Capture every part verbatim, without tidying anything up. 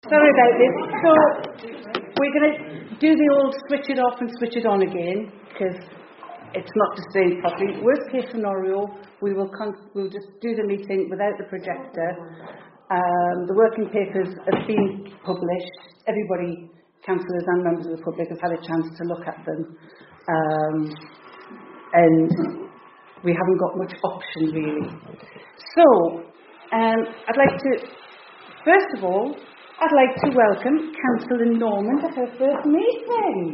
Sorry about this. So we're going to do the old switch it off and switch it on again because it's not displayed properly. Worst case scenario, we will con- we'll just do the meeting without the projector. Um, the working papers have been published. Everybody, councillors and members of the public, has had a chance to look at them. Um, and we haven't got much option really. So um, I'd like to, first of all, I'd like to welcome Councillor Norman to her first meeting.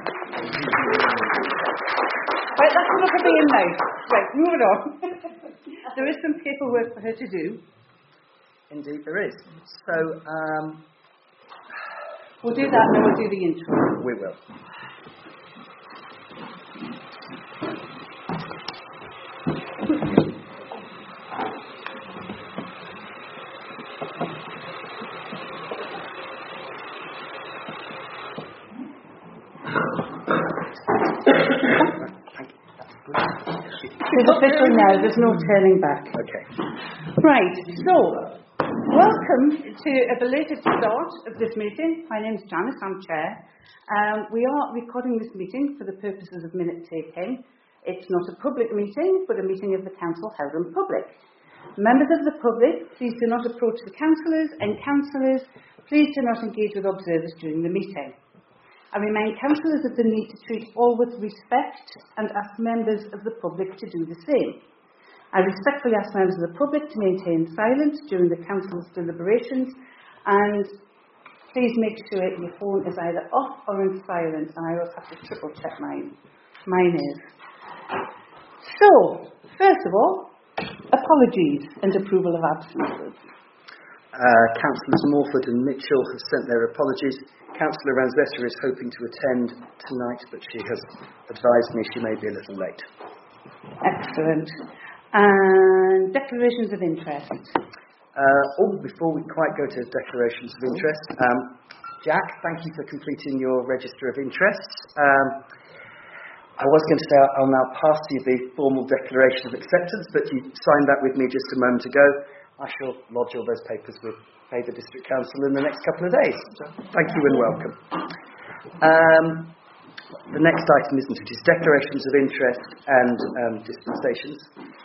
Right, that's enough of being nice. Right, moving on. There is some paperwork for her to do. Indeed there is. So, um... we'll do that and then we'll do the intro. We will. It's official now, there's no turning back. Okay. Right, so, welcome to a belated start of this meeting. My name's Janice, I'm Chair. Um, we are recording this meeting for the purposes of minute taking. It's not a public meeting, but a meeting of the Council held in public. Members of the public, please do not approach the councillors, and councillors, please do not engage with observers during the meeting. I remind councillors of the need to treat all with respect and ask members of the public to do the same. I respectfully ask members of the public to maintain silence during the council's deliberations, and please make sure your phone is either off or in silent, and I also have to triple check mine. Mine is. So, first of all, apologies and approval of absences. Uh, Councillors Morford and Mitchell have sent their apologies. Councillor Ranzetta is hoping to attend tonight, but she has advised me she may be a little late. Excellent. And declarations of interest. Uh, oh, before we quite go to declarations of interest, um, Jack, thank you for completing your register of interests. Um, I was going to say I'll now pass you the formal declaration of acceptance, but you signed that with me just a moment ago. I shall lodge all those papers with Faber District Council in the next couple of days. So thank you and welcome. Um, the next item, isn't it, is declarations of interest and um, dispensations.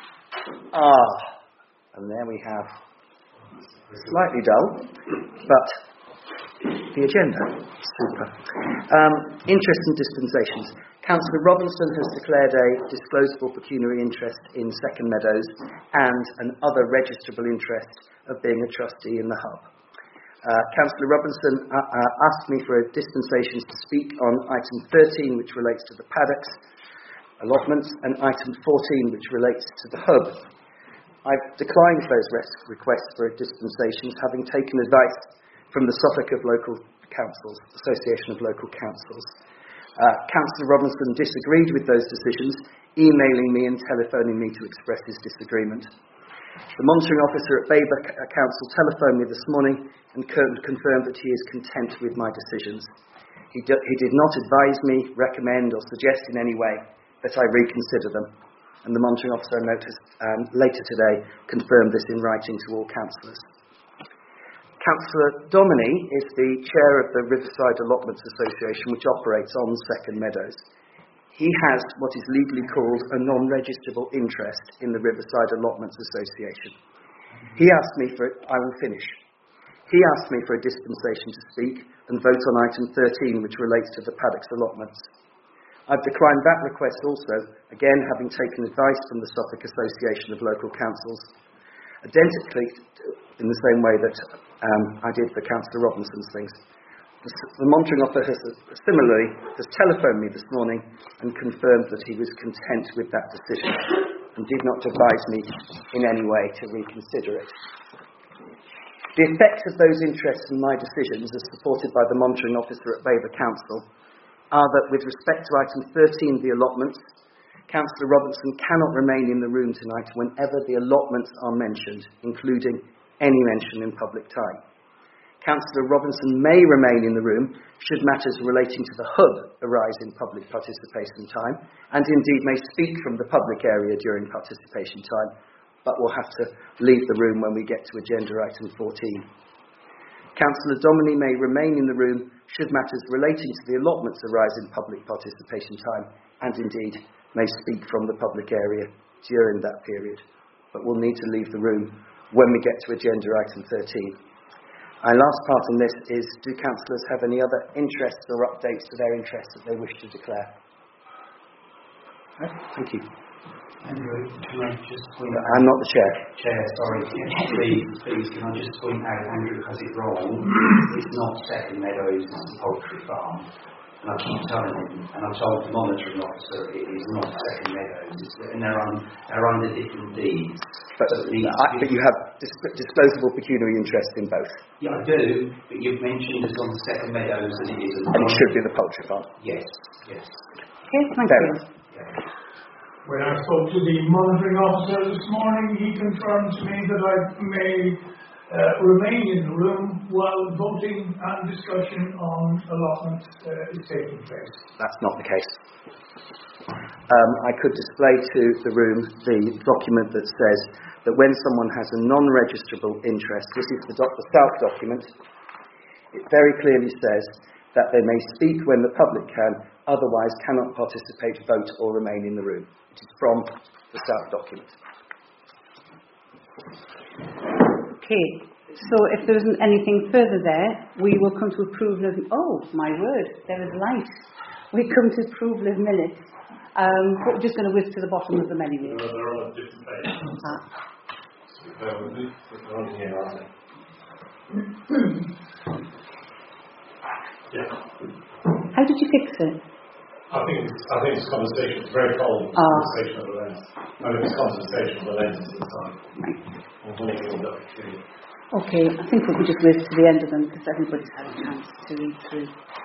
Ah, and there we have, slightly dull, but the agenda. Super. Um, interest and dispensations. Councillor Robinson has declared a disclosable pecuniary interest in Second Meadows and an other registrable interest of being a trustee in the hub. Uh, Councillor Robinson uh, uh, asked me for a dispensation to speak on item thirteen, which relates to the paddocks allotments, and item fourteen, which relates to the hub. I've declined those requests for dispensations, having taken advice from the Suffolk of Local Councils, Association of Local Councils. Uh, Councillor Robinson disagreed with those decisions, emailing me and telephoning me to express his disagreement. The monitoring officer at Baber Council telephoned me this morning and confirmed that he is content with my decisions. He, do, he did not advise me, recommend or suggest in any way that I reconsider them, and the monitoring officer, I noticed um, later today, confirmed this in writing to all councillors. Councillor Dominy is the chair of the Riverside Allotments Association, which operates on Second Meadows. He has what is legally called a non-registrable interest in the Riverside Allotments Association. He asked me for, I will finish. He asked me for a dispensation to speak and vote on item thirteen, which relates to the paddocks allotments. I've declined that request also, again having taken advice from the Suffolk Association of Local Councils, identically in the same way that um, I did for Councillor Robinson's things. The, the monitoring officer has uh, similarly has telephoned me this morning and confirmed that he was content with that decision and did not advise me in any way to reconsider it. The effect of those interests in my decisions, as supported by the monitoring officer at Baber Council, are that with respect to item thirteen, the allotments, Councillor Robinson cannot remain in the room tonight whenever the allotments are mentioned, including any mention in public time. Councillor Robinson may remain in the room should matters relating to the hub arise in public participation time, and indeed may speak from the public area during participation time, but will have to leave the room when we get to agenda item fourteen. Councillor Dominy may remain in the room should matters relating to the allotments arise in public participation time, and indeed may speak from the public area during that period, but will need to leave the room when we get to agenda item thirteen. And last part on this is, do councillors have any other interests or updates to their interests that they wish to declare? Right, thank you. Andrew, can I just point out... I'm not the chair. Chair, sorry. Please, please, can I just point out, Andrew has it wrong. It's not Second Meadows, it's the poultry farm. And I keep telling him, and I told the monitoring officer, it is not Second Meadows. It's, and they're, un, they're under different deeds. But, so I, but you have dis- disposable pecuniary interest in both. Yeah, I do, but you've mentioned it's on the Second Meadows and it isn't. And it should be the poultry farm. Yes, yes. Okay, thank Fair you. Yeah. When I spoke to the monitoring officer this morning, he confirmed to me that I may uh, remain in the room while voting and discussion on allotments uh, is taking place. That's not the case. Um, I could display to the room the document that says that when someone has a non-registrable interest, this is the, doc- the South document, it very clearly says that they may speak when the public can, otherwise cannot participate, vote or remain in the room. It is from the South document. Okay, so if there isn't anything further there, we will come to approval of... Oh, my word, there is light. We come to approval of minutes. Um, but we're just going to whiz to the bottom of them anyway. No, they're on a different page. Ah. So bear with me. They're on here, aren't they? Yeah. How did you fix it? I think it's, I think it's conversation. It's very cold. It's Ah. conversation of the lens. I mean, it's conversation of the lenses at the time. Right. I'm going to hold up to you. Okay, I think we can just whiz to the end of them because everybody's had a chance to read through.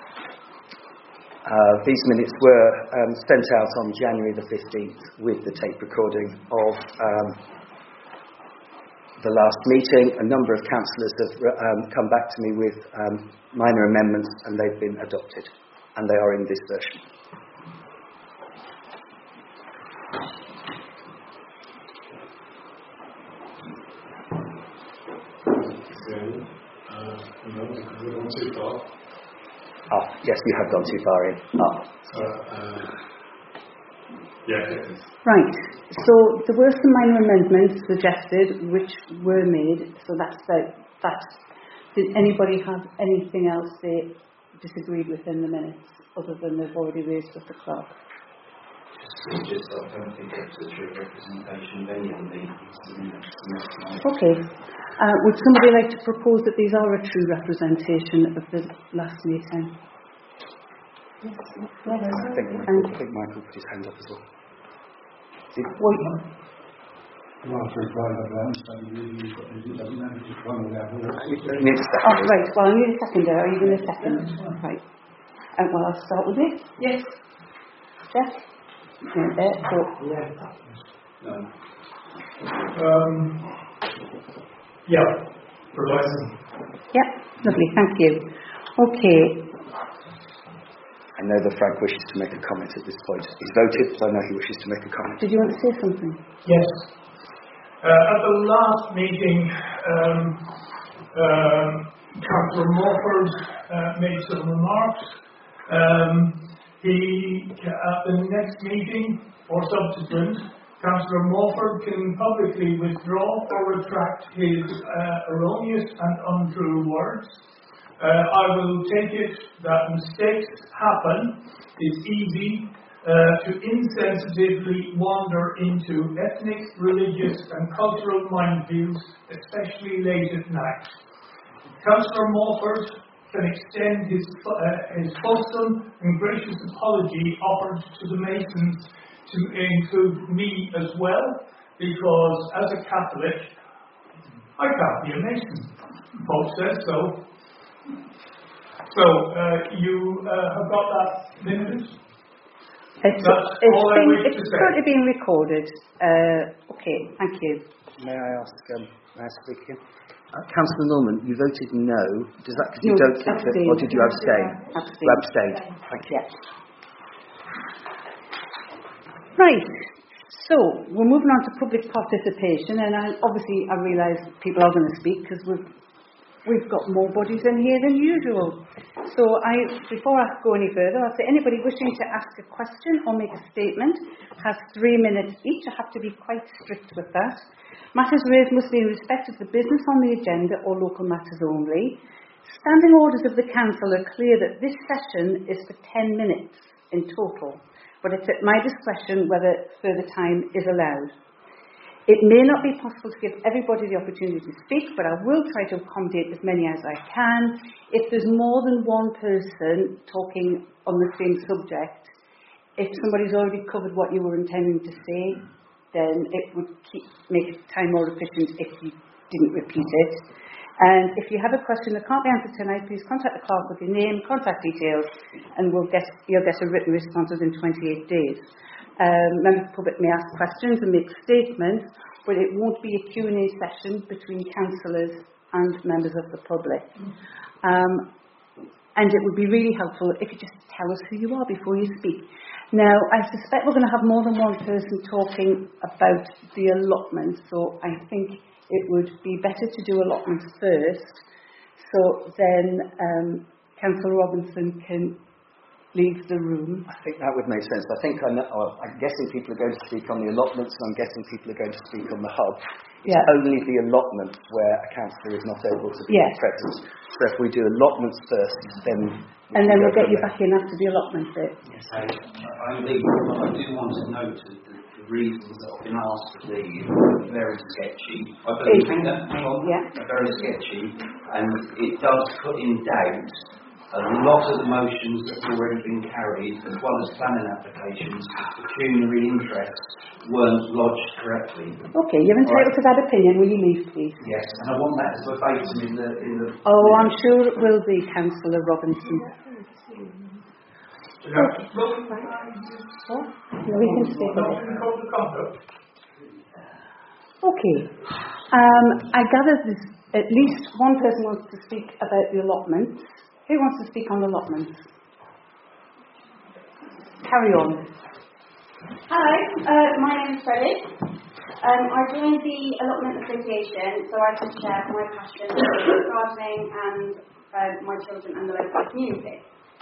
Uh, these minutes were um, sent out on January the fifteenth with the tape recording of um, the last meeting. A number of councillors have um, come back to me with um, minor amendments and they've been adopted, and they are in this version. So, uh, no, because we're not too far. Ah, yes, you have gone too far in. Ah. So, uh, yeah, it is. Right, so there were some minor amendments suggested which were made, so that's the, that. Did anybody have anything else they disagreed with in the minutes, other than they've already raised with the clerk? Just, just I don't think it's a true representation of any of the meetings. Okay. Uh, would somebody like to propose that these are a true representation of the last meeting? Yes. Yes. I think, And, I think Michael put his hand up as well. Did, well, Well, for example, so it doesn't matter which one of them. you need a oh, second. right. Well, I need a second there. Are you going to second? Right. Uh, well, I'll start with it. Yes. Jeff? Yeah, there. So, No. Um, yeah, Verizon. yeah, lovely. Thank you. Okay. I know that Frank wishes to make a comment at this point. He's voted, so I know he wishes to make a comment. Did you want to say something? Yes. Uh, at the last meeting, um, um, Councillor Morford uh, made some remarks. Um, he, at the next meeting or subsequent, Councillor Morford can publicly withdraw or retract his uh, erroneous and untrue words. Uh, I will take it that mistakes happen. It's easy uh, to insensitively wander into ethnic, religious and cultural minefields, especially late at night. Councillor Morford can extend his, uh, his fulsome and gracious apology offered to the Masons to include me as well, because as a Catholic, I can't be a Mason. Pope says so. So, uh, you uh, have got that minute? It's, That's it's, all I been, wish to it's say. currently being recorded. Uh, okay, thank you. May I ask, um, may I speak again? Uh, Councillor Norman, you voted no. Does that because you No, don't think that, abstain. or did you abstain? Abstain. You abstained. Thank you. Yes. Right, so we're moving on to public participation, and I, obviously I realise people are going to speak because we've we've got more bodies in here than usual. So I, before I go any further, I'll say anybody wishing to ask a question or make a statement has three minutes each. I have to be quite strict with that. Matters raised must be in respect of the business on the agenda or local matters only. Standing orders of the Council are clear that this session is for ten minutes in total, but it's at my discretion whether further time is allowed. It may not be possible to give everybody the opportunity to speak, but I will try to accommodate as many as I can. If there's more than one person talking on the same subject, if somebody's already covered what you were intending to say, then it would keep, make time more efficient if you didn't repeat it. And if you have a question that can't be answered tonight, please contact the clerk with your name, contact details, and we'll get, you'll get a written response within twenty-eight days. Um, members of the public may ask questions and make statements, but it won't be a Q and A session between councillors and members of the public. Um, and it would be really helpful if you just tell us who you are before you speak. Now, I suspect we're going to have more than one person talking about the allotments, so I think it would be better to do allotments first, so then um, Councillor Robinson can leave the room. I think that would make sense. I think I know, oh, I'm guessing people are going to speak on the allotments, and I'm guessing people are going to speak on the hub. It's Yeah. only the allotment where a councillor is not able to be Yes. present. So if we do allotments first, then we And can then go we'll get from you there. back in after the allotment bit. So, I leave, but I do want to note that the, the reasons that I've been asked to leave are very sketchy. I believe that, hang on, Yeah. are very sketchy, and it does put in doubt a lot of the motions that have already been carried, as well as planning applications, pecuniary interests weren't lodged correctly. Okay, you're entitled to that opinion. Will you leave, please? Yes, and I want that as verbatim in the in the. Oh, I'm sure it will be, Councillor Robinson. Yeah. What? No, we can speak on it. Code of conduct. Okay. Um, I gather there's at least one person wants to speak about the allotments. Who wants to speak on allotments? Carry on. Hello, uh, my name is Freddie. Um, I joined the Allotment Association so I can share my passion for gardening and uh, my children and the local community.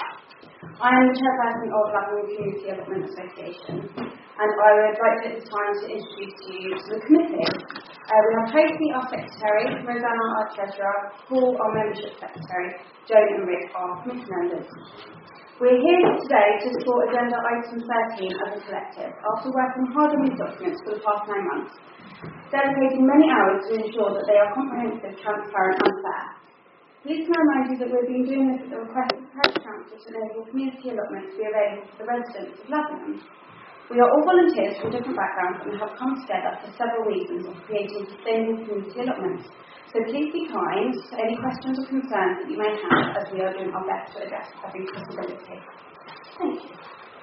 I am the chairperson of Lavenham Community Allotment Association, and I would like to at this time to introduce you to the committee. Uh, we have Tracy, our secretary, Rosanna, our treasurer, Paul, our membership secretary, Joan and Rick, our committee members. We're here today to support agenda item thirteen as a collective, after working hard on these documents for the past nine months, dedicating many hours to ensure that they are comprehensive, transparent and fair. Please can I remind you that we've been doing this at the request of the Parish Council to enable community allotments to be available for the residents of Lavenham. We are all volunteers from different backgrounds and have come together for several reasons of creating sustainable community allotments. So please be kind to any questions or concerns that you may have as we are doing our best to address every possibility. Thank you.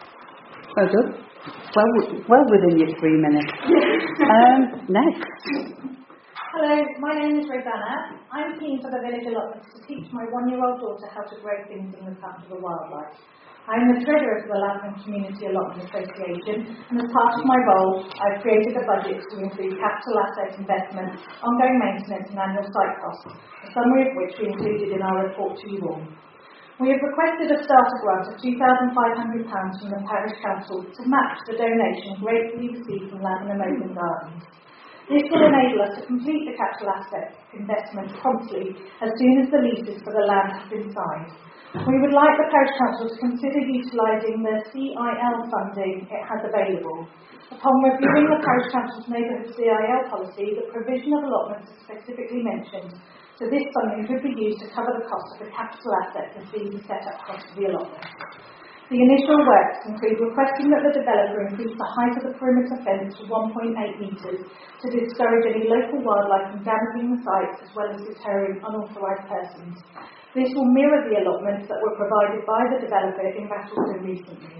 Well done. Well, well within your three minutes. um, next. Hello, my name is Rosanna. I'm keen for the village allotments to teach my one-year-old daughter how to grow things in the path of the wildlife. I'm the treasurer of the Lavenham Community Allotment Association, and as part of my role, I've created a budget to include capital asset investment, ongoing maintenance and annual site costs, a summary of which we included in our report to you all. We have requested a starter grant of two thousand five hundred pounds from the Parish Council to match the donation gratefully received from Lavenham Open Gardens. This will enable us to complete the capital asset investment promptly as soon as the leases for the land have been signed. We would like the Parish Council to consider utilising the C I L funding it has available. Upon reviewing the Parish Council's neighbourhood C I L policy, the provision of allotments is specifically mentioned, so this funding could be used to cover the cost of the capital assets and fees and set-up costs of the allotment. The initial works include requesting that the developer increase the height of the perimeter fence to one point eight metres to discourage any local wildlife from damaging the sites as well as deterring unauthorised persons. This will mirror the allotments that were provided by the developer in Battleston recently.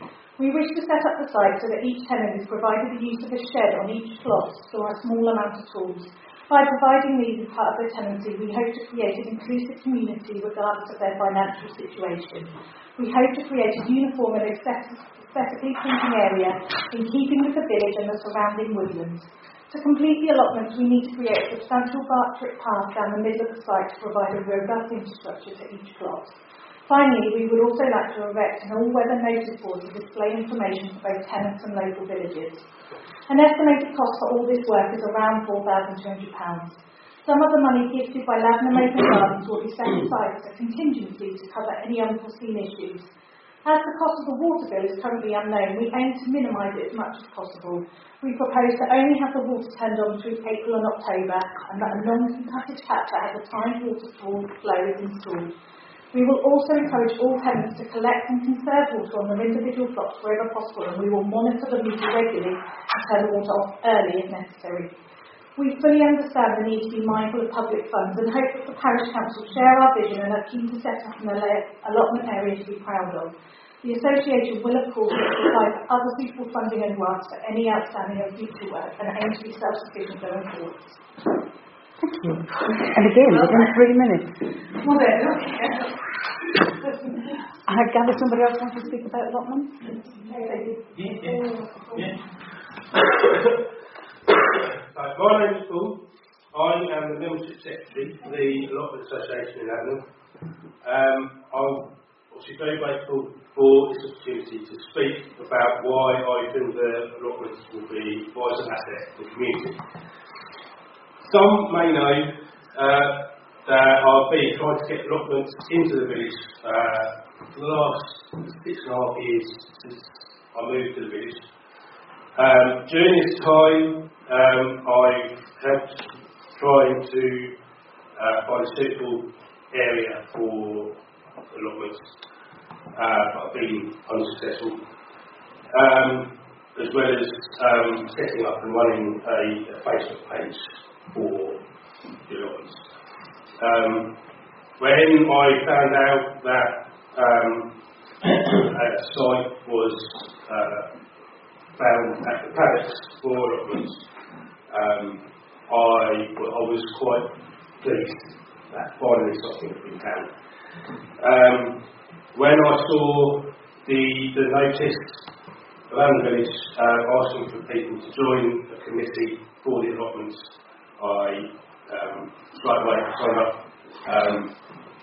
We wish to set up the site so that each tenant is provided the use of a shed on each plot to store a small amount of tools. By providing these as part of the tenancy, we hope to create an inclusive community regardless of their financial situation. We hope to create a uniform and aesthetically pleasing area in keeping with the village and the surrounding woodlands. To complete the allotments, we need to create a substantial Bartrick path down the middle of the site to provide a robust infrastructure to each plot. Finally, we would also like to erect an all-weather notice board to display information for both tenants and local villages. An estimated cost for all this work is around four thousand two hundred pounds. Some of the money gifted by Ladnam Open Gardens will be set aside as a contingency to cover any unforeseen issues. As the cost of the water bill is currently unknown, we aim to minimise it as much as possible. We propose to only have the water turned on through April and October, and that a non-compacted tap that has a timed water flow is installed. We will also encourage all tenants to collect and conserve water on their individual plots wherever possible, and we will monitor the meter regularly and turn the water off early if necessary. We fully understand the need to be mindful of public funds and hope that the parish council share our vision and are keen to set up an allotment area to be proud of. The association will, of course, provide other suitable funding and grants for any outstanding and future work and aim to be self-sufficient going forward. Thank you. And again, within three minutes. Well, then, okay. I gather somebody else wants to speak about allotments? Yeah, yeah. yeah. So, my name is Paul. I am the membership secretary for the Allotment Association in Ladnam. Um, I'm obviously very grateful for this opportunity to speak about why I think the allotments will be a vital asset for the community. Some may know uh, that I've been trying to get allotments into the village uh, for the last six and a half years since I moved to the village. Um, during this time, um, I've helped trying to uh, find a suitable area for allotments, uh, but I've been unsuccessful, um, as well as um, setting up and running a, a Facebook page for the allotments. Um, when I found out that um, a site was uh, found at the palace for allotments, um, I, well, I was quite pleased that finally something had been found. Um, when I saw the, the notice around the village uh, asking for people to join a committee for the allotments, I um, straight away signed up um,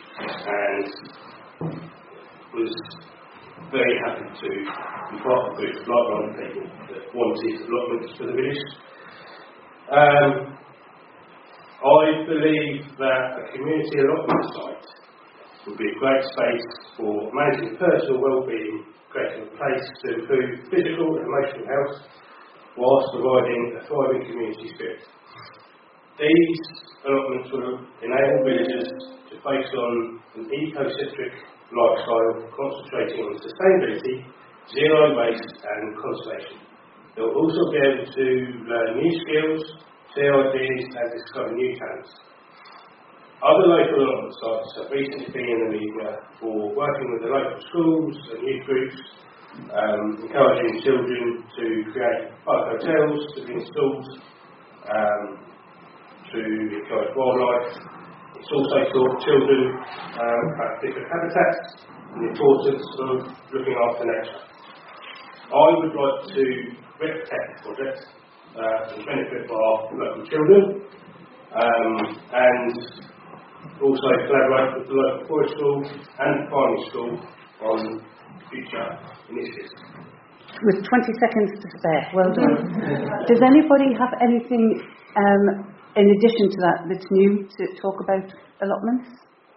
and was very happy to be part of a group of like-minded people that wanted allotments for the village. Um, I believe that a community allotment site would be a great space for managing personal well-being, creating a place to improve physical and emotional health, whilst providing a thriving community spirit. These allotments will enable villagers to focus on an eco-centric lifestyle, concentrating on sustainability, zero waste and conservation. They will also be able to learn new skills, share ideas and discover new talents. Other local allotment sites have recently been in the media for working with the local schools and youth groups, um, encouraging children to create bug hotels to be installed, um, to encourage wildlife. It's also taught children um, about different habitats and the importance of looking after nature. I would like to replicate this project uh, for the benefit of our local children, um, and also collaborate with the local forest school and primary school on future initiatives. With twenty seconds to spare, well done. Does anybody have anything um, in addition to that that's new to talk about allotments?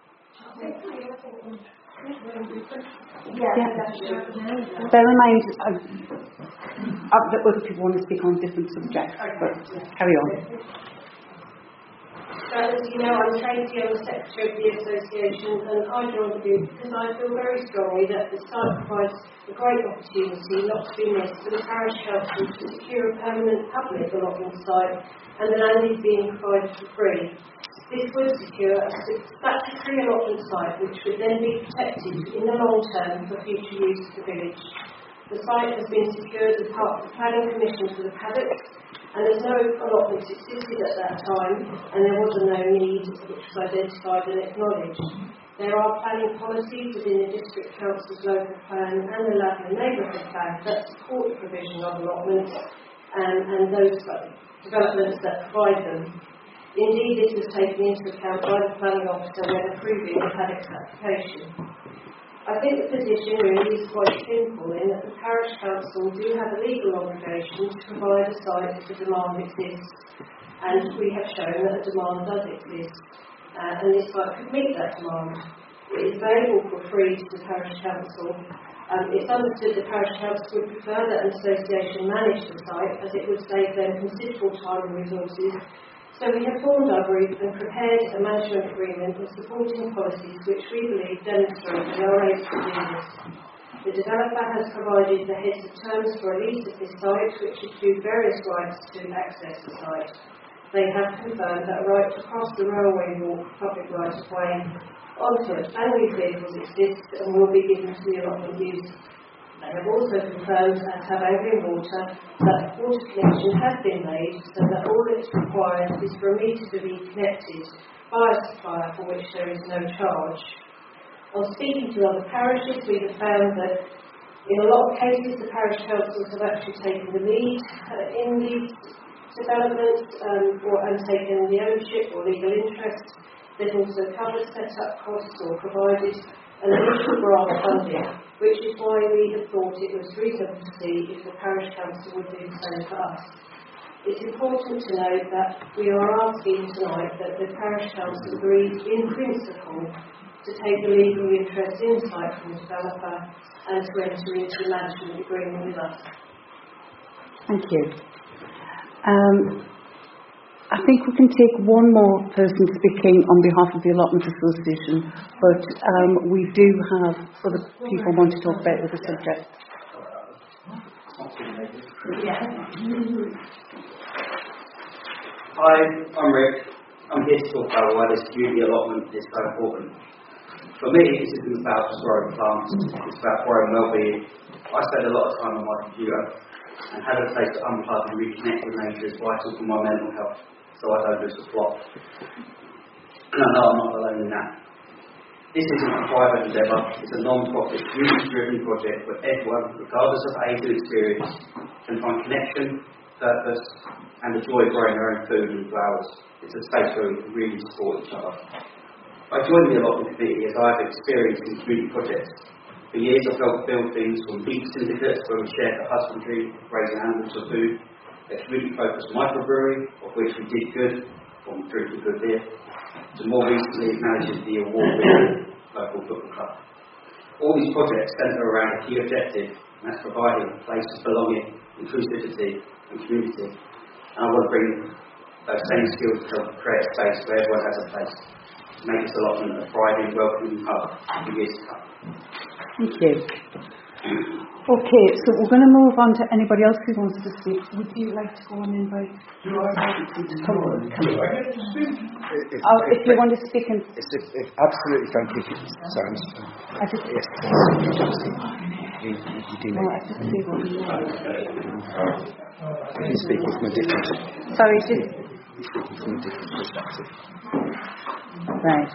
Yeah. Bear in mind uh, uh, that other people want to speak on different subjects, but carry on. So, as you know, I'm Tracy, I'm the Secretary of the Association, and I joined the group because I feel very strongly that the site provides a great opportunity not to be missed for the parish council to secure a permanent public allotment site, and the land is being provided for free. This would secure a statutory allotment site which would then be protected in the long term for future use of the village. The site has been secured as part of the planning commission for the paddocks, and there's no allotments existed at that time, and there was a no need which was identified and acknowledged. There are planning policies within the District Council's local plan and the Ladnam Neighbourhood Plan that support the provision of allotments, um, and those developments that provide them. Indeed, this was taken into account by the planning officer when approving the Paddock's application. I think the position really is quite simple in that the parish council do have a legal obligation to provide a site if the demand exists, and we have shown that the demand does exist, uh, and this site could meet that demand. It is available for free to the parish council. Um, it's understood the parish council would prefer that an association manage the site, as it would save them considerable time and resources. So we have formed our group and prepared a management agreement with supporting policies which we believe demonstrate we are able to do this. The developer has provided the heads of terms for a lease of this site, which include various rights to access the site. They have confirmed that a right to cross the railway walk, public right of way, on foot and with vehicles exists and will be given to the allotment use. They have also confirmed, as have Anglian Water, that water connection has been made so that all that is required is for a meter to be connected by a supplier for which there is no charge. On speaking to other parishes, we have found that in a lot of cases the parish councils have actually taken the lead uh, in these developments um, or, and taken the ownership or legal interest. They've also covered set-up costs or provided an initial grant funding, which is why we have thought it was reasonable to see if the parish council would do the same for us. It's important to note that we are asking tonight that the parish council agrees in principle to take the legal interest in site from the developer and to enter into a management agreement with us. Thank you. Um, I think we can take one more person speaking on behalf of the Allotment Association, but um, we do have other people who want to talk about the subject. Hi, I'm Rick. I'm here to talk about why this community allotment is so important. For me, this isn't about just growing plants, it's about growing well-being. I spend a lot of time on my computer, and having a place to unplug and reconnect with nature is vital for my mental health, so I don't lose the plot. And I know I'm not alone in that. This isn't a private endeavour, it's a non-profit, community-driven project where everyone, regardless of age or experience, can find connection, purpose, and the joy of growing their own food and flowers. It's a space where we can really support each other. I joined the allotment committee as I've experienced in community projects. For years I've helped build things from beef syndicates where we shared the husbandry, raising animals for food, a community-focused microbrewery, of which we did good, from drinking good beer, to more recently managing the award-winning local football club. All these projects centre around a key objective, and that's providing a place of belonging, inclusivity and community. And I want to bring those same skills to help create a space where everyone has a place, to make this allotment a thriving, welcoming hub for years to come. Thank you. Okay, so we're going to move on to anybody else who wants to speak. Would you like to go and invite? Do I have to Come on, come on. Do I get to speak? If, Oh, if you want to speak, and if, if, absolutely, thank you. Sorry, I'm just, I just, yes, you, you do no, make I just see what you want. If you speak from a different, Sorry, just you speak from a different perspective. right.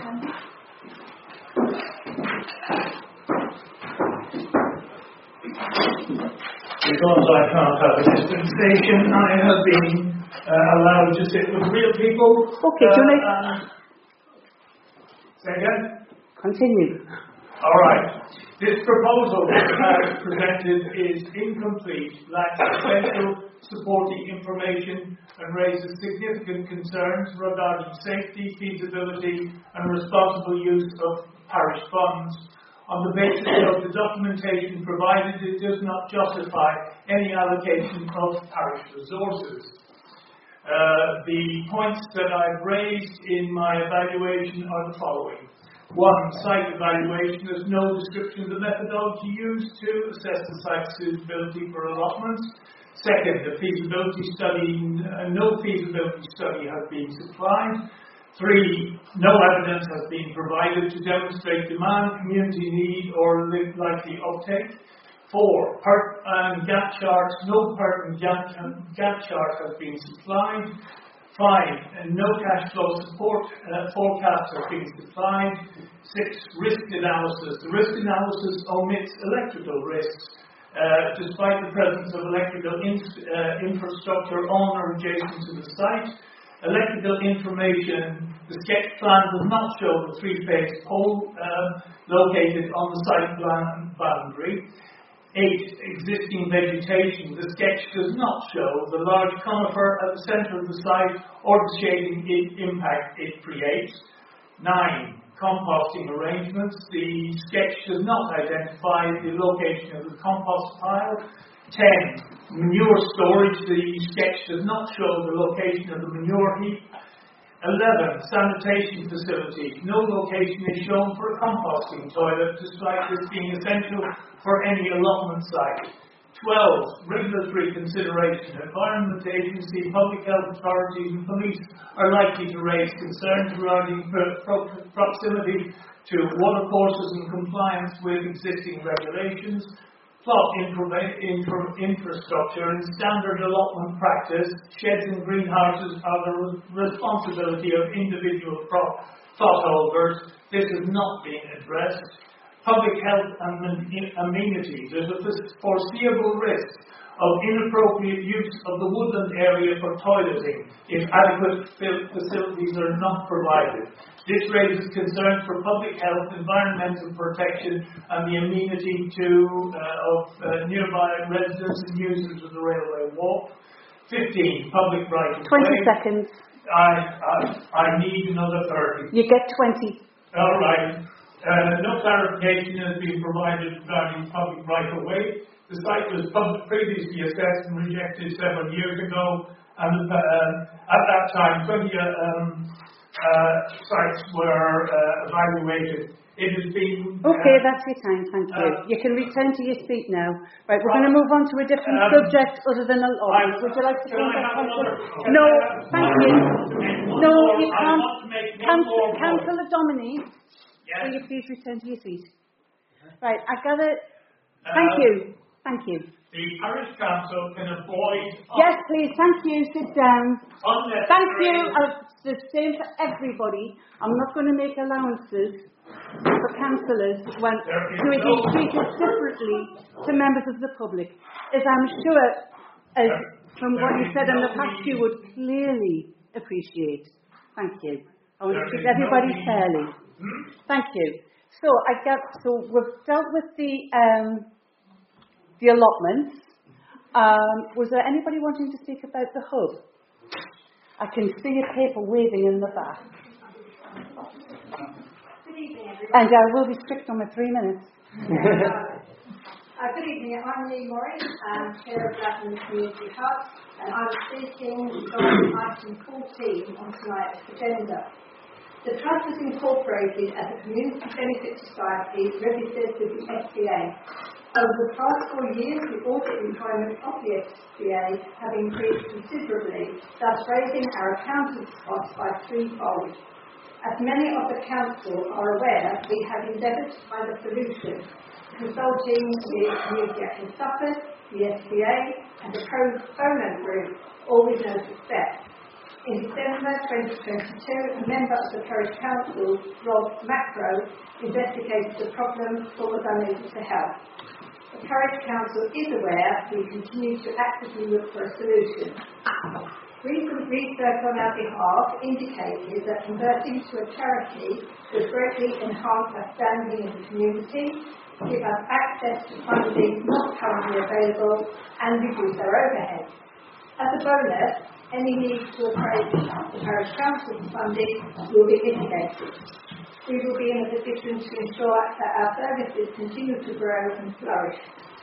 Because I can't have a dispensation, I have been uh, allowed to sit with real people. Okay, do you like... Uh, and- Say again? Continue. All right. This proposal as presented is incomplete, lacks essential supporting information, and raises significant concerns regarding safety, feasibility, and responsible use of parish funds. On the basis of the documentation provided, it does not justify any allocation of parish resources. Uh, the points that I've raised in my evaluation are the following. One, site evaluation. There's no description of the methodology used to assess the site's suitability for allotments. Second, the feasibility study, uh, no feasibility study has been supplied. Three, no evidence has been provided to demonstrate demand, community need, or likely uptake. Four, PERT and gap charts. No PERT and gap, gap chart has been supplied. Five, and no cash flow support uh, forecasts have been supplied. Six, risk analysis. The risk analysis omits electrical risks. uh, despite the presence of electrical in, uh, infrastructure on or adjacent to the site. Electrical information, the sketch plan does not show the three-phase pole uh, located on the site plan boundary. Eight, existing vegetation. The sketch does not show the large conifer at the centre of the site or the shading impact it creates. Nine, composting arrangements. The sketch does not identify the location of the compost pile. Ten, manure storage. The sketch does not show the location of the manure heap. Eleven, sanitation facilities. No location is shown for a composting toilet, despite this being essential for any allotment site. Twelve, regulatory consideration. Environment Agency, public health authorities and police are likely to raise concerns regarding pro- pro- proximity to watercourses and compliance with existing regulations. Plot infra- infra- infrastructure and standard allotment practice. Sheds and greenhouses are the re- responsibility of individual pro- plot holders. This has not been addressed. Public health and amenities. There's a foreseeable risk of inappropriate use of the woodland area for toileting if adequate facilities are not provided. This raises concerns for public health, environmental protection and the amenity to, uh, of uh, nearby residents and users of the railway walk. fifteen. Public right of way. twenty seconds. I, I, I need another thirty. You get twenty. All right. Uh, no clarification has been provided regarding public right-of-way. The site was pub- previously assessed and rejected several years ago, and uh, at that time, twenty uh, um, uh, sites were uh, evaluated. It has been... Uh, okay, that's your time, thank you. Uh, you can return to your seat now. Right, we're going to move on to a different um, subject other than allotment. Would you like to come back? No, thank you. No, you can't. Councillor Councillor Dominique. Yes. Will you please return to your seat? Right, I gather... Thank uh, you. Thank you. The parish council can avoid... Yes, please. Thank you. Sit down. Thank you. Uh, the same for everybody. I'm not going to make allowances for councillors when who are no treated differently to members of the public. As I'm sure, as from what you said in the past, you would clearly appreciate. Thank you. I want to treat everybody no fairly. Hmm? Thank you. So I get. So we've dealt with the um, the allotments. Um, was there anybody wanting to speak about the hub? I can see a paper waving in the back. Good evening, everyone. And I will be strict on my three minutes. uh, good evening. I'm Lee Morris, um, Chair of Blackburn Community Hub, and I'm speaking regarding item fourteen on tonight's agenda. The Trust was incorporated as a community benefit society registered with the S P A. Over the past four years, the audit requirements of the S P A have increased considerably, thus raising our accountants' costs by threefold. As many of the council are aware, we have endeavoured to find a solution, consulting with Community Action Suffolk, the S P A, and the Pro Bono Group, all with no success. In December twenty twenty-two, a member of the Parish Council, Rob Macro, investigated the problem but was unable to help. The Parish Council is aware we continue to actively look for a solution. Recent research on our behalf indicated that converting to a charity would greatly enhance our standing in the community, give us access to funding not currently available, and reduce our overhead. As a bonus, any need to approach the Parish Council funding will be mitigated. We will be in a position to ensure that our services continue to grow and flourish.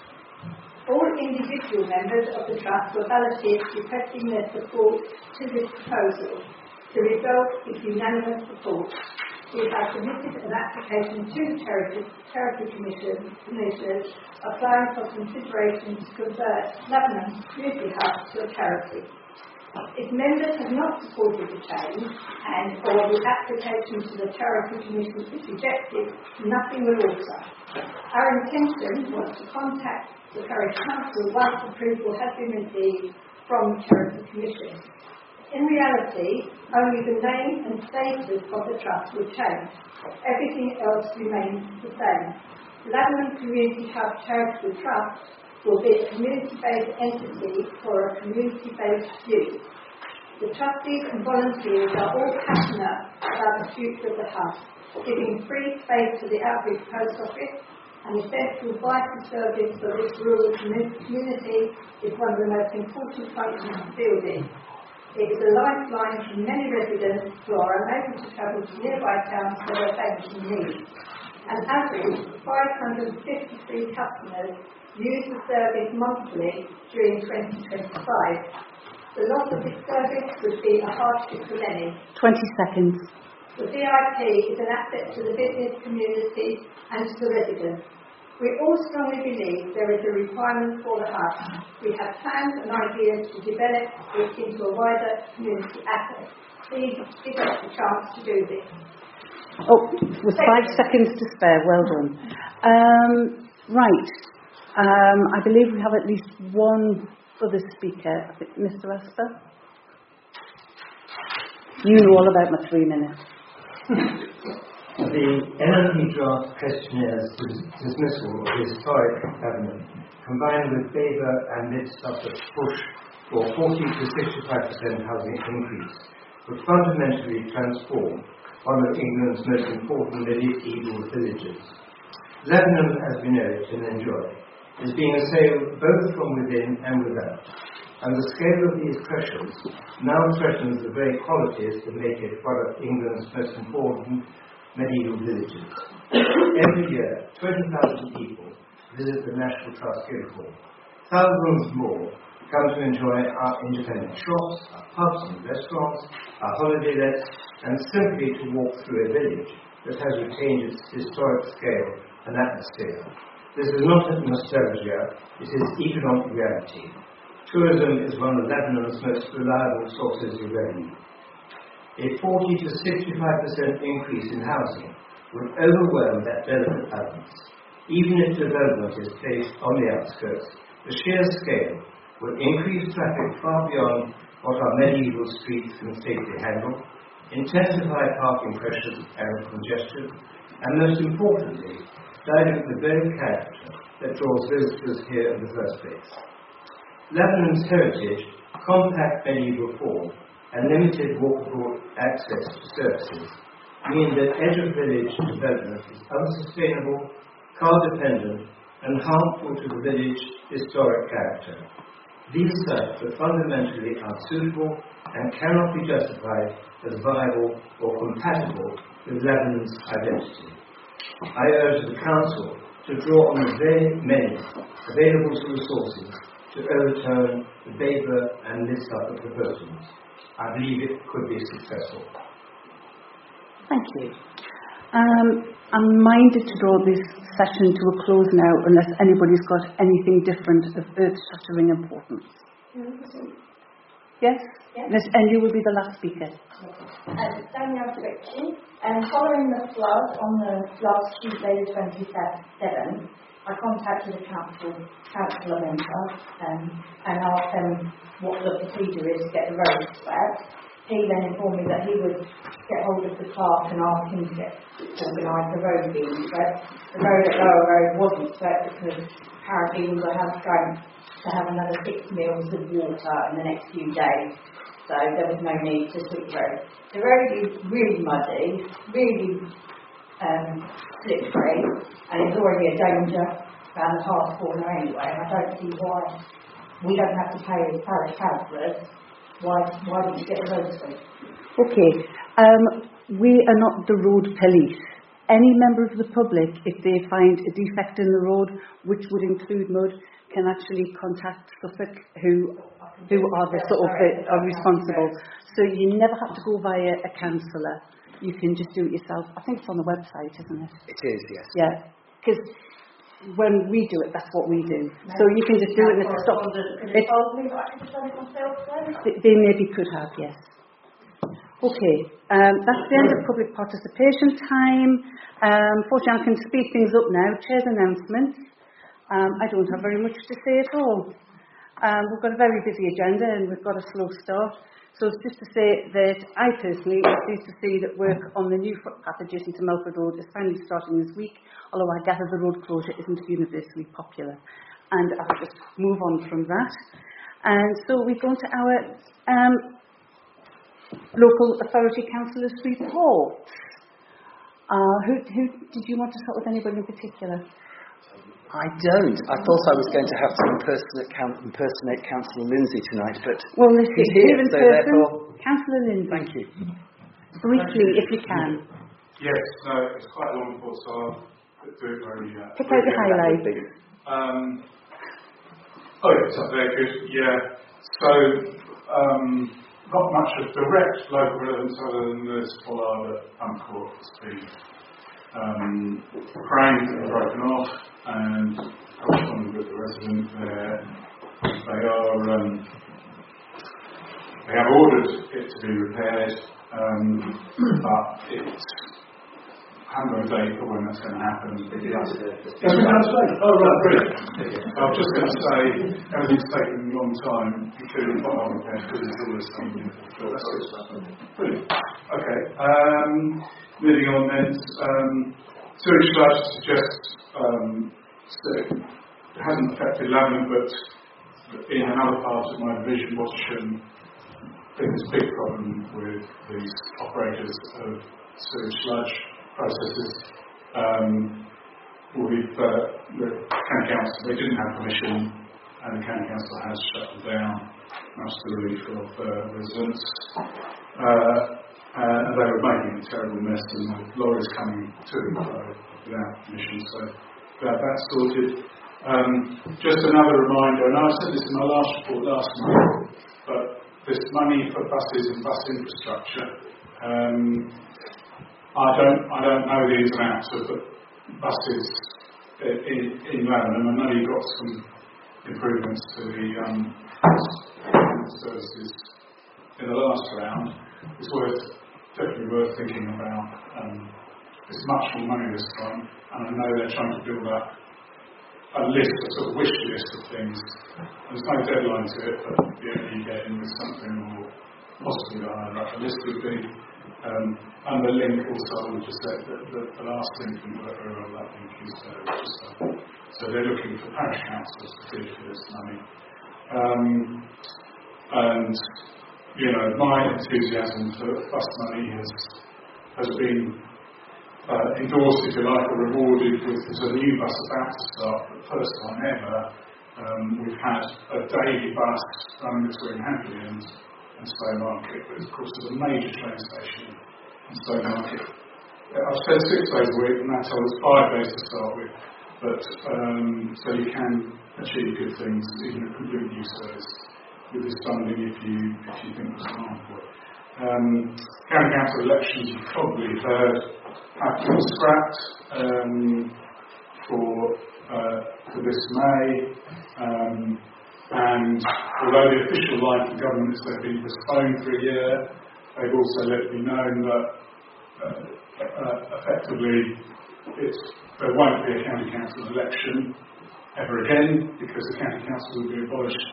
All individual members of the Trust were balloted requesting their support to this proposal. The result is unanimous support. We have submitted an application to the Charity, Charity Commission, Commission applying for consideration to convert Lebanon Community Hub to a charity. If members have not supported the change and or the application to the Charity Commission is rejected, nothing will alter. Our intention was to contact the Parish Council once approval has been received from the Charity Commission. In reality, only the name and status of the Trust will change. Everything else remains the same. Lebanon Community Hub Charitable Trust will be a community-based entity for a community-based use. The trustees and volunteers are all passionate about the future of the hub, giving free space to the Outreach Post Office, an essential vital service for this rural community is one of the most important functions of the building. It is a lifeline for many residents who are unable to travel to nearby towns for their banking needs. An average of five hundred fifty-three customers use the service monthly during twenty twenty-five. The loss of this service would be a hardship for many. twenty seconds. The V I P is an asset to the business community and to the residents. We all strongly believe there is a requirement for the hub. We have plans and ideas to develop it into a wider community asset. Please give us the chance to do this. Oh, with five seconds to spare, well done. Um, right, um, I believe we have at least one other speaker. Mister Asper? You know all about my three minutes. The N L P draft questionnaires dismissal of the historic covenant, combined with Labour and Mid Suffolk's push for forty to sixty-five percent housing increase, would fundamentally transform one of England's most important medieval villages. Lebanon, as we know it and enjoy, is being assailed both from within and without, and the scale of these pressures now threatens the very qualities that make it one of England's most important medieval villages. Every year, twenty thousand people visit the National Trust Guildhall. Thousands more come to enjoy our independent shops, our pubs and restaurants, our holiday lets, and simply to walk through a village that has retained its historic scale and atmosphere. This is not nostalgia, it is economic reality. Tourism is one of Lebanon's most reliable sources of revenue. A forty to sixty-five percent increase in housing would overwhelm that delicate balance. Even if development is placed on the outskirts, the sheer scale would increase traffic far beyond what our medieval streets can safely handle, intensify parking pressures and congestion, and most importantly, dilute the very character that draws visitors here in the first place. Lebanon's heritage, compact medieval form, and limited walkable access to services mean that edge-of-village development is unsustainable, car-dependent, and harmful to the village's historic character. These sites are fundamentally unsuitable and cannot be justified as viable or compatible with Lebanon's identity. I urge the Council to draw on the very many available resources to overturn the Labour and Mid Suffolk proposals. I believe it could be successful. Thank you. Um, I'm minded to draw this session to a close now unless anybody's got anything different of earth-shattering importance. Yes? Yes. Miss And you will be the last speaker. Um, Danielle Ritchie, and following the flood on the last Tuesday the twenty-seventh, I contacted the council, councillor member um, and asked them what the procedure is to get the road swept. He then informed me that he would get hold of the clerk and ask him to get organised the road being swept. The road at Lower Road wasn't swept because apparently we were have going to have another six mils of water in the next few days. So there was no need to sweep the road. The road is really muddy, really um, slippery, and it's already a danger around the past corner anyway, and I don't see why we don't have to pay as parish councillors. Why, why didn't you get the road swept? Okay, um, we are not the road police. Any member of the public, if they find a defect in the road, which would include mud, can actually contact Suffolk, who who are the sort of the, are responsible. So you never have to go via a councillor. You can just do it yourself. I think it's on the website, isn't it? It is, yes. Yeah, because when we do it, that's what we do. So you can just do it and it's stopped. It, they, they maybe could have, yes. Okay, um, that's the end of public participation time. Um, fortunately, I can speed things up now. Chair's announcements. Um, I don't have very much to say at all. Um, we've got a very busy agenda and we've got a slow start. So it's just to say that I personally am pleased to see that work on the new footpath adjacent to Melford Road is finally starting this week, although I gather the road closure isn't universally popular. and I'll just move on from that. And so we go on to our um, local authority councillors' reports. Uh, who, who did you want to start with? Anybody in particular? I don't. I thought I was going to have to impersonate, impersonate Councillor Lindsay tonight, but well, let's he's see. here, in so person, therefore... Councillor Lindsay. Thank you. Briefly, if you can. Yes, no, it's quite a long report, so I'll do it very... Uh, Pick out the highlights. Um, oh, yeah, it's up there, good. Yeah. So, um, not much of direct local relevance other than the spoiler that Uncourt has been um, cranes that are broken off and corresponding with the resident there. They are, um, they have ordered it to be repaired, um, but it's I haven't got a date for when that's going to happen. It's been done today. Oh, right, brilliant. I was just going to say, everything's taken a long time, including bottom repairs, because it's always something. But that's good stuff. Brilliant. Okay. Um, moving on then. Um, sewage sludge suggests um, so it hasn't affected Lavender, but in another part of my division, Washington, there's a big problem with these operators of sewage sludge processes. Um, we've, uh, the county council, they didn't have permission, and the county council has shut them down, much to the relief of uh, residents. Uh, uh, and they were making a terrible mess, and the lorries coming to and fro without permission, so glad that's sorted. Um, just another reminder, and I said this in my last report last month, but this money for buses and bus infrastructure, um, I don't, I don't know the ins and outs of the buses in, in Lavender. I know you've got some improvements to the um, services in the last round. It's worth, definitely worth thinking about. Um, it's much more money this time, and I know they're trying to build up a list, a sort of wish list of things. There's no deadline to it, but the only you get in with something or possibly higher up. The list would be. Um, and the link also, I would just say that the, the last link in whatever that link is there, which is, uh, so they're looking for parish councils to bid for this money. Um, and, you know, my enthusiasm for bus money has has been uh, endorsed, if you like, or rewarded with there's a new bus about to start for the first time ever. Um, we've had a daily bus running between Hadley and and Stowmarket, but of course there's a major train station in Stowmarket. I've said six days a week, and that told us five days to start with, but um, so you can achieve good things, even a complete new service with this funding if you if you think there's demand for it. Um, county council elections, you've probably heard, have been scrapped um, for uh, for this May. Um, And although the official line from government is they've been postponed for a year, they've also let me know that uh, uh, effectively it's, there won't be a county council election ever again, because the county council will be abolished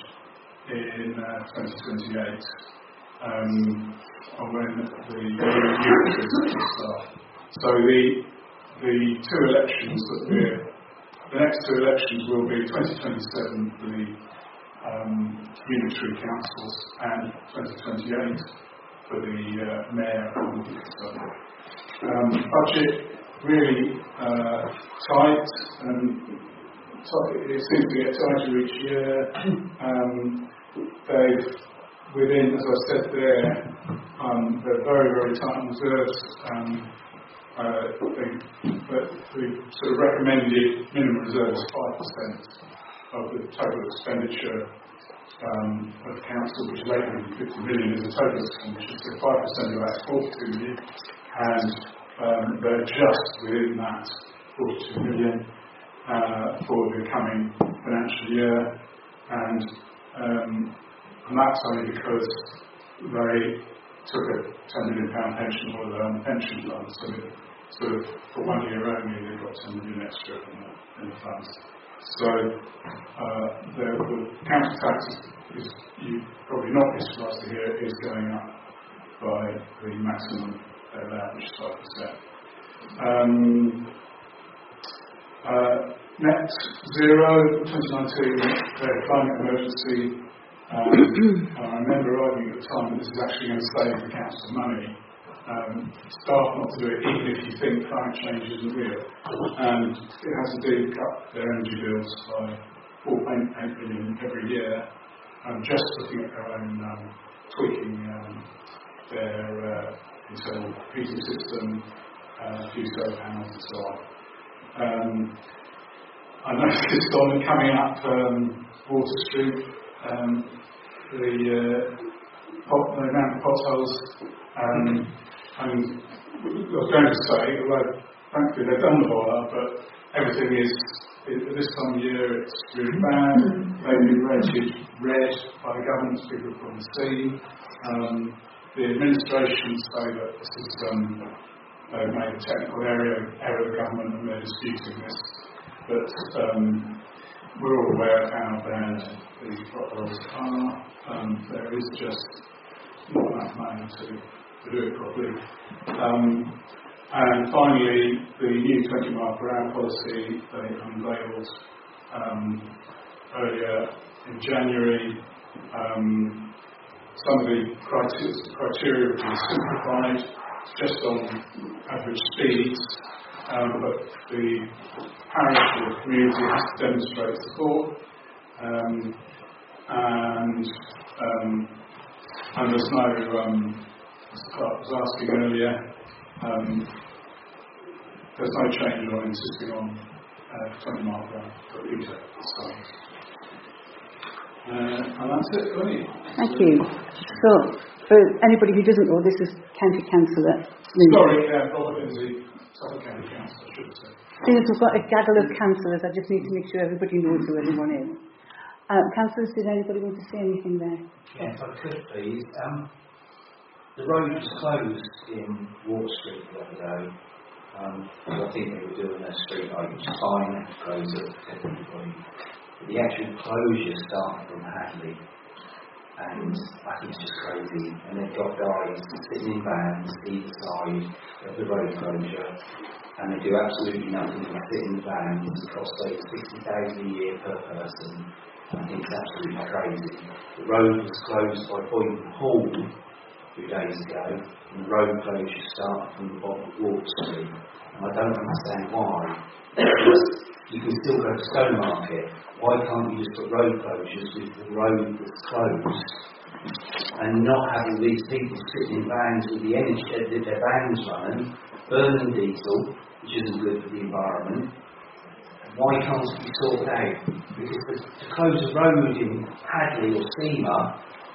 in uh, twenty twenty-eight, um, when the unitaries will start. So the the two elections that we're the next two elections will be twenty twenty-seven for the Um, unitary councils and twenty twenty-eight for the uh, mayor and the um, budget really uh, tight, and tight, it seems to get tighter each year. Um, they've within, as I said there, um, they're very very tight on reserves. Um, uh, they, but the sort of recommended minimum reserve is five percent of the total expenditure um, of the council, which is eight hundred fifty million, is the total expenditure, so five percent of that is forty-two million, and um, they're just within that forty-two million uh, for the coming financial year, and, um, and that's only because they took a ten million pound pension holiday on the pension fund, so sort of for one year only they've got ten million extra in the, in the funds. So uh, the, the council tax is, you probably not be surprised to hear, is going up by the maximum allowed, which is five percent. Um, uh, net zero, twenty nineteen, declared climate emergency. Um, and I remember arguing at the time that this is actually going to save the council money. Um, staff not to do it, even if you think climate change isn't real. And it has indeed cut their energy bills by four point eight billion every year. Um, just looking at their own um, tweaking um, their uh, internal heating system, uh, a few solar panels and so on. Um, I noticed on coming up um, Water Street, um, the, uh, pot, the amount of potholes, um, and I was going to say, although frankly they've done the boiler, but everything is, at this time of year it's really bad. They've been rated red by the government, people have probably seen. Um, the administration say that this is, um, they've made a technical area, error of the government and they're disputing this. But um, we're all aware of how bad these potholes are. Um, there is just not enough money to, to do it properly. Um, and finally, the new twenty mile per hour policy they unveiled um, earlier in January. Um, some of the criteria, criteria have been simplified just on average speeds, um, but the parish or the community has to demonstrate support. Um, and um, and there's no, um, as Clark was asking earlier, um, there's no change on insisting on uh, twenty mile per hour per litre. So, uh, and that's it, really. Thank you. So, for anybody who doesn't know, this is County Councillor. Sorry, uh, Robert Lindsay, Suffolk County Council, I should say. Seeing as we've got a gaggle of councillors, I just need to make sure everybody knows who everyone is. Uh, councillors, did anybody want to say anything there? Yes, I could please. Um, the road was closed in Water Street the other day. Um, I think they were doing their street light, which is fine, they could close it, protect everybody. But the actual closure started from Hadley, and I think it's just crazy. And they've got guys sitting in vans either side of the road closure, and they do absolutely nothing but sit in the vans. It costs over sixty thousand a year per person. I think it's absolutely crazy. The road was closed by Boynton Hall a few days ago, and the road closure started from the bottom of Water Street. And I don't understand why. Because you can still go to Stowmarket. Why can't you just put road closures with the road that's closed, and not having these people sitting in vans with the energy that their vans running, burning diesel, which isn't good for the environment? Why can't it be sorted out? Because to, to close a road in Hadley or Seymour,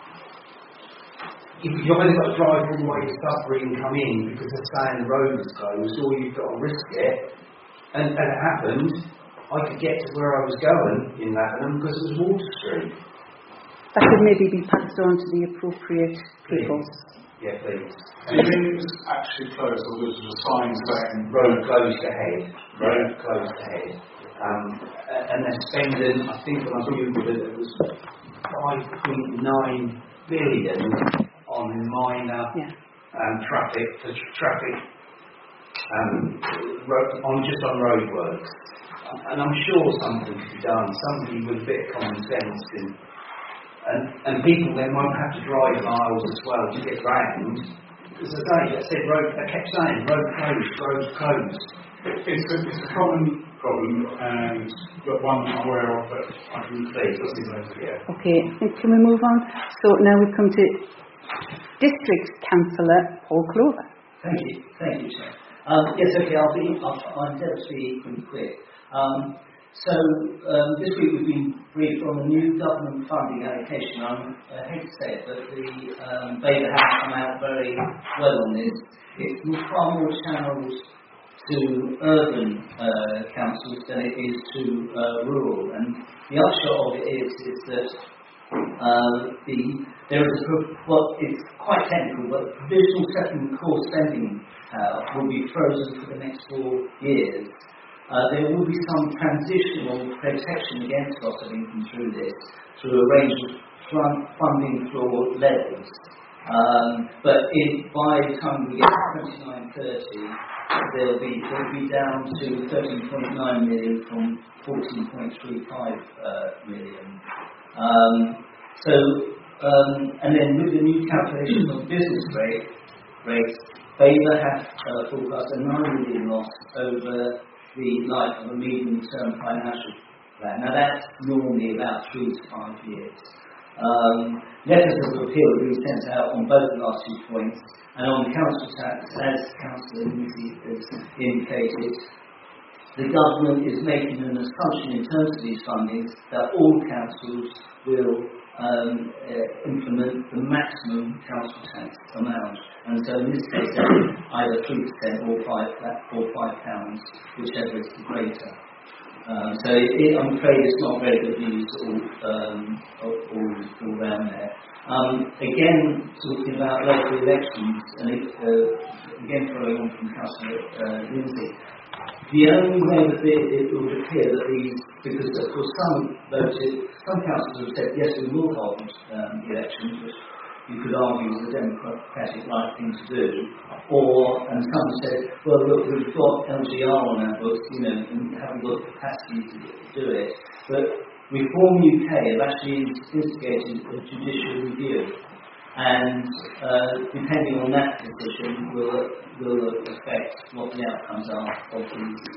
you've either got to drive all the way to Sudbury and come in because they're saying the road is closed, or you've got to risk it. And, and it happened, I could get to where I was going in Lavenham because it was Water Street. That could maybe be passed on to the appropriate people. Yeah, please. Do you think it was actually closed, or was there a sign saying road closed ahead? Road closed ahead. Um, and they're spending, I think when I viewed it, it was five point nine billion on minor yeah. um, traffic, for traffic, um, road, on just on roadworks. And I'm sure something could be done. Somebody with a bit of common sense can, and and people then won't have to drive miles as well to get round. Because as I say, I said road. I kept saying road closed, road closed. It's a, it's a common problem, and but one I'm aware of that I can say doesn't over here. Okay, can we move on? So now we come to District Councillor Paul Clover. Thank you, thank you, Chair. Um, yes, okay, I'll be. I'll, I'll endeavour to be pretty quick. Um, so um, this week we've been briefed on the new government funding allocation. I'm, I hate to say it, but the um, Baker has come out very well on this. It's far more channeled to urban uh, councils than it is to uh, rural. And the upshot of it is, is that uh, the there is a, well, it's quite technical, but provisional settlement core spending uh, will be frozen for the next four years. Uh, there will be some transitional protection against loss of income through this, through a range of fund, funding floor levels. Um, but if by the time we get to twenty-nine thirty, they'll be they'll be down to thirteen point nine million from fourteen point three five uh, million. Um, so, um, and then with the new calculation of business rate rates, Baver have uh, forecast a nine million loss over the life of a medium-term financial plan. Now that's normally about three to five years. Um, letters of appeal have been sent out on both the last two points, and on council tax, as Councillor Lindsay has indicated, the government is making an assumption in terms of these fundings that all councils will um, uh, implement the maximum council tax amount, and so in this case, either three percent or five or five pounds, whichever is the greater. Um, so it, it, I'm afraid it's not very good news all, um, all, all, all around there. Um, again, talking about local elections, and it, uh, again following on from Councillor uh, Lindsay, the only way that it, it would appear that these, because of course some voted, some councils have said yes we will hold um, the elections, which you could argue is the democratic right thing to do, or, and some said, well look, we've got L G R on our books, you know, and haven't got the capacity to do it. But Reform U K have actually instigated a judicial review, and uh, depending on that decision will will affect what the outcomes are of these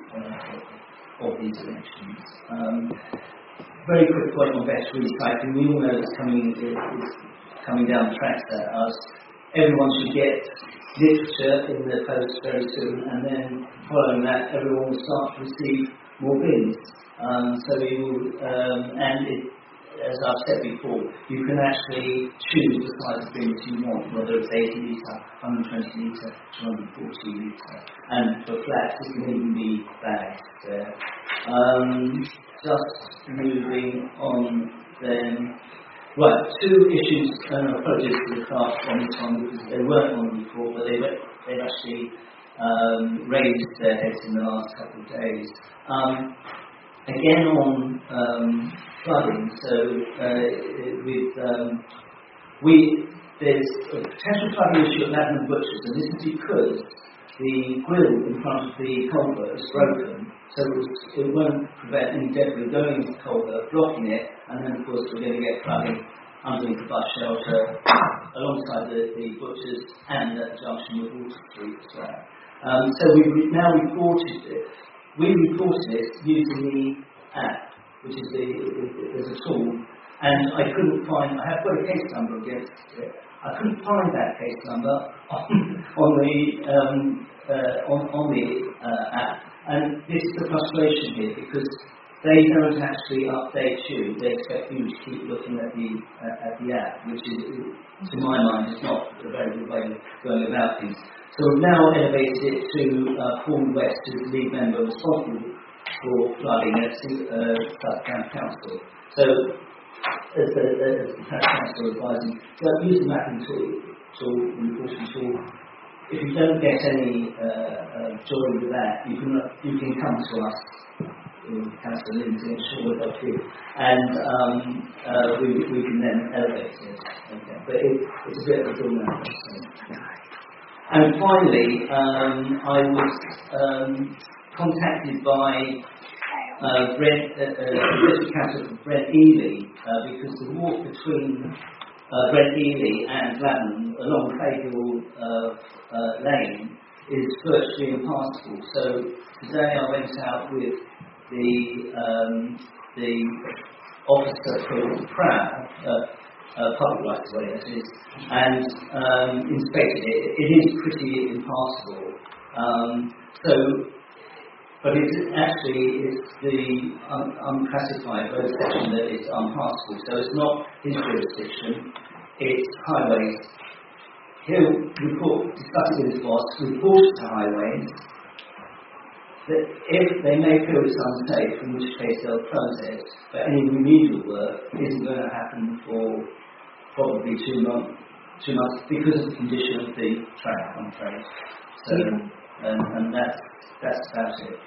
uh, of these elections. Um, very quick point on better recycling. We all know it's coming. It's, coming down the tracks at us. Everyone should get literature in their post very soon, and then following that, everyone will start to receive more bins. Um, so you will, um, and it, as I've said before, you can actually choose the size of bins you want, whether it's eighty litre, one hundred twenty litre, two hundred forty litre, and for flats it can even be bags there. Um, just moving on then. Right, two issues, and apologies to the clerk on this one because they weren't on before, but they've, they've actually um, raised their heads in the last couple of days. Um, again on um, flooding, so uh, with um, we there's a potential flooding issue at Ladman Butchers, and this is because the grill in front of the culvert is broken, so it, was, it won't prevent any debris going into the culvert, blocking it, and then of course we're going to get flooding underneath the bus shelter alongside the, the butchers and at the junction with Water Street as well. Um, so we've now reported it. We reported it using the app, which is the, there's a tool, and I couldn't find, I have got a case number against it. I couldn't find that case number on, on the um, uh, on, on the uh, app, and this is the frustration here because they don't actually update you. They expect you to keep looking at the uh, at the app, which is, to my mind, is not a very good way of going about things. So we've now elevated it to uh, Paul West, who's the lead member responsible for flooding at uh, South County Council. So. As the, as the tax council advising, so use the mapping tool, tool, reporting tool. If you don't get any uh, uh, joy with that, you can you can come to us, Councillor Lindsay, and Sean up here, and um, uh, we we can then elevate it. Okay, but it, it's a bit of a dual matter. So. And finally, um, I was um, contacted by. Uh, Brent, uh, uh, Councillor for Brent Ely, uh, because the walk between uh, Brent Ely and Gladden along Fayehill uh, uh, Lane is virtually impassable. So today I went out with the um, the officer for Proud, uh, uh, public rights of way that is, and um, inspected it. It is pretty impassable. Um, so. But it's actually it's the un- unclassified road section that is unpassable. So it's not his jurisdiction, it's highways. He'll report, discuss it with his boss, report to highways, that if they may feel it's unsafe, in which case they'll close it, but any remedial work isn't going to happen for probably two months, two months because of the condition of the track, I'm afraid. So, and, and that's That's about it.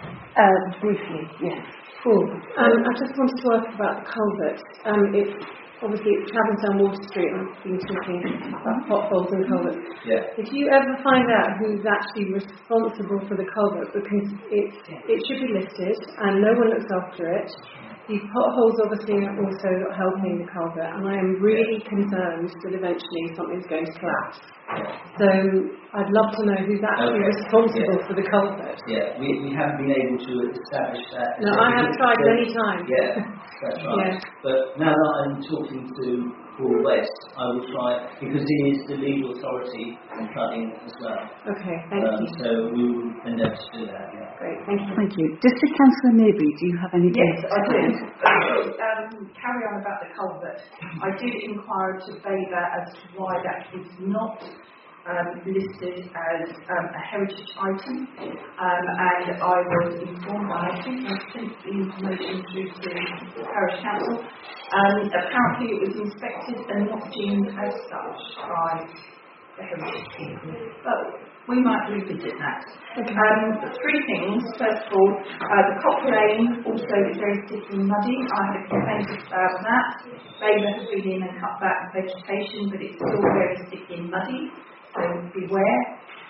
Uh, briefly, yes. Cool. Um, I just wanted to ask about the culvert. Um, it's obviously it's travelling down Water Street and I've been talking about potholes and culverts. Yeah. If you ever find out who's actually responsible for the culvert, because it's, it should be listed and no one looks after it, these potholes obviously are also not helping the culvert, and I am really concerned that eventually something's going to collapse. So I'd love to know who's actually Okay. responsible Yeah. for the culvert. Yeah, we, we haven't been able to establish that. No, I have tried many times. Yeah, that's right. Yeah. But now that I'm talking to Paul West, I will try, because he is the legal authority on flooding as well. Okay, thank um, you. So we will endeavour to do that, yeah. Great, thank you. Thank you. District Councillor Maybury, do you have any? Yes, I do. Um, carry on about the culvert. I did inquire to Baber as to why that is not um, listed as um, a heritage item, um, and I was informed, and I think I sent the information through to the parish council. Um, apparently it was inspected and not deemed as such by the heritage people. But we might revisit that. Um, three things. First of all, uh, the Cock Lane also is very sticky and muddy. I had a complaint about that. Baber has been in and cut back vegetation, but it's still very sticky and muddy, so beware.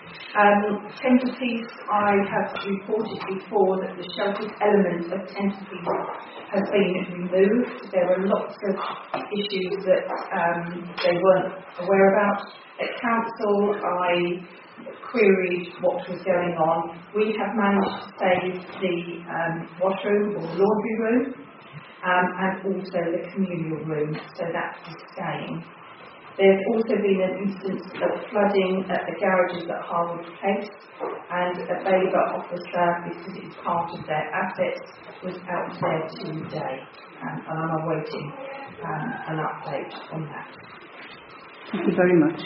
Um, Tenterpiece, I have reported before that the sheltered element of Tenterpiece has been removed. There were lots of issues that um, they weren't aware about. At council, I queried what was going on. We have managed to save the um, washroom or laundry room um, and also the communal room, so that's the staying. There's also been an instance of flooding at the garages at Harwood Place, and a Baber officer, because it's part of their assets, was out there today, um, and I'm awaiting um, an update on that. Thank you very much.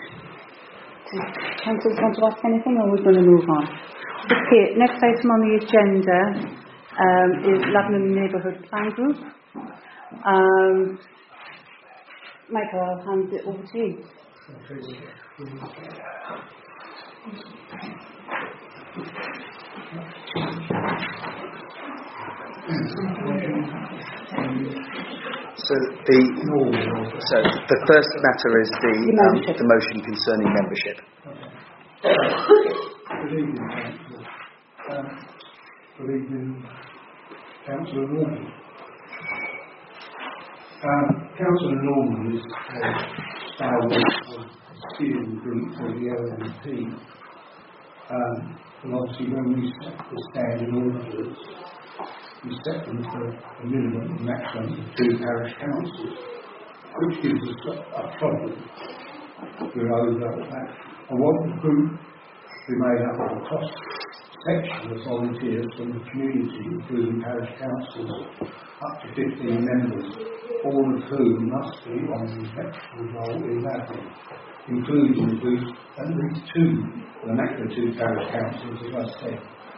Councillors want to ask anything, or we're going to move on? Okay, next item on the agenda um, is Lavenham Neighbourhood Plan Group. Um, Michael, I'll hand it over to you. So the so the first matter is the um, the motion concerning membership. Good evening, Councillor. Um, good evening, Councillor Norman. Um, Councillor Norman is a stalwart of the steering group for the L N P. Um, and obviously when we set the standing orders, we set them for a minimum and maximum of two parish councils, which gives us a, a problem. We're over that. I want the group to be made up of a cross section of volunteers from the community, including parish councils, up to fifteen members, all of whom must be on the electoral roll in Lavenham, including at least, at least two, the maximum two parish councils, as I said.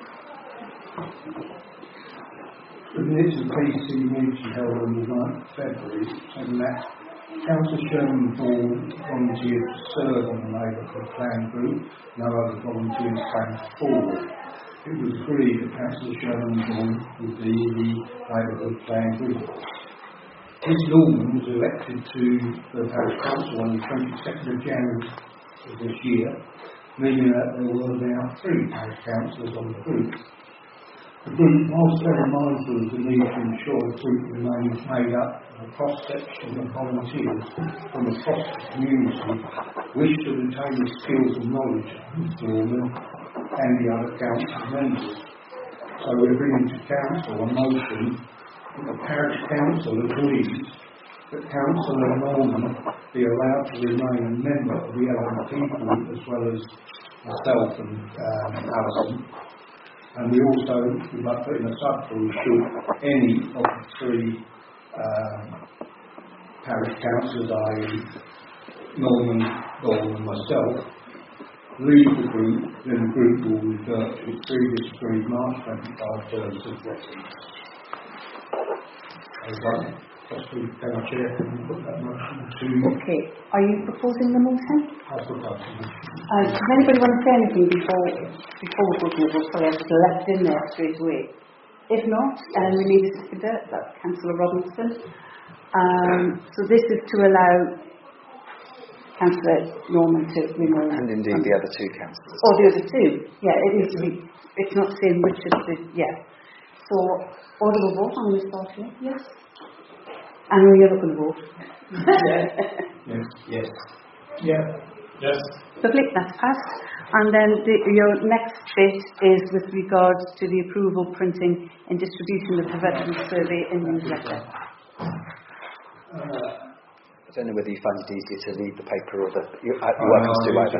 The minutes of the P C meeting held on the ninth of February, and that Councillor Sherman Ball volunteered to serve on the Neighbourhood Plan Group. No other volunteers came forward. It was agreed that Councillor Sherman Ball would be the Neighbourhood Plan Group. Miz Norman was elected to the Parish Council on the twenty-second of January of this year, meaning that there were now three parish councillors on the group. The group was very mindful of the need to ensure the group remains made up of a cross-section of volunteers from across the community wish to retain the skills and knowledge of Miz Norman and the other council members. So we're bringing to council a motion that the parish council agrees that Councillor Norman be allowed to remain a member of the L N P group as well as myself and um, Alison. And we also would like to put in a sub-rule should any of the three um, parish councillors, that is Norman, Dawn and myself, leave the group, then the group will revert to its previous agreed March twenty-five terms of residence. Okay. Possibly, can I chair, can you put that motion to... Okay, are you proposing the motion? I'll put that motion. Uh, does anybody want to say anything before, before we go to the vote? Sorry, I just left in there straight away. If not, um, we need a seconder, that's Councillor Robinson. Um, so this is to allow Councillor Norman to remain. And indeed the other two councillors. Oh, the other two. Yeah, it needs to be, it's not saying which of the, yeah. So, audible vote, I'm going to start here. Yes. And you're not going to vote? Yes. Yes. Yeah. Yes. Lovely, that's passed. And then the, your next bit is with regards to the approval, printing and distribution of the veteran survey and newsletter. Uh, I don't know whether you find it easier to read the paper or the... You're, uh, you're welcome to either.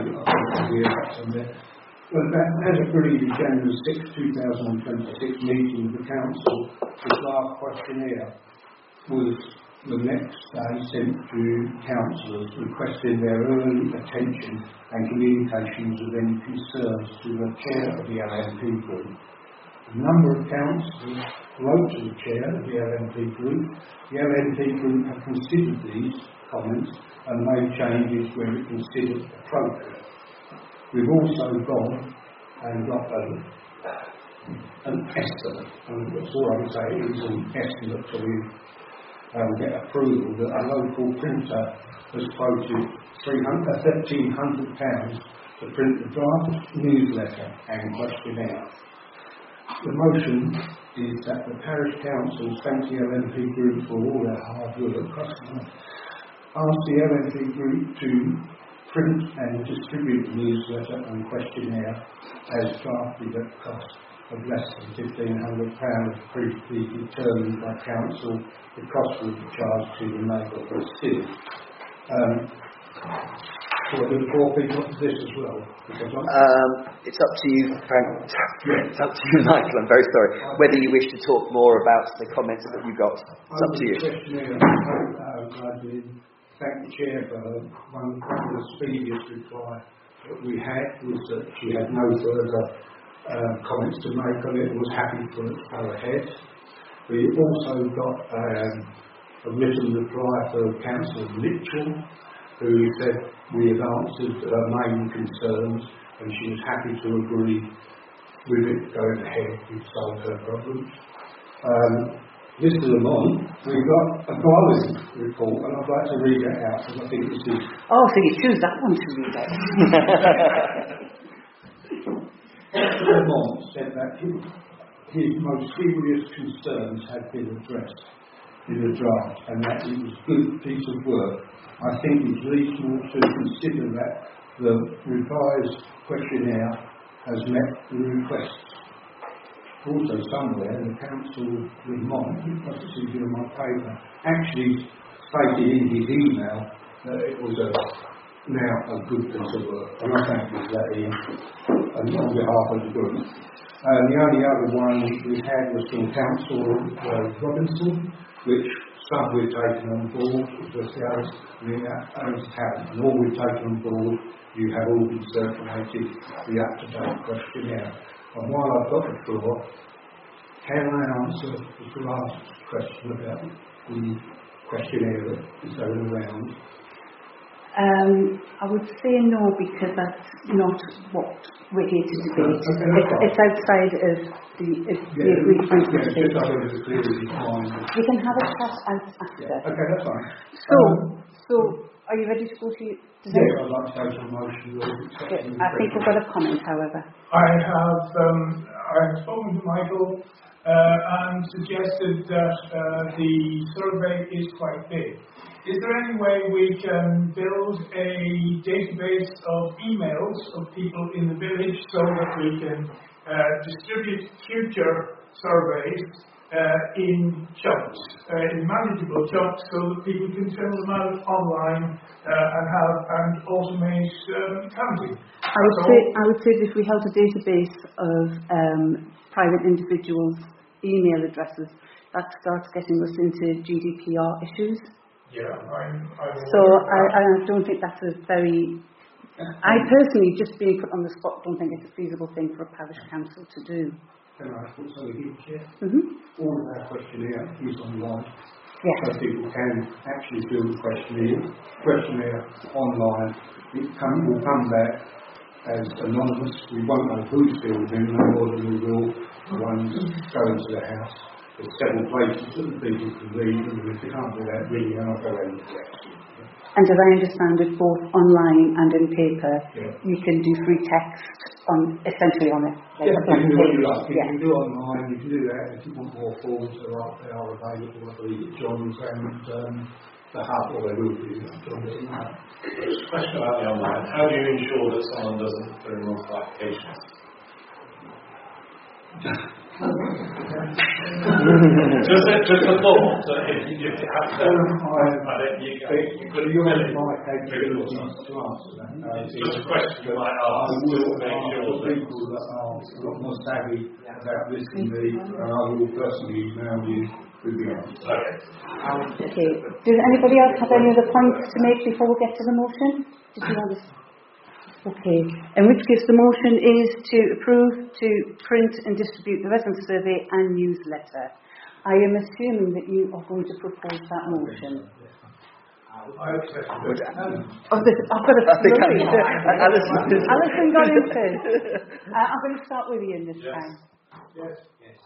Well, as agreed in January sixth, two thousand twenty-six meeting of the Council, the draft questionnaire was the next day sent to councillors requesting their early attention and communications of any concerns to the chair of the L M P group. A number of councillors wrote to the chair of the L M P group. The L M P group have considered these comments and made changes where it considered appropriate. We've also gone and got a, an estimate, and that's all I can say is an estimate till we um, get approval that a local printer has quoted thirteen hundred pounds to print the draft newsletter and questionnaire. The motion is that the parish councils thank the L M P group for all their hard work, ask the L M P group to print and distribute the newsletter and questionnaire as drafted at cost of less than fifteen hundred pounds previously determined by council. The cost will be charged to the neighbourhood city. Um, so I do four people to this as well. Um, it's up to you, Frank. It's up to you, Michael. I'm very sorry. Whether you wish to talk more about the comments that you got, it's up to you. Thank the chair for one, one of the speediest reply that we had was that she had no further uh, comments to make on it and was happy for it to go ahead. We also got um, a written reply from Councillor Mitchell, who said we had answered her main concerns and she was happy to agree with it going ahead. We've solved her problems. Um, Mister Lamont, we've got a Garland report, and I'd like to read it out because I think this is... Oh, so you choose that one to read out. Mister Lamont said that his, his most serious concerns had been addressed in the draft, and that it was a good piece of work. I think it's reasonable to consider that the revised questionnaire has met the requests. Also somewhere the council with Mont, it must have seen in my paper, actually stated in his email that it was a, now a good piece of work. And I thank you for that, Ian, and on behalf of the group. Uh, the only other one we had was from Council uh, Robinson, which some we've taken on board, just the others, the others haven't. And all we've taken on board, you have all been circulated the up-to-date questionnaire. And while I've got the floor, can I answer the last question about the questionnaire that is going around? Um, I would say no, because that's not what we're here to debate. Okay, it's, it's outside of the, of yeah, the agreed yeah, yeah, just I wanted to clear it in mind. You can have a chat out after. Yeah, okay, that's fine. So, um, so are you ready to go to your Yeah, I'd like to take a motion. Okay, I think we've got a comment, however. I have um, I have spoken to Michael uh, and suggested that uh, the survey is quite big. Is there any way we can build a database of emails of people in the village so that we can uh, distribute future surveys uh, in chunks, uh, in manageable chunks, so that people can fill them out online uh, and have and automate um, counting? I would say I would say that if we held a database of um, private individuals' email addresses, that starts getting us into G D P R issues. Yeah, I'm, I'm so I, I don't think that's a very. I personally, just being put on the spot, don't think it's a feasible thing for a parish council to do. Can I put something in here? Mm-hmm. All of our questionnaire is online. Yes. So people can actually fill the questionnaire, questionnaire online. It come, will come back as anonymous. We won't know who's filled in, no more than we will the ones going to the house. there's several places that people can read, and if they can't do that reading, I'll go into the text. And as I understand it, both online and in paper, Yeah. you can do free text on essentially on it. Like Yeah, a you blank can do what you page. like. You Yeah. can do it online, you can do that. If you want more forms, there are, they are available, I believe, at John's and um, the Hub, or they will be at John's and the Hub. Just a question about the online. How do you ensure that someone doesn't put in multiple applications? just, a, just a thought. So if you have to, I don't, you, you could You're fill it. my capability to answer that. Uh, It's just a question you might ask. I will to make ask sure the people that are a lot more savvy about this than me, and I will personally email you with the answer. Okay. Okay. Does anybody else have any other points to make before we get to the motion? Did you want to? Okay. In which case, the motion is to approve to print and distribute the resident survey and newsletter. I am assuming that you are going to propose that motion. I accept it. Oh, this, I've got a I think flurry. I'm- Alison is- Alison got in first. Uh, I'm going to start with Ian this Yes. time. Yes. Yes.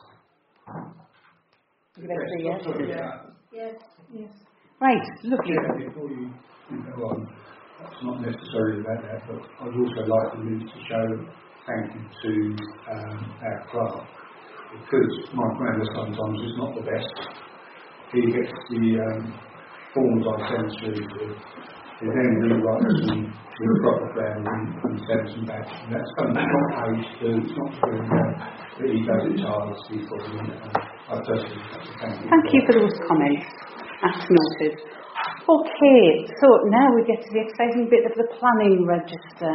You better say yes. Yes. Yes. Right, lovely. Yeah, before you, you go on, that's not necessarily about that, but I'd also like the news to show thank you to um, our clerk, because my grammar sometimes is not the best. He gets the um, forms I send through, to, he then rewrites them with a proper grammar and, and sends them back. And that's something that's not how he to do, it's not to do that, but he does it tirelessly for me, and I personally have to thank you. Thank you for those comments. That's noted. Okay, so now we get to the exciting bit of the planning register.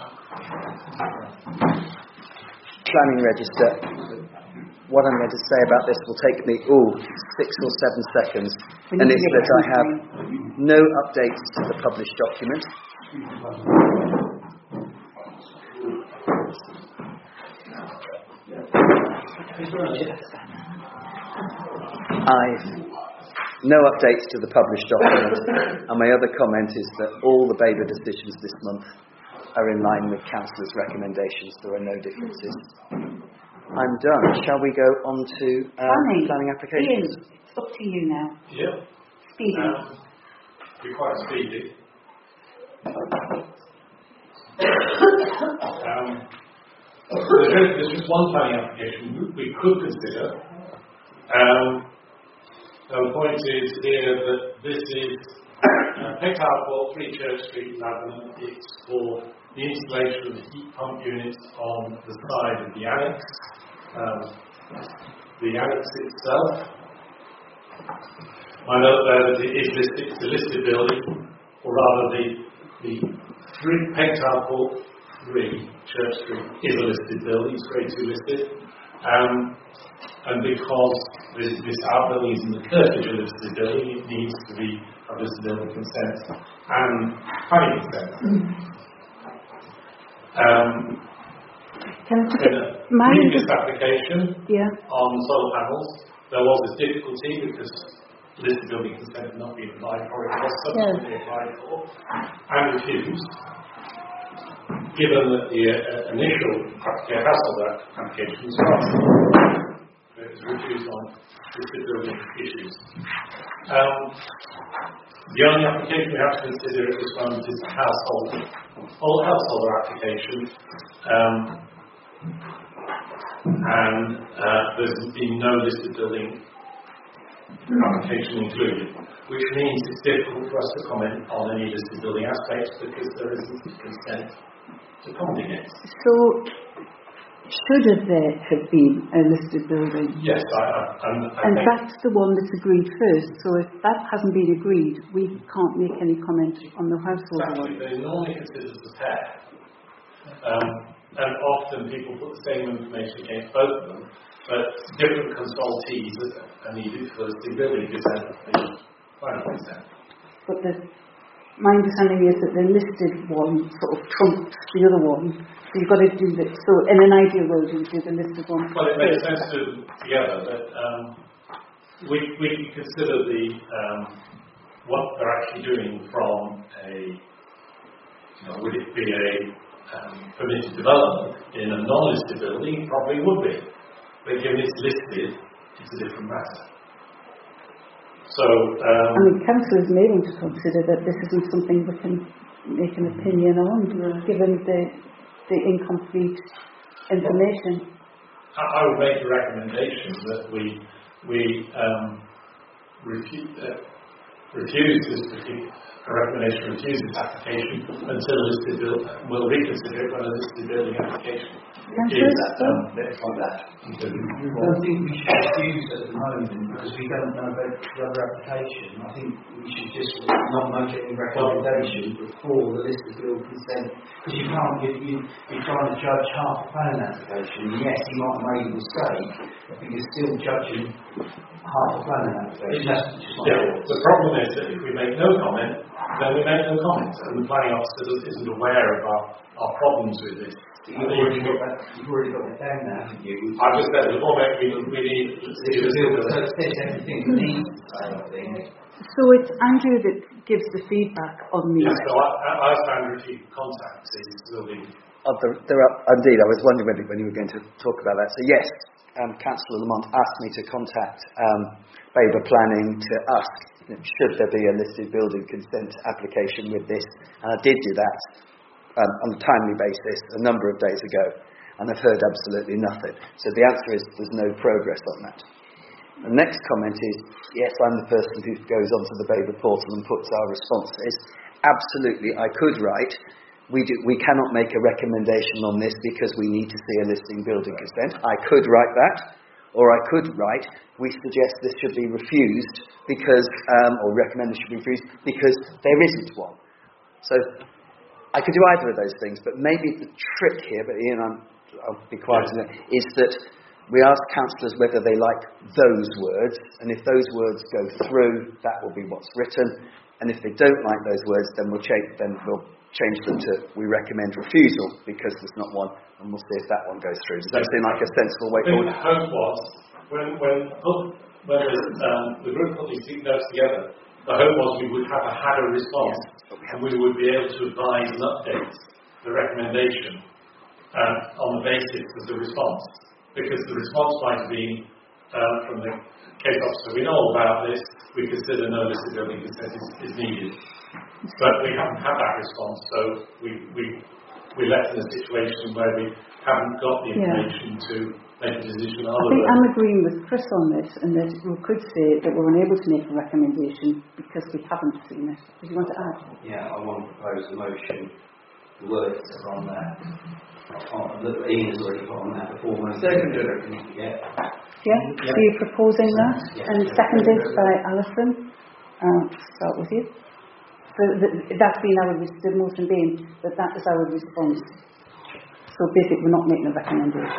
Planning register. What I'm going to say about this will take me, ooh, six or seven seconds. We And need it's to get that I have something. no updates to the published document. I've no updates to the published document, and my other comment is that all the Baber decisions this month are in line with Councillors' recommendations. There are no differences. I'm done. Shall we go on to uh, Planning. planning applications? Ian, it's up to you now. Yeah. Speedy. Um, be quite speedy. um, so there's, there's just one planning application we could consider. Um, so the point is here that this is uh, Pectower Court, three Church Street, Lavenham. It's for the installation of the heat pump units on the side of the annex. Um, the annex itself, I know that it is listed, it's a listed building, or rather the, the three Pectower Court three Church Street is a listed building, it's grade two listed. Um, and because this, this outbuilding is in the Curtilage of a listed building, it needs to be a listed building consent and planning consent. Um, Can I in a my previous application yeah. on solar panels, there was a difficulty because listed building consent had not been applied for, it was subsequently applied for and refused. Given that the uh, initial application, household application was passed, it was refused on listed building issues. Um, the only application we have to consider at this moment is the household, all householder application. Um, and uh, there's been no listed building application included, which means it's difficult for us to comment on any listed building aspects because there isn't consent to comment it. So, should have there have been a listed building? Yes, I, I, and I And think that's the one that's agreed first. So if that hasn't been agreed, we can't make any comment on the household exactly, one. they're normally considered as a pair. Um, and often people put the same information against both of them, but different consultees are needed for the building consent and the planning consent. But the, my understanding is that the listed one sort of trumps the other one. So you've got to do that. So in an ideal world, you would do the listed one Well, it makes first. sense to do them together, but um, we, we can consider the um, what they're actually doing from a, you know, would it be a um, permitted development in a non-listed building? Probably would be. But given it's listed, it's a different matter. So, um, I mean, councillors may want to consider that this isn't something we can make an opinion on, given the, the incomplete information. I, I would make a recommendation that we we um, refuse, uh, refuse this particular a recommendation to refuse this application until a listed building. We'll reconsider it when a listed building application is um, on that. I don't think we should refuse at the moment because we don't know about the other application. I think we should just not make any recommendation before the listed building consent, because you can't give you you're trying to judge half a planning application. Yes, you might have made a mistake, but you're still judging half a planning application. That's just my Yeah, thoughts. the problem is that if we make no comment, then we make no comment, and the planning officer isn't aware of our, our problems with this. You've already got that. You've already got it down now, haven't you? I just said the format we, we need. This is so it says everything we need to say, I think. So it's Andrew that gives the feedback on these. Yes, so I, I asked Andrew if he could contact the building. Oh, there, there are, indeed, I was wondering when, when you were going to talk about that. So yes, um, Councillor Lamont asked me to contact um, Baber Planning to ask, you know, should there be a listed building consent application with this, and I did do that um, on a timely basis a number of days ago, and I've heard absolutely nothing. So the answer is there's no progress on that. The next comment is, yes, I'm the person who goes onto the Baber portal and puts our responses. Absolutely, I could write, we, do, we cannot make a recommendation on this because we need to see a listing building consent. I could write that, or I could write, we suggest this should be refused because, um, or recommend this should be refused because there isn't one. So I could do either of those things, but maybe the trick here, but Ian, I'm, I'll be quiet on it, is that we ask councillors whether they like those words, and if those words go through, that will be what's written, and if they don't like those words, then we'll change, then we'll change them to we recommend refusal because there's not one, and we'll see if that one goes through. Does that seem like a sensible way I think forward? the hope was, when, when, when um, the group put these notes together, the hope was we would have a, had a response, yes, we and we would be able to advise and update the recommendation um, on the basis of the response. Because the response might have been um, from the case officer, we know all about this, we consider no listed building consent is, is needed. But we haven't had that response, so we, we, we're left in a situation where we haven't got the information yeah. to make a decision. I think I'm agreeing with Chris on this, and that we could say that we're unable to make a recommendation because we haven't seen it. Did you want to add? Yeah, I want to propose a motion. The words are on that. Oh, look, Ian has already put on that before. My second yeah. Yeah, yeah. So you're proposing that, yeah. and seconded by Alison. Uh, start with you. So th- that's been our the motion being that that is our response. So basically, we're not making a recommendation.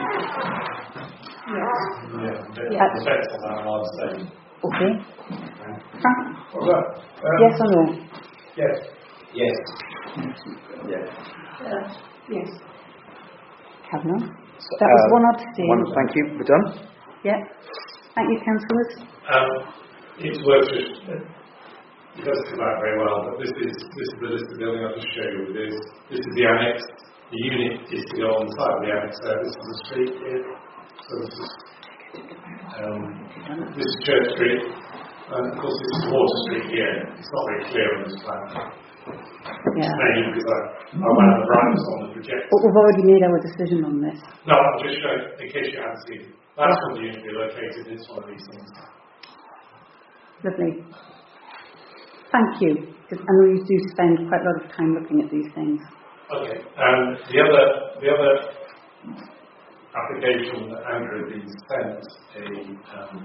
Yeah, yeah. The best of that one saying. Okay. Frank? Well, um, yes or no? Yes. Yes. Yes. Uh, yes. Kavanagh. So, that was uh, one abstain. One, thank you. We're done? Yeah. Thank you, councillors. Um, it's worth just, it doesn't come out very well, but this is this is the list of building I'll just show you. This, this is the annex. The unit is to go on the side of the annex there. This is the street here. So this is, um, this is Church Street. And of course this is Water Street here. It's not very clear on this plan. Yeah. Maybe because I, I went the brightness on the projector. But we've already made our decision on this. No, I'm just showing, in case you haven't seen it. That's yeah. where the unit will be located. It's one of these things. Lovely. Thank you. Because I know you do spend quite a lot of time looking at these things. Okay. Um, the other, the other application that Andrew has been sent a um,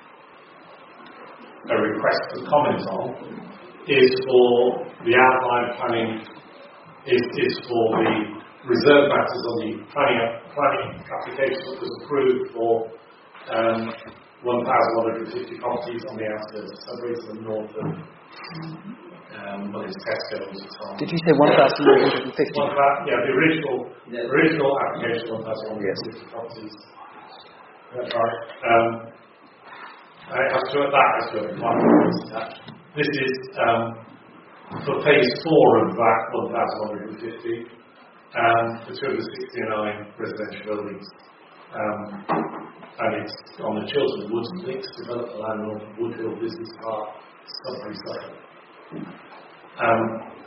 a request for comment on is for the outline planning, is, is for the reserve matters on the planning, planning application that was approved for um, one thousand one hundred fifty properties on the outskirts of Sudbury to the north of um, what is Tesco's and so on. Did you say one thousand one hundred fifty? Yeah, the original, the original application, one thousand one hundred fifty yes. properties. That's right. Um, it has to, that has to apply. This is um, for phase four of that one thousand one hundred fifty, um, for two hundred sixty-nine residential buildings. Um, and it's on the Chiltern Woods Links developed the land on Woodhill Business Park, Sudbury, Suffolk. Um,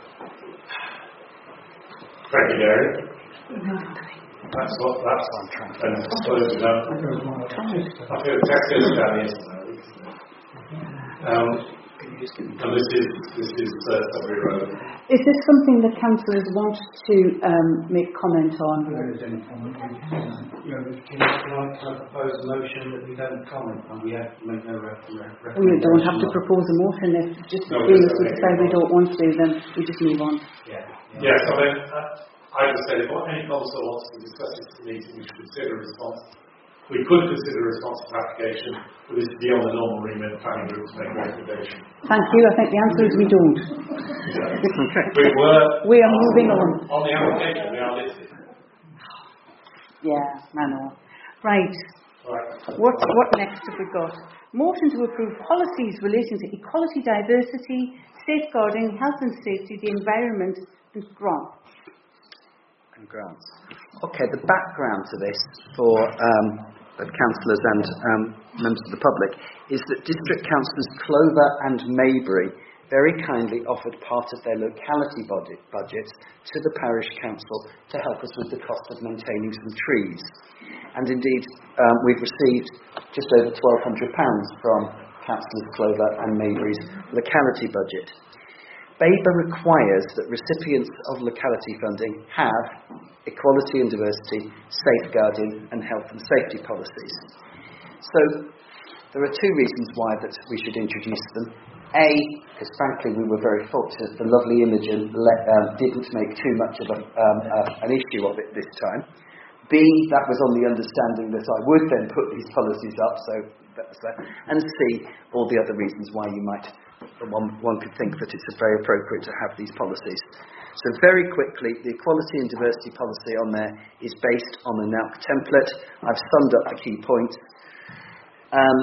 thank you, Gary. That's what that's on track. And I suppose you know, I feel Tesco's down yesterday. Um, and this is this is uh, Sudbury Road. Is this something the councillors want to um, make comment on? You know, can I propose a motion that we don't comment on? We have to make no recommendation. We don't have to propose a motion. If just No, between just us we decide we don't want to, then we just move on. Yeah. Yes, I mean, uh, I would say if any councillor wants to discuss this at the meeting, we should consider a response. We could consider a response to the application, but this is beyond the normal remit of planning group to make a recommendation. Thank you. I think the answer is we don't. We were. We are moving on. On the application, we are listed. Yeah, I know. Right. Right. What, what next have we got? Motion to approve policies relating to equality, diversity, safeguarding, health and safety, the environment and grants. And grants. Okay, the background to this for um, both councillors and um, members of the public is that District Councillors Clover and Maybury very kindly offered part of their locality budget, budget to the parish council to help us with the cost of maintaining some trees. And indeed, um, we've received just over twelve hundred pounds from Councillors Clover and Maybury's locality budget. BABER requires that recipients of locality funding have equality and diversity, safeguarding and health and safety policies. So there are two reasons why that we should introduce them. A, because frankly we were very fortunate the lovely Imogen le- um, didn't make too much of a, um, uh, an issue of it this time. B, that was on the understanding that I would then put these policies up, so that's that. And C, all the other reasons why you might, one, one could think that it's very appropriate to have these policies. So very quickly, the equality and diversity policy on there is based on a N A O C template. I've summed up the key points. Um,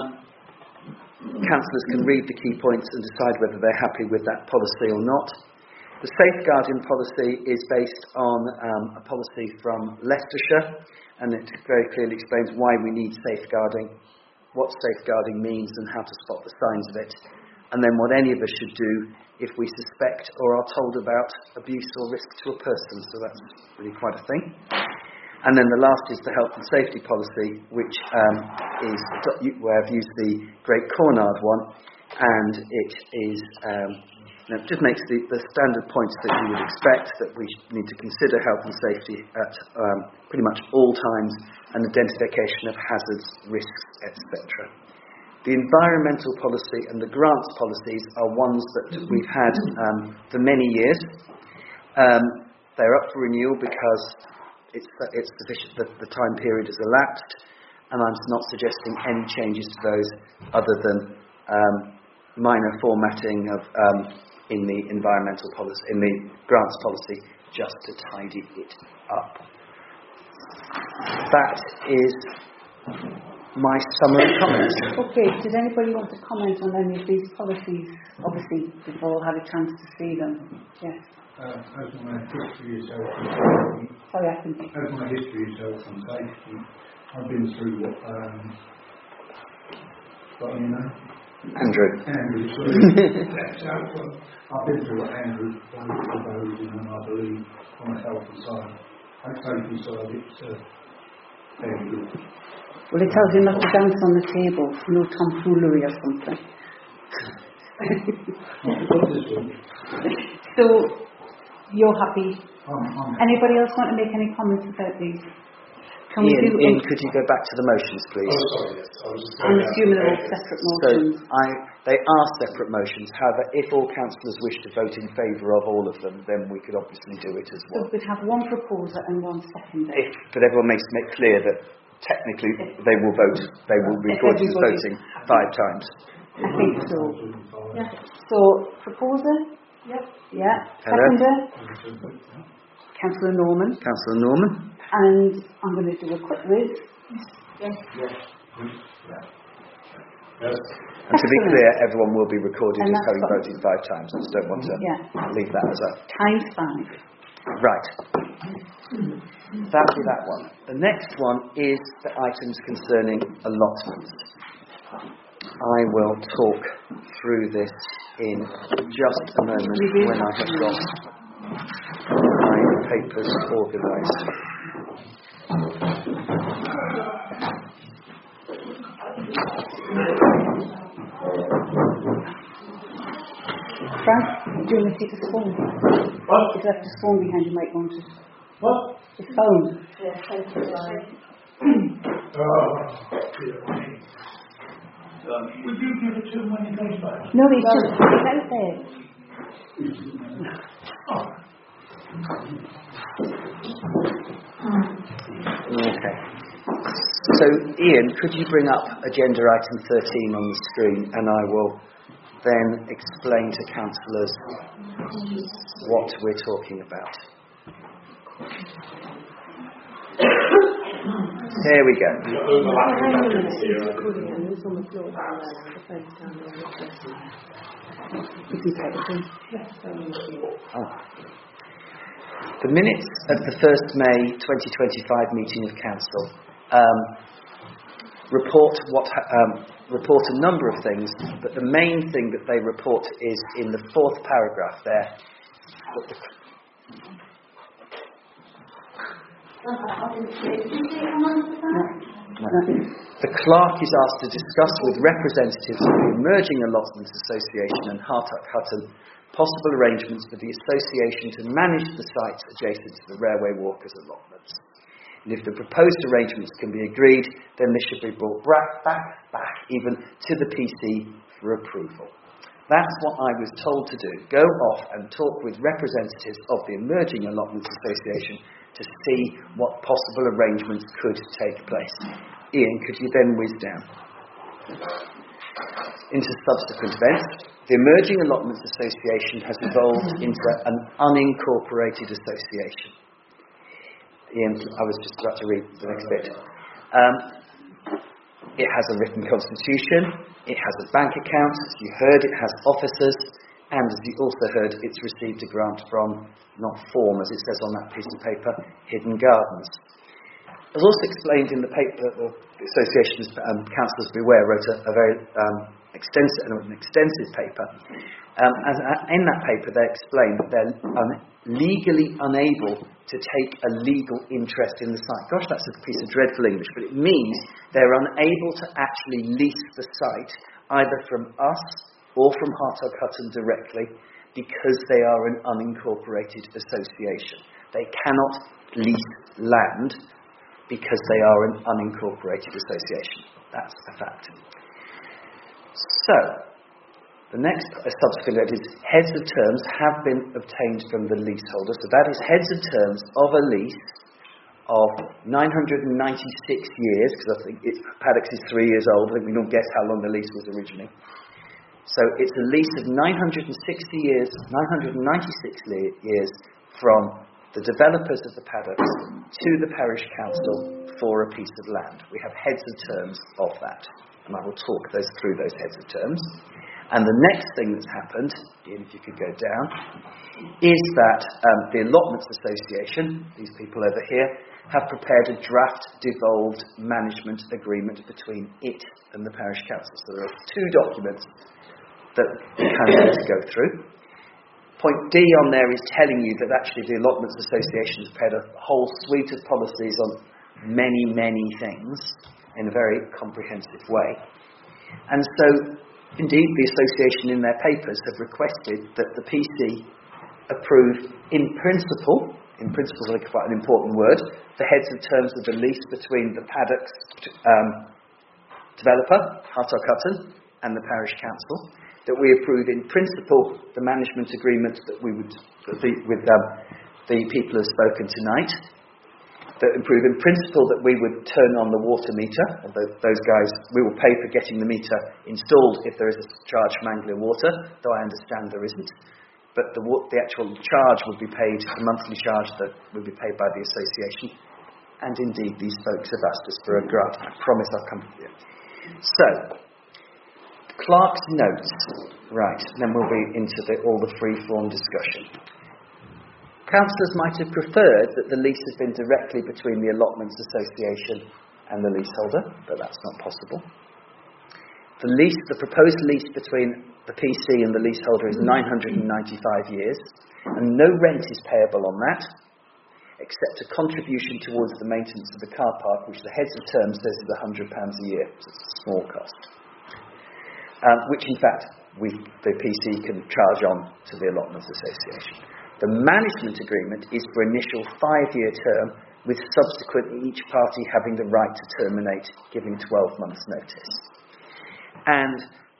councillors can read the key points and decide whether they're happy with that policy or not. The safeguarding policy is based on um, a policy from Leicestershire, and it very clearly explains why we need safeguarding, what safeguarding means and how to spot the signs of it, and then what any of us should do if we suspect or are told about abuse or risk to a person. So that's really quite a thing. And then the last is the health and safety policy, which um, is where I've used the Great Cornard one, and it is um, you know, it just makes the, the standard points that you would expect, that we need to consider health and safety at um, pretty much all times, and identification of hazards, risks, et cetera. The environmental policy and the grants policies are ones that we've had um, for many years. Um, they're up for renewal because it's, it's sufficient, the, the time period has elapsed, and I'm not suggesting any changes to those other than um, minor formatting of um, in the environmental policy, in the grants policy, just to tidy it up. That is my summary comments. Okay, did anybody want to comment on any of these policies? Obviously, we've all had a chance to see them. Yes. Uh, as my history is health and safety, Sorry, I can. as my history is health and safety, I've been through what, um, what you know? Andrew. Andrew, sorry. That's out one. I've been through what Andrew proposed, and I believe on the health and side, and safety side, it's uh, very good. Well, it tells you not to dance on the table, no tomfoolery or something. So, you're happy? I'm, I'm Anybody else want to make any comments about these? Can we Ian, do Ian, it? could you go back to the motions, please? Oh, sorry, yes. I was just I'm going assuming down they're the all separate So, motions. I, they are separate motions. However, if all councillors wish to vote in favour of all of them, then we could obviously do it as So well. we'd have one proposer and one seconder. If, but everyone makes it clear that technically they will vote, they will be If recorded as everybody- voting five times. I think so. Yeah. So, proposer? Yep. Yeah. Hello. Seconder? Councillor Norman. Councillor Norman. And I'm going to do a quick whiz. Yes. Yes. And to be clear, everyone will be recorded And as that's having what- voted five times. I just don't want to Yeah. leave that as a... Times five. Right. That'll be that one. The next one is the items concerning allotments. I will talk through this in just a moment when I have got my papers organised. Frank, do you want to see the phone? What? If you have the phone behind, you might want to. What? The phone. Yeah, thank you. Oh, dear me. Um, would you give it to him when he comes back? No, he's just it's out there. Oh. Okay. So, Ian, could you bring up agenda item thirteen on the screen, and I will then explain to councillors what we're talking about. There we go. Oh. The minutes of the first of May twenty twenty-five meeting of council um, report what um, report a number of things, but the main thing that they report is in the fourth paragraph there. That the, no. The clerk is asked to discuss with representatives of the Emerging Allotments Association and Hartuck Hutton possible arrangements for the association to manage the sites adjacent to the Railway Walkers allotments. And if the proposed arrangements can be agreed, then this should be brought back, back, back even to the P C for approval. That's what I was told to do. Go off and talk with representatives of the Emerging Allotments Association to see what possible arrangements could take place. Ian, could you then whiz down into subsequent events? The Emerging Allotments Association has evolved into an unincorporated association. Ian, I was just about to read the next bit. Um, it has a written constitution, it has a bank account, as you heard, it has officers, and as you also heard, it's received a grant from, not form as it says on that piece of paper, Hidden Gardens. As also explained in the paper, the association's um, councillors beware wrote a, a very um, extensive, an extensive paper. Um, and in that paper, they explain that they're um, legally unable to take a legal interest in the site. Gosh, that's a piece of dreadful English, but it means they're unable to actually lease the site either from us or from Hartuck Hutton directly because they are an unincorporated association. They cannot lease land because they are an unincorporated association. That's a fact. So, the next uh, subsequent is heads of terms have been obtained from the leaseholder. So that is heads of terms of a lease of nine hundred ninety-six years, because I think it, Paddocks is three years old. I think we don't guess how long the lease was originally. So it's a lease of nine hundred sixty years, nine hundred ninety-six le- years from the developers of the paddocks to the parish council for a piece of land. We have heads of terms of that, and I will talk those through those heads of terms. And the next thing that's happened, Ian, if you could go down, is that um, the Allotments Association, these people over here, have prepared a draft devolved management agreement between it and the parish council. So there are two documents that the candidates go through. Point D on there is telling you that actually the Allotments Association has prepared a whole suite of policies on many, many things in a very comprehensive way. And so, indeed, the association in their papers have requested that the P C approve in principle, in principle is quite an important word, the heads of terms of the lease between the Paddocks um, developer, Hartuck Hutton, and the parish council, that we approve in principle the management agreement that we would, the, with um, the people who have spoken tonight, that improve in principle that we would turn on the water meter, although those guys, we will pay for getting the meter installed if there is a charge for Anglia Water, though I understand there isn't. But the, the actual charge would be paid, the monthly charge that would be paid by the association. And indeed, these folks have asked us for a grant. I promise I'll come to you. So, clerk's notes. Right, then we'll be into the, all the free-form discussion. Councillors might have preferred that the lease had been directly between the allotments association and the leaseholder, but that's not possible. The lease, the proposed lease between the P C and the leaseholder is nine hundred ninety-five years, and no rent is payable on that, except a contribution towards the maintenance of the car park, which the heads of term says is one hundred pounds a year. So it's a small cost, um, which in fact we, the P C can charge on to the allotments association. The management agreement is for initial five-year term, with subsequently each party having the right to terminate, giving twelve months' notice. And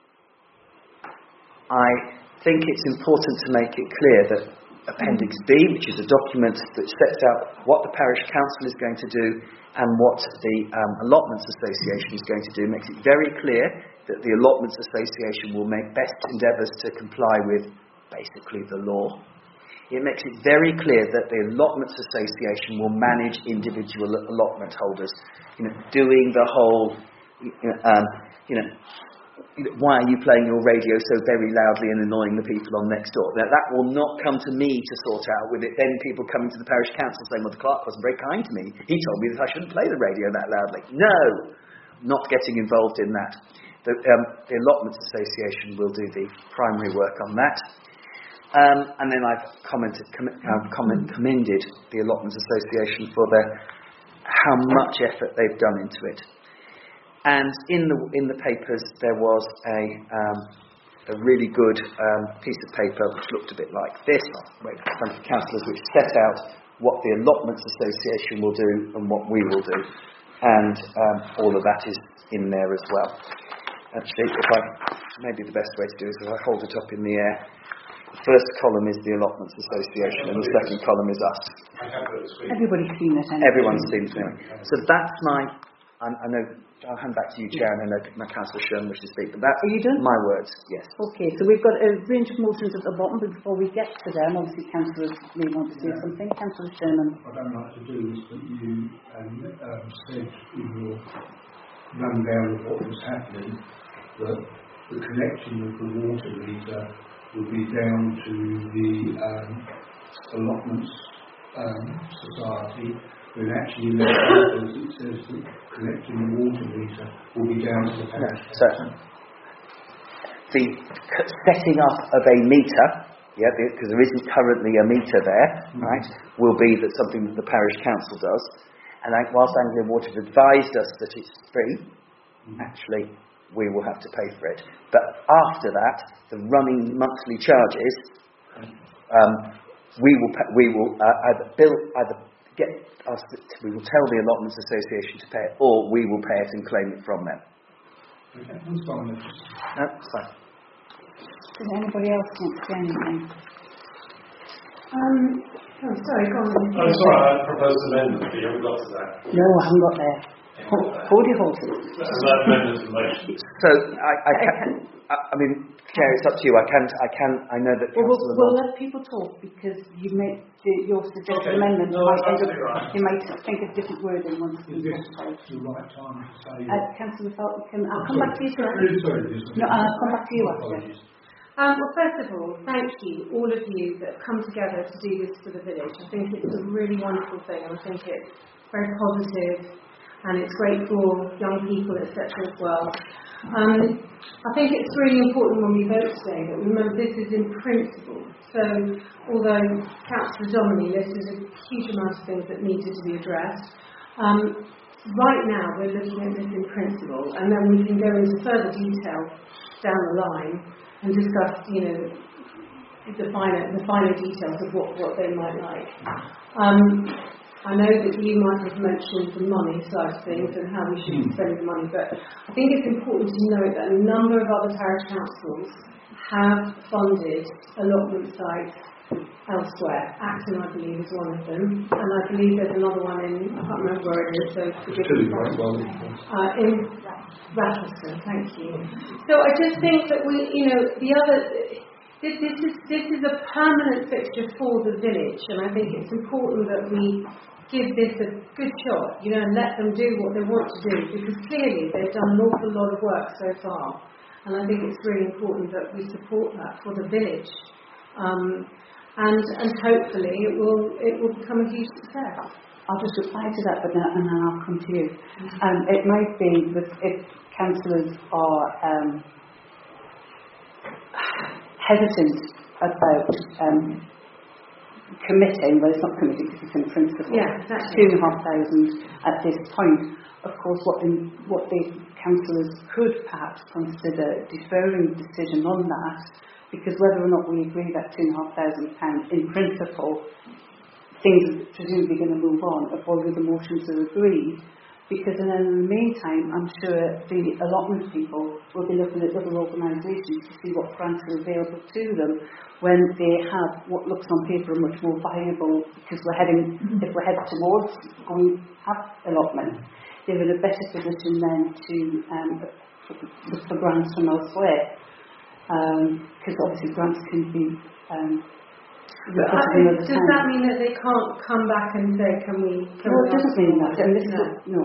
I think it's important to make it clear that Appendix B, which is a document that sets out what the parish council is going to do and what the um, allotments association is going to do, makes it very clear that the allotments association will make best endeavours to comply with basically the law. It makes it very clear that the allotments association will manage individual allotment holders, you know, doing the whole, you know, um, you know why are you playing your radio so very loudly and annoying the people on next door? Now, that will not come to me to sort out, with it then people coming to the parish council saying, well, the clerk wasn't very kind to me. He told me that I shouldn't play the radio that loudly. No! Not getting involved in that. The, um, the Allotments Association will do the primary work on that. Um, and then I've commented, com- uh, comment, commended the Allotments Association for their, how much effort they've done into it. And in the in the papers there was a um, a really good um, piece of paper which looked a bit like this, wait, from the councillors, which set out what the Allotments Association will do and what we will do, and um, all of that is in there as well. Actually, if I maybe the best way to do is if I hold it up in the air. The first column is the Allotments Association, and the second column is us. Everybody's seen it. Everyone's seen it. So that's my. I, I know. I'll hand back to you, Chair, and I know my Councillor Sherman wishes to speak. But that's Are you done? my words. Yes. Okay. So we've got a range of motions at the bottom, but before we get to them, obviously councillors may want to say Yeah. something. Councillor Sherman. What I'd like to do is that you um, um, said in your rundown of what was happening that the connection of the water meter will be down to the um, allotments um, society, when actually in the papers it says that connecting the water meter will be down to the parish. So, the c- setting up of a meter, yeah, because there isn't currently a meter there, mm-hmm. right, will be that something that the parish council does. And I, whilst Anglian Water have advised us that it's free, mm-hmm. actually we will have to pay for it. But after that, the running monthly charges, um, we will pa- we will uh, either bill either get us to, we will tell the Allotments Association to pay it, or we will pay it and claim it from them. Okay, that's fine. No, that's fine. Does anybody else want to say anything? Um, oh, sorry, go on. Oh, sorry, I proposed an amendment, but you haven't got to that. No, I haven't got there. Hold your horses. That's an amendment to the motion. So I, I can. I, I mean, Chair, it's up to you. I can. I can. I know that. Well, we'll, Councillor we'll Lord- let people talk because you make the, your suggested Okay. amendment. No, might that's end up, absolutely right. you might think of different wording once Is we this talk. the right time to say? Uh, Councillor Felton, can I'll come Sorry. back to you, sir. Really sorry, this- No, I'll come back to you after. Apologies. Um, well, first of all, thank you, all of you that have come together to do this for the village. I think it's a really wonderful thing, and I think it's very positive, and it's great for young people, et cetera as well. Um, I think it's really important when we vote today that we remember this is in principle. So, although Councillor Domini listed a huge amount of things that needed to be addressed, um, right now we're looking at this in principle, and then we can go into further detail down the line and discuss, you know, the finer, the finer details of what, what they might like. Um, I know that you might have mentioned the money side of things and how we should be spending the money, but I think it's important to note that a number of other parish councils have funded allotment sites elsewhere. Acton, I believe, is one of them, and I believe there's another one in, I can't remember where it is, so forgive me. Uh, in Rattleston, thank you. So I just think that we, you know, the other, this, this is this is a permanent fixture for the village, and I think it's important that we give this a good shot, you know, and let them do what they want to do, because clearly they've done an awful lot of work so far, and I think it's really important that we support that for the village. Um, and and hopefully it will it will become a huge success. I'll just reply to that, but then, and then I'll come to you. Um, it might be that if councillors are um, hesitant about um, committing, well, it's not committing because it's in principle, Yeah, exactly. two and a half thousand at this point. Of course, what the, what the councillors could perhaps consider deferring the decision on that, because whether or not we agree that two and a half thousand pounds in principle, things are presumably going to move on while the motions are agreed. Because then in the meantime, I'm sure the allotment people will be looking at other organisations to see what grants are available to them when they have what looks on paper a much more viable, because we're heading, if we're heading towards going to have allotment, they're in a better position then to um, look for grants from elsewhere. Because um, obviously grants can be um, But I think, does time. that mean that they can't come back and say, can we... Can no, we it doesn't mean that. And this no. is, no.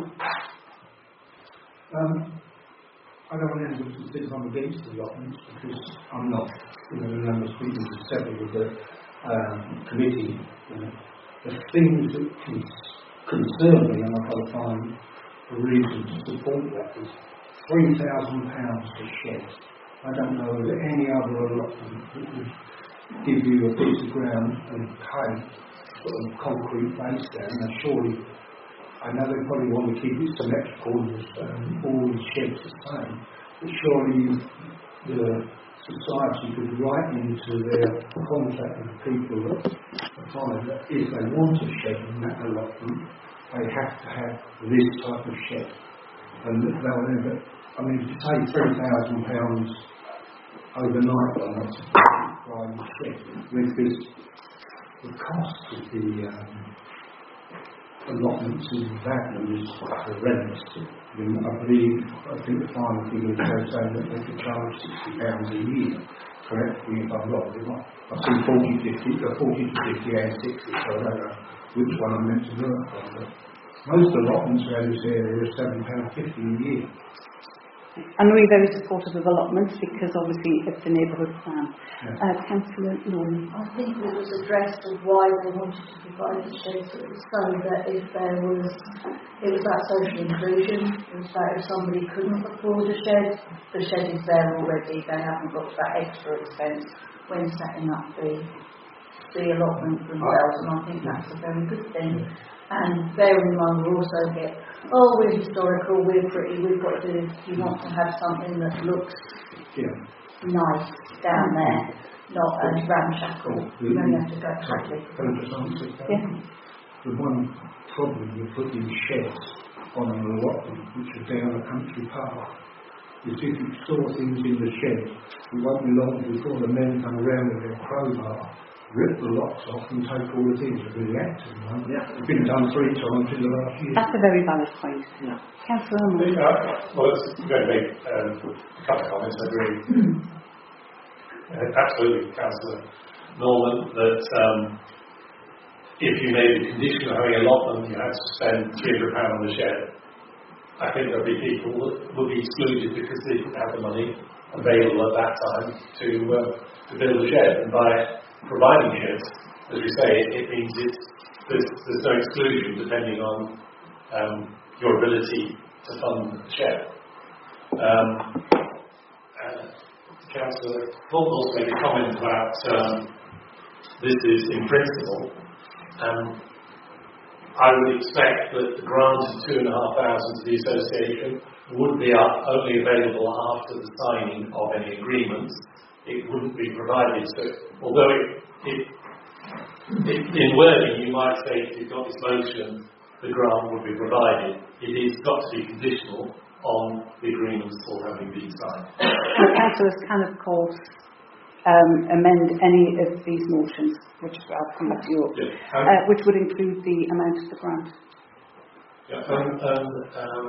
Um, I don't want anyone to think I'm against the allotments, because I'm not. You know, the number of speakers of several of the um, committee. You know, the things that can concern me, and I've got to find a reason to support that, is three thousand pounds per shed. I don't know of any other allotment that would give you a piece of ground and paint, put a concrete base down. Now surely, I know they probably want to keep it symmetrical and um, all the sheds the same, but surely the society could write into their contract with the people that apply that if they want a shed in that allotment, they have to have this type of shed. And they'll never, I mean, to pay three thousand pounds overnight on that private shed, because the cost of the um, allotments in Dagenham is horrendous. I mean, I believe, I think the final figure was saying that they could charge sixty pounds a year. Correct me if I'm wrong. I've seen forty, fifty, uh, forty to fifty and sixty, so I don't know which one I'm meant to work on. But most allotments around this area are seven pounds fifty a year. And we're very supportive of allotments because obviously it's a neighbourhood plan. Yeah. Uh, Councillor Norman. I think it was addressed of why they wanted to provide the shed, so that if there was, it was about social inclusion, it was that if somebody couldn't afford a shed, the shed is there already, they haven't got that extra expense when setting up the, the allotment themselves, and I think that's a very good thing. And bearing in mind, we also get, oh, we're historical, we're pretty, we've got to do this. You want to have something that looks yeah. nice down there, not as ramshackle. You only have to go quickly. Can I just answer that? Yeah. The one problem with putting sheds on an allotment, which are down a country path, is if you store things in the shed, it won't be long before the men come around with their crowbar, rip the locks off and take all the things that are really active. Right? Yeah. It's been done three times in the last year. That's a very valid point. Yeah. Councillor Norman. Uh, well, it's going to make um, a couple of comments. I agree. uh, absolutely, Councillor Norman, that um, if you made the condition of having a allotment, you had to spend three hundred pounds on the shed. I think there'll be people that will be excluded because they didn't have the money available at that time to uh, to build a shed. And by providing it, as we say, it, it means it's, there's, there's no exclusion depending on um, your ability to fund the shed. Um, uh, Councillor Fulton also made a comment about um, this is in principle. Um, I would expect that the grant of two and a half thousand to the association would be up, only available after the signing of any agreements. It wouldn't be provided. So, although it, it, it, in wording you might say if you've got this motion, the grant would be provided. It is got to be conditional on the agreements all having been signed. And councillors can, of course, um, amend any of these motions, which I'll come back to you, Yeah. Um, uh, which would include the amount of the grant. Yeah, um, um, um,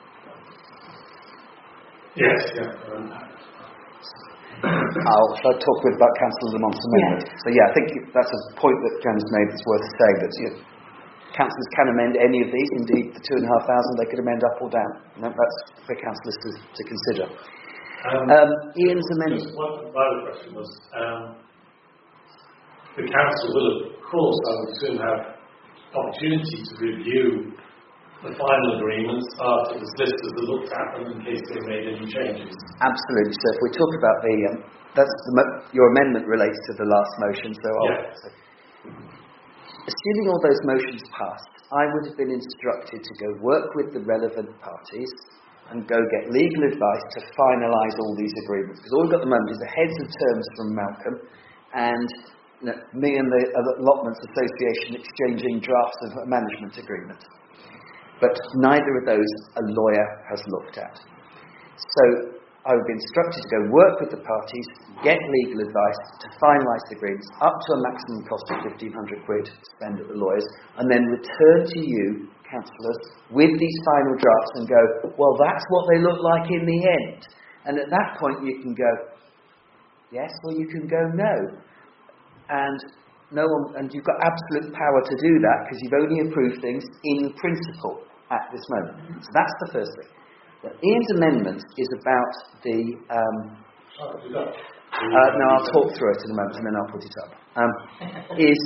yes, yeah. Um, I'll, shall I talk a bit about Councillor Lamont's amendment? Yeah. So yeah, I think that's a point that Janice made that's worth saying, that you know, councillors can amend any of these. Indeed, the two and a half thousand they could amend up or down. And that's for councillors to, to consider. Um, um, Ian's amendment. Just one, my other question was, um, the council will, of course, I would soon have opportunity to review the final agreements after the solicitors have looked at them in case they made any changes. Absolutely. So if we talk about the, um, that's the mo- your amendment relates to the last motion. So, I'll, Yeah. so assuming all those motions passed, I would have been instructed to go work with the relevant parties and go get legal advice to finalise all these agreements. Because all we've got at the moment is the heads of terms from Malcolm and you know, me and the Allotments Association exchanging drafts of a management agreement. But neither of those a lawyer has looked at. So I would be instructed to go work with the parties, get legal advice to finalise the agreements up to a maximum cost of fifteen hundred quid to spend at the lawyers, and then return to you, councillors, with these final drafts and go, well, that's what they look like in the end. And at that point you can go, yes, or you can go no. And no one, and you've got absolute power to do that because you've only approved things in principle at this moment. So that's the first thing. But Ian's amendment is about the. Um, uh, no, I'll talk through it in a moment and then I'll put it up. Um, is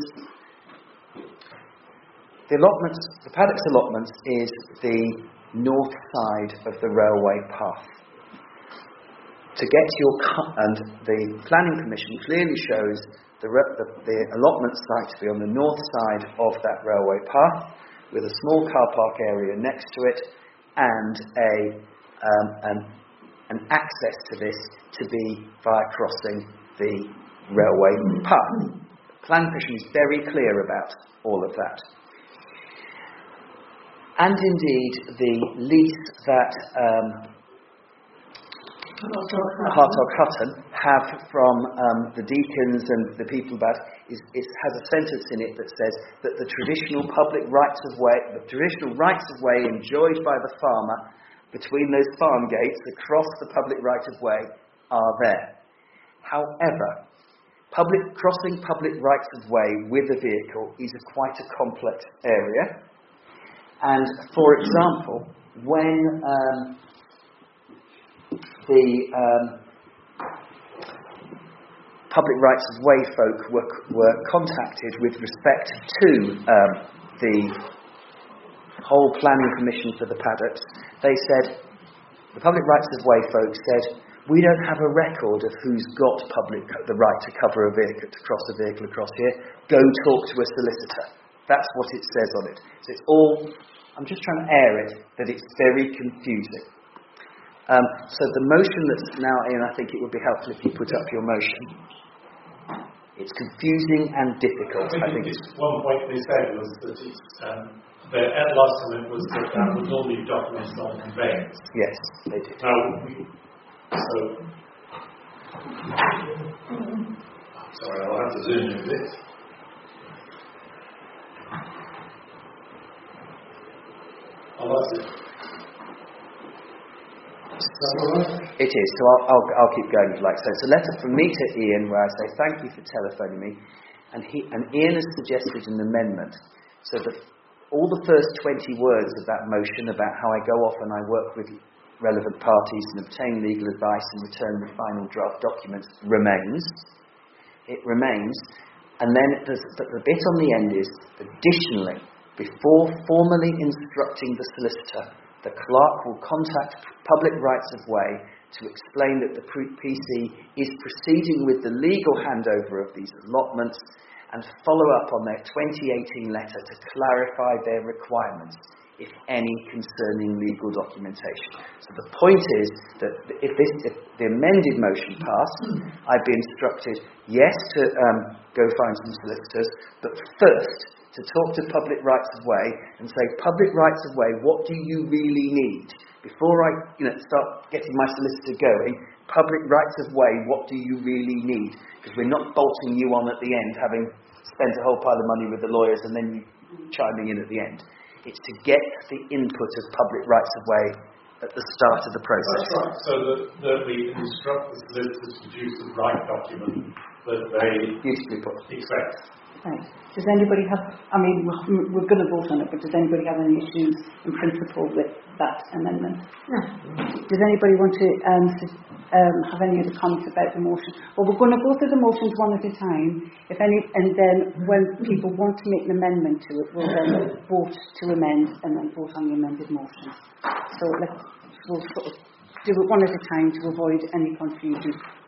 the allotments, the Paddocks allotments is the north side of the railway path. To get your co- and the planning permission clearly shows the, re- the, the allotment site to be on the north side of that railway path, with a small car park area next to it, and a um, an, an access to this to be via crossing the railway path. Planning permission is very clear about all of that. And indeed, the lease that um, Hartog Hutton have from um, the deacons and the people about is, is has a sentence in it that says that the traditional public rights of way, the traditional rights of way enjoyed by the farmer between those farm gates across the public right of way are there. However, public crossing public rights of way with a vehicle is a quite a complex area. And for example, when um, the um, public rights of way folk were, were contacted with respect to um, the whole planning permission for the paddocks, they said, the public rights of way folk said, we don't have a record of who's got public the right to cover a vehicle, to cross a vehicle across here. Go talk to a solicitor. That's what it says on it. So it's all, I'm just trying to air it, that it's very confusing. Um, so the motion that's now in, I think it would be helpful if you put up your motion. It's confusing and difficult. I think, I think it's one point they said was that it's, um, the at last time it was that that was normally documented on conveyance. Yes, they did. Now, we, so, sorry, I'll have to zoom in a bit. Oh, that's it. It is, so I'll, I'll, I'll keep going if you like. So it's a letter from me to Ian where I say thank you for telephoning me, and he and Ian has suggested an amendment. So that all the first twenty words of that motion about how I go off and I work with relevant parties and obtain legal advice and return the final draft documents remains. It remains, and then there's, the, the bit on the end is additionally, before formally instructing the solicitor, the clerk will contact Public Rights of Way to explain that the P C is proceeding with the legal handover of these allotments and follow up on their twenty eighteen letter to clarify their requirements, if any, concerning legal documentation. So the point is that if, this, if the amended motion passed, I'd be instructed, yes, to um, go find some solicitors, but first to talk to Public Rights of Way and say, Public Rights of Way, what do you really need? Before I you know, start getting my solicitor going, Public Rights of Way, what do you really need? Because we're not bolting you on at the end, having spent a whole pile of money with the lawyers and then you chiming in at the end. It's to get the input of Public Rights of Way at the start of the process. That's right. So that, that we instruct the solicitors to produce the right document that they Beautifully put. expect. Right. Does anybody have, I mean, we're, we're going to vote on it, but does anybody have any issues in principle with that amendment? No. Does anybody want to um, um, have any other comments about the motion? Well, we're going to go through the motions one at a time. If any, and then when people want to make an amendment to it, we'll then vote to amend and then vote on the amended motion. So let's, we'll sort of do it one at a time to avoid any confusion.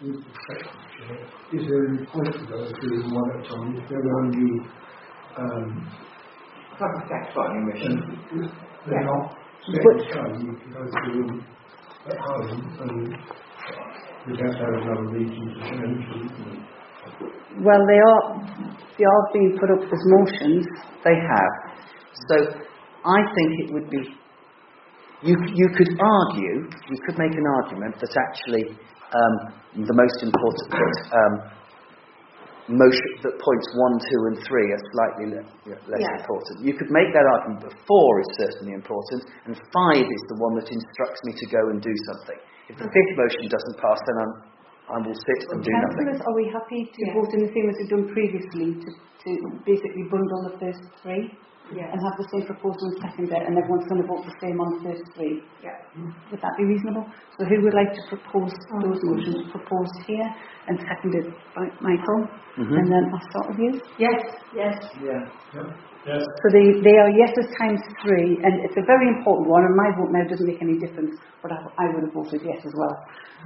Is there any point to those doing one at a time? If there are only um, like a fact-finding mission. They're Yeah. not set But- in stone. You can go through them at home and we'd have to have another meeting to change them. Well, they are they are being put up as motions. They have. So I think it would be. You you could argue, you could make an argument that actually um, the most important bit, um, motion that points one, two, and three are slightly le- less Yeah. important. You could make that argument that four is certainly important, and five is the one that instructs me to go and do something. If the fifth motion doesn't pass, then I'm I will sit and do nothing. Councillors, are we happy to Yeah. vote in the same as we've done previously to, to basically bundle the first three Yeah. and have the same proposal and second it, and everyone's going to vote the same on the first three? Yeah. Would that be reasonable? So who would like to propose those motions proposed here and seconded by Michael? Mhm. And then I'll start with you. Yes. Yes. Yeah. Yes. So they, they are yeses times three, and it's a very important one, and my vote now doesn't make any difference, but I, I would have voted yes as well.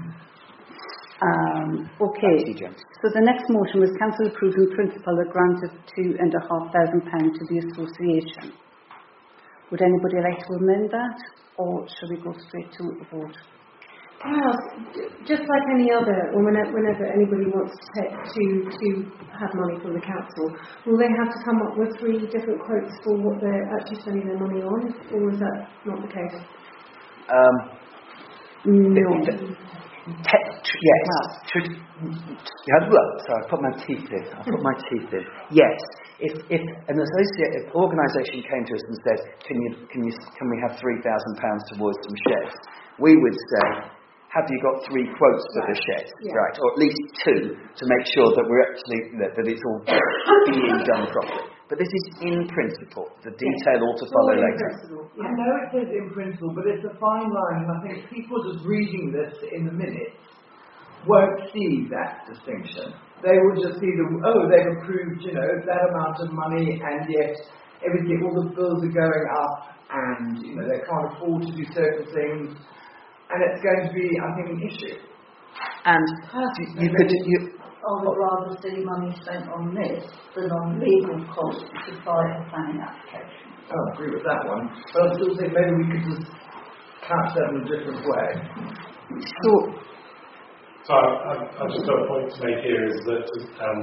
Um, okay, so the next motion was council approves in principle a grant of two and a half thousand pounds to the association. Would anybody like to amend that, or shall we go straight to a vote? Can I ask, j- just like any other, or whenever, whenever anybody wants to, take, to to have money from the council, will they have to come up with three different quotes for what they're actually spending their money on, or is that not the case? Um, no. Te- tr- yes. Tr- yeah, well, sorry, I put my teeth in. I put my teeth in. Yes. If if an associate organisation came to us and said, "Can you can you can we have three thousand pounds towards some sheds?" we would say, "Have you got three quotes for the sheds?" Yeah. Right, or at least two to make sure that we're actually that, that it's all being done properly. But this is in principle. The detail ought to follow later. I know it says in principle, but it's a fine line, and I think people just reading this in the minutes won't see that distinction. They will just see the, oh, they've approved, you know, that amount of money, and yet everything, all the bills are going up, and, you know, they can't afford to do certain things, and it's going to be, I think, an issue. And you could, you, I would rather see money spent on this than on legal costs to buy a planning application. I don't agree with that one, but I still think maybe we could just couch that in a different way. So, So I, I've just got a point to make here is that um,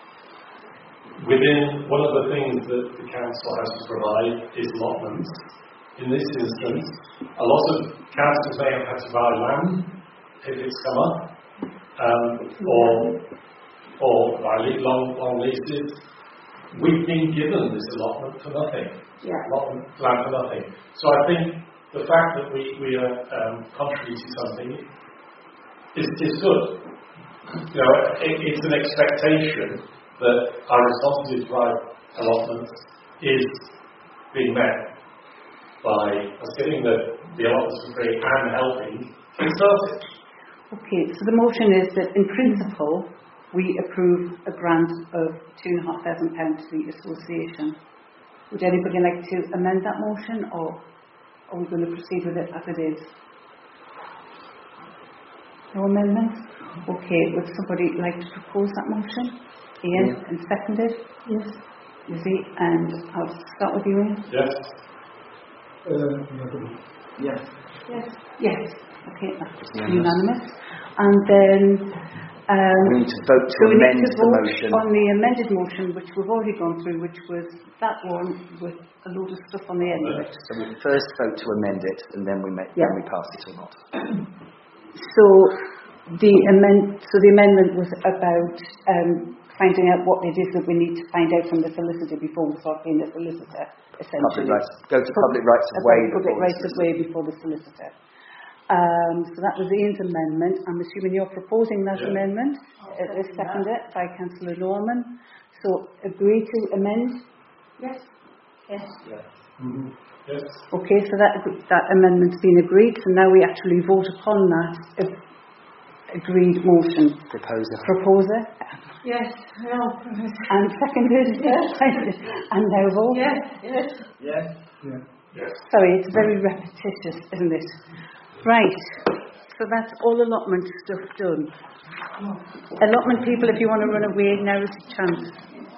within one of the things that the council has to provide is allotments. In this instance, a lot of councils may have had to buy land if it's come up, um, or or buy le- long long leases. We've been given this allotment for nothing. Yeah. Allotment land for nothing. So I think the fact that we we are um, contributing something is, is good. You know, it, it's an expectation that our responsibility to provide allotments is being met by us getting the, the allotments for free and helping kickstart it. okay, so the motion is that in principle we approve a grant of two and a half thousand pounds to the association. Would anybody like to amend that motion, or are we going to proceed with it as it is? No amendments? Okay, would somebody like to propose that motion? Ian, Yeah. and seconded? Yes. Lizzie, and I'll start with you, Ian. Yes. Uh, Yes. Yes. Yes. Okay, that's Unanimous. unanimous. And then um, We need to vote to so we amend need to the vote motion. on the amended motion, which we've already gone through, which was that one with a load of stuff on the end of it. So we first vote to amend it, and then we make, Yeah. then we pass it or not. So the amend, so the amendment was about um, finding out what it is that we need to find out from the solicitor before we start paying the solicitor. Essentially, Public rights, go to Pub- public rights of about way public before the rights of way before the solicitor. Um, so that was Ian's amendment. I'm assuming you're proposing that Yeah. amendment. Uh, uh, seconded by Councillor Norman. So, agree to amend? Yes. Yes. Yes. Mm-hmm. Yes. Okay, so that that amendment's been agreed, so now we actually vote upon that ag- agreed motion. Proposer. Proposer. Yes. No. And seconded. Yes. And now vote. Yes. Yes. Yes. Yeah. Yes. Sorry, it's very repetitious, isn't it? Right. So that's all allotment stuff done. Allotment people, if you want to run away, now is the chance.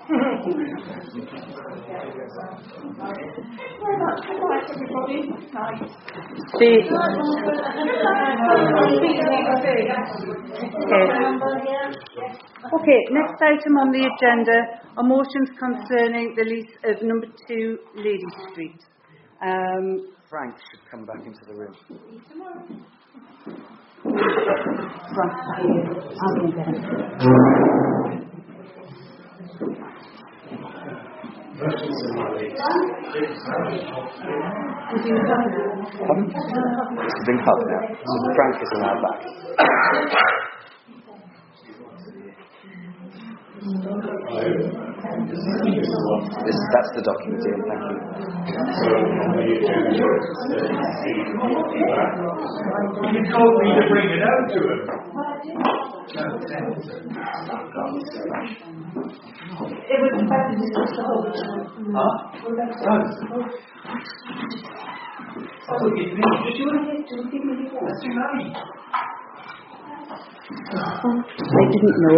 Okay, next item on the agenda are motions concerning the lease of number two Lady Street. Um, Frank should come back into the room. Frank, I'll be there. Pardon? It's a big hub now. So Frank is allowed back. This, that's the document here, thank you. You told me to bring it out to him. It was about to discuss the whole. Huh? Did you want to give me the That's too late. I didn't know.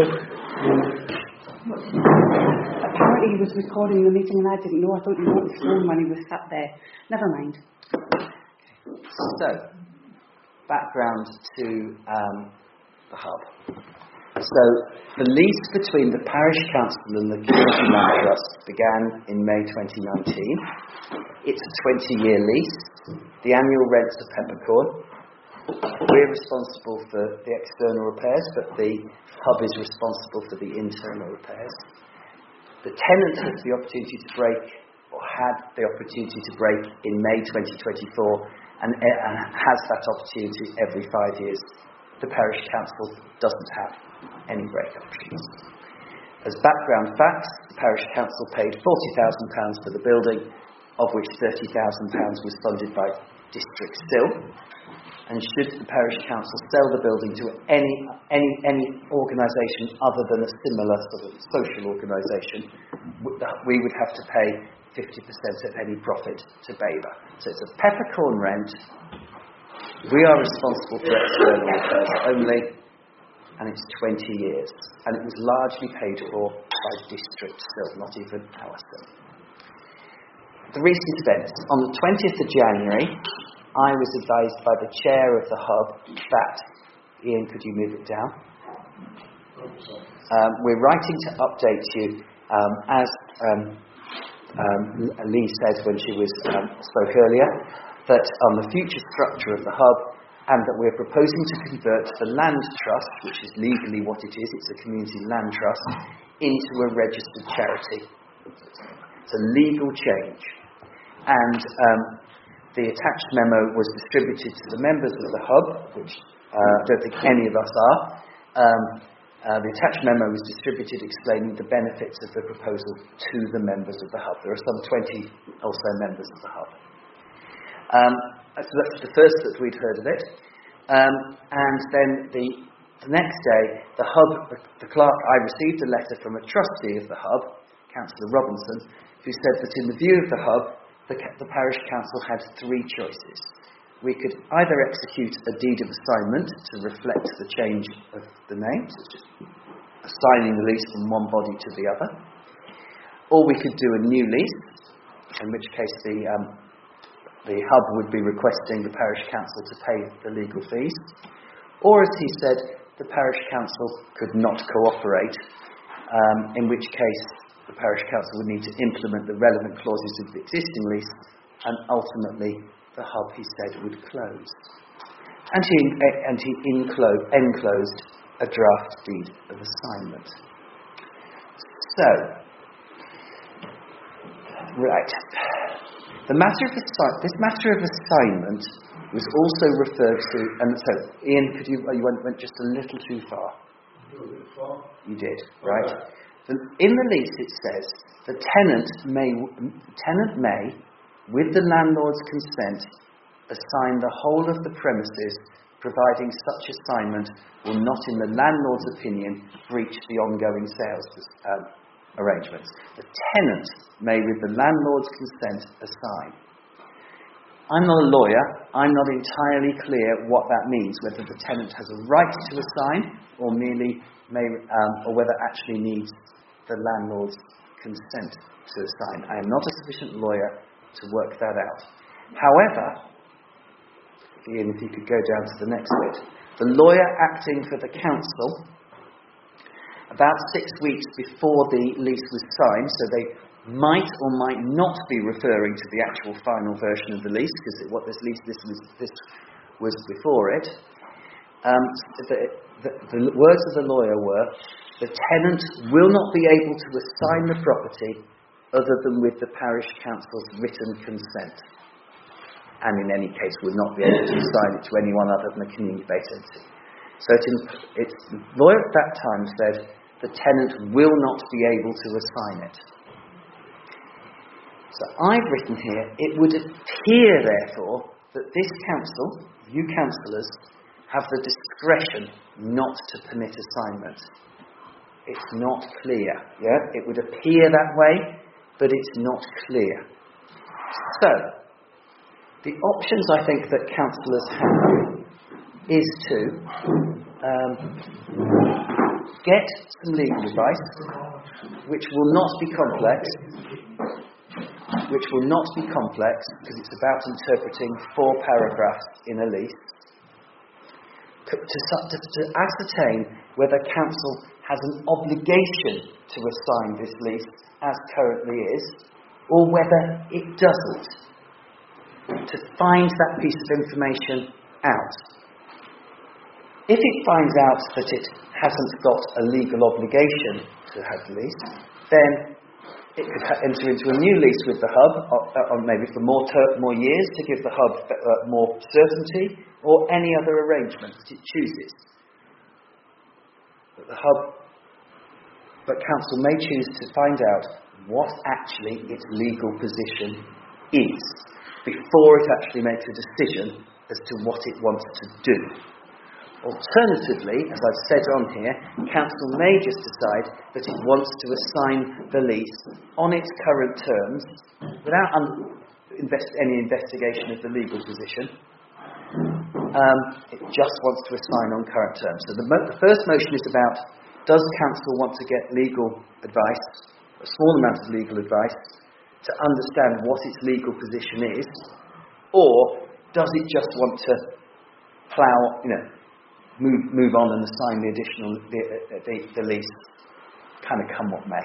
Apparently he was recording the meeting and I didn't know. I thought he wrote his phone when he was sat there. Never mind. So, background to um, the hub. So, the lease between the Parish Council and the Community Land Trust began in May twenty nineteen. It's a twenty-year lease. The annual rents are peppercorn. We're responsible for the external repairs, but the hub is responsible for the internal repairs. The tenant has the opportunity to break, or had the opportunity to break in May twenty twenty-four, and, and has that opportunity every five years. The Parish Council doesn't have any break options. As background facts, the Parish Council paid forty thousand pounds for the building, of which thirty thousand pounds was funded by District Still. And should the Parish Council sell the building to any any any organisation other than a similar sort of social organisation, we would have to pay fifty percent of any profit to BEVA. So it's a peppercorn rent. We are responsible for external repairs only, and it's twenty years. And it was largely paid for by District Still, not even ourselves. The recent events. On the twentieth of January, I was advised by the chair of the hub that, Ian, could you move it down? Um, we're writing to update you, um, as um, um, Lee said when she was um, spoke earlier, that on the future structure of the hub, and that we're proposing to convert the land trust, which is legally what it is, it's a community land trust, into a registered charity. It's a legal change. And um, the attached memo was distributed to the members of the hub, which uh, I don't think any of us are. Um, uh, the attached memo was distributed explaining the benefits of the proposal to the members of the hub. There are some twenty or so members of the hub. Um, so that's the first that we'd heard of it. Um, and then the, the next day, the hub, the, the clerk, I received a letter from a trustee of the hub, Councillor Robinson, who said that in the view of the hub, The, the parish council had three choices. We could either execute a deed of assignment to reflect the change of the name, so just assigning the lease from one body to the other, or we could do a new lease, in which case the um, the hub would be requesting the parish council to pay the legal fees, or, as he said, the parish council could not cooperate, um, in which case the parish council would need to implement the relevant clauses of the existing lease, and ultimately the hub, he said, would close. And he, and he enclo- enclosed a draft deed of assignment. So, right. The matter of assi- this matter of assignment was also referred to, and so, Ian, could you, you went, went just a little too far. A little bit far. You did, right? Okay. The, in the lease it says the tenant may, tenant may, with the landlord's consent, assign the whole of the premises, providing such assignment will not, in the landlord's opinion, breach the ongoing sales um, arrangements. The tenant may, with the landlord's consent, assign. I'm not a lawyer. I'm not entirely clear what that means, whether the tenant has a right to assign or merely may, um, or whether actually needs the landlord's consent to assign. I am not a sufficient lawyer to work that out. However, Ian, if you could go down to the next bit. The lawyer acting for the council, about six weeks before the lease was signed, so they might or might not be referring to the actual final version of the lease, because what this lease this was this was before it. Um, the, the, the words of the lawyer were, the tenant will not be able to assign the property other than with the parish council's written consent, and in any case will not be able to assign it to anyone other than a community-based entity. So it, it's, the lawyer at that time said the tenant will not be able to assign it. So I've written here, it would appear therefore that this council, you councillors, have the discretion not to permit assignment. It's not clear. Yeah, it would appear that way, but it's not clear. So, the options I think that councillors have is to um, get some legal advice, which will not be complex, which will not be complex because it's about interpreting four paragraphs in a lease, to, to, to ascertain whether council has an obligation to assign this lease as currently is, or whether it doesn't. To find that piece of information out. If it finds out that it hasn't got a legal obligation to have the lease, then it could ha- enter into a new lease with the hub, or, or maybe for more ter- more years to give the hub uh, more certainty, or any other arrangement that it chooses. But the hub, but council may choose to find out what actually its legal position is before it actually makes a decision as to what it wants to do. Alternatively, as I've said on here, council may just decide that it wants to assign the lease on its current terms without un- invest- any investigation of the legal position. Um, it just wants to assign on current terms. So the, mo- the first motion is about, does council want to get legal advice, a small amount of legal advice, to understand what its legal position is, or does it just want to plough, you know, move move on and assign the additional the, the, the lease, kind of come what may.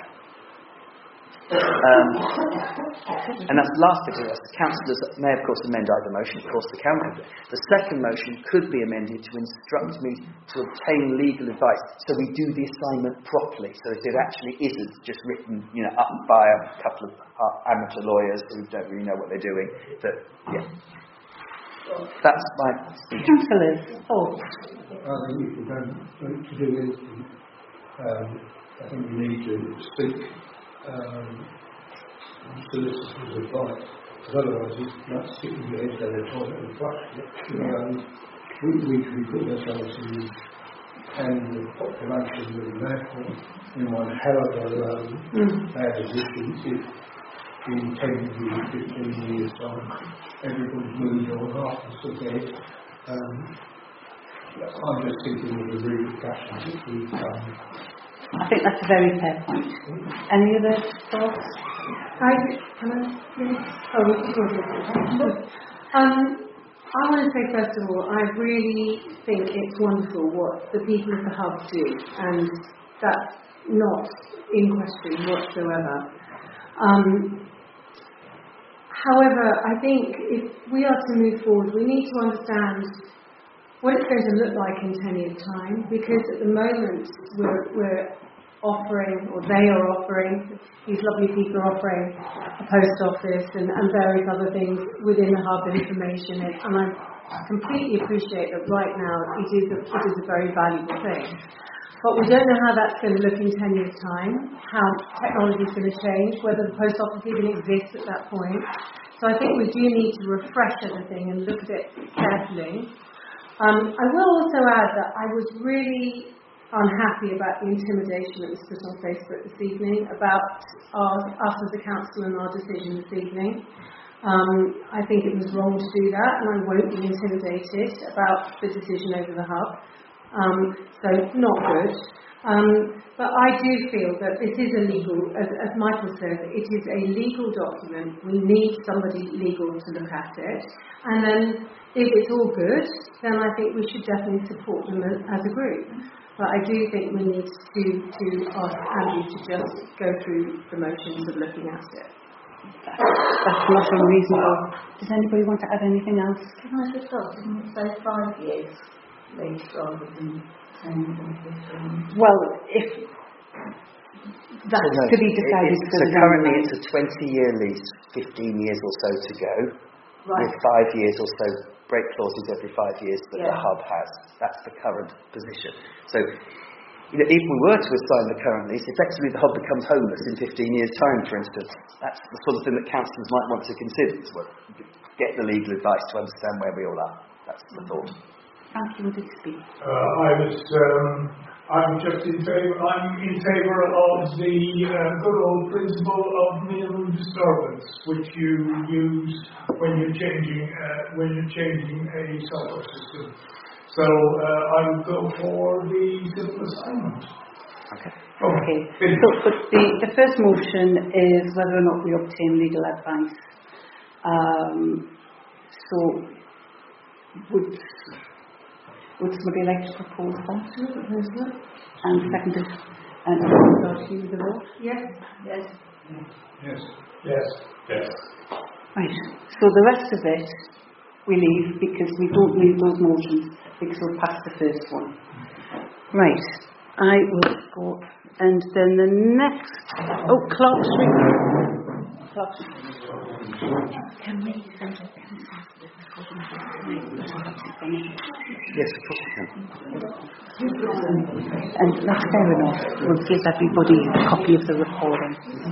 Um, and that's the last bit of this. The councillors may, of course, amend either motion. Of course, they can. The second motion could be amended to instruct me to obtain legal advice, so we do the assignment properly, so that it actually isn't just written, you know, up by a couple of uh, amateur lawyers who don't really know what they're doing. That, yeah. That's my speech. Councillors, oh. I think if we're going to do anything, um, I think we need to speak um, solicitors' advice, because otherwise it's like sticking your head down the toilet and flushing it. You know, we, we can put ourselves in and the population will therefore in one hell of a um, mm. bad position if in ten years, fifteen years time everybody's moved on half and still dead. Um, I'm just thinking of the repercussions that we've done. I think that's a very fair point. Any other thoughts? I, can I, oh, we can talk about it. Um, I want to say, first of all, I really think it's wonderful what the people of the hub do, and that's not in question whatsoever. Um, however, I think if we are to move forward, we need to understand what it's going to look like in ten years' time, because at the moment we're, we're offering, or they are offering, these lovely people are offering a post office and, and various other things within the hub information, and, and I completely appreciate that right now it is a, it is a very valuable thing. But we don't know how that's going to look in ten years' time, how technology is going to change, whether the post office even exists at that point. So I think we do need to refresh everything and look at it carefully. Um, I will also add that I was really unhappy about the intimidation that was put on Facebook this evening about our, us as a council and our decision this evening. Um, I think it was wrong to do that, and I won't be intimidated about the decision over the hub. Um, so not good. Um, but I do feel that this is a legal, as, as Michael said, it is a legal document. We need somebody legal to look at it. And then if it's all good, then I think we should definitely support them as, as a group. But I do think we need to, to ask Andy to just go through the motions of looking at it. That's not unreasonable. Does anybody want to add anything else? Can I just ask, didn't it say five years lease rather than ten or fifteen? Well, if that's So no, to be decided it- it- for So the currently young it's a twenty-year lease, fifteen years or so to go, Right. with five years or so break clauses every five years that the Yeah. hub has. That's the current position. So, you know, if we were to assign the current lease, effectively the hub becomes homeless in fifteen years' time, for instance. That's the sort of thing that councillors might want to consider as well. Get the legal advice to understand where we all are. That's the thought. Thank you, would you speak? Uh, I was, um, I'm just in favour, I'm in favour of the uh, good old principle of minimum disturbance, which you use when you're changing, uh, when you're changing a software system. So uh, I would go for the simple assignment. Okay. Okay. So, but the, the first motion is whether or not we obtain legal advice. Um, so, would would somebody like to propose that? And seconded, and start you with the vote? Yes. Yes. Yes. Yes. Yes. Right. So the rest of it we leave because we don't need those motions because we'll pass the first one. Right. I will go, and then the next. Oh, Clark Street. Clark Street. Can we send a Yes, of course we can. And that's fair enough. We'll give everybody a copy of the recording.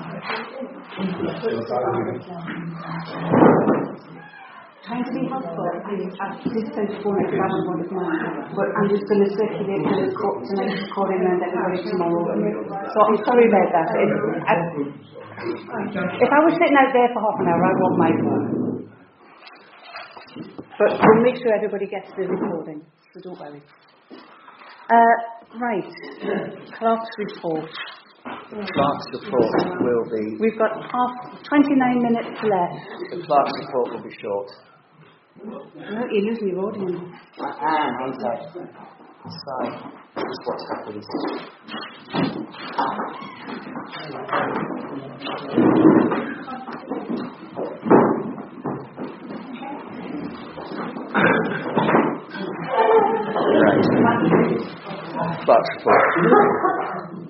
Trying to be helpful, I, I did say before I haven't one of mine, but I'm just going to circulate the record, tonight's recording and everybody tomorrow. So I'm sorry about that. If I, if I was sitting out there for half an hour, I want my phone. But we'll make sure everybody gets the recording, so don't worry. Uh, right, Clark's report. Clark's report will be... We've got half, twenty-nine minutes left. The Clark's report will be short. No, you're losing your audience. I am, aren't I? So, this is what happens. Right. Clark's report.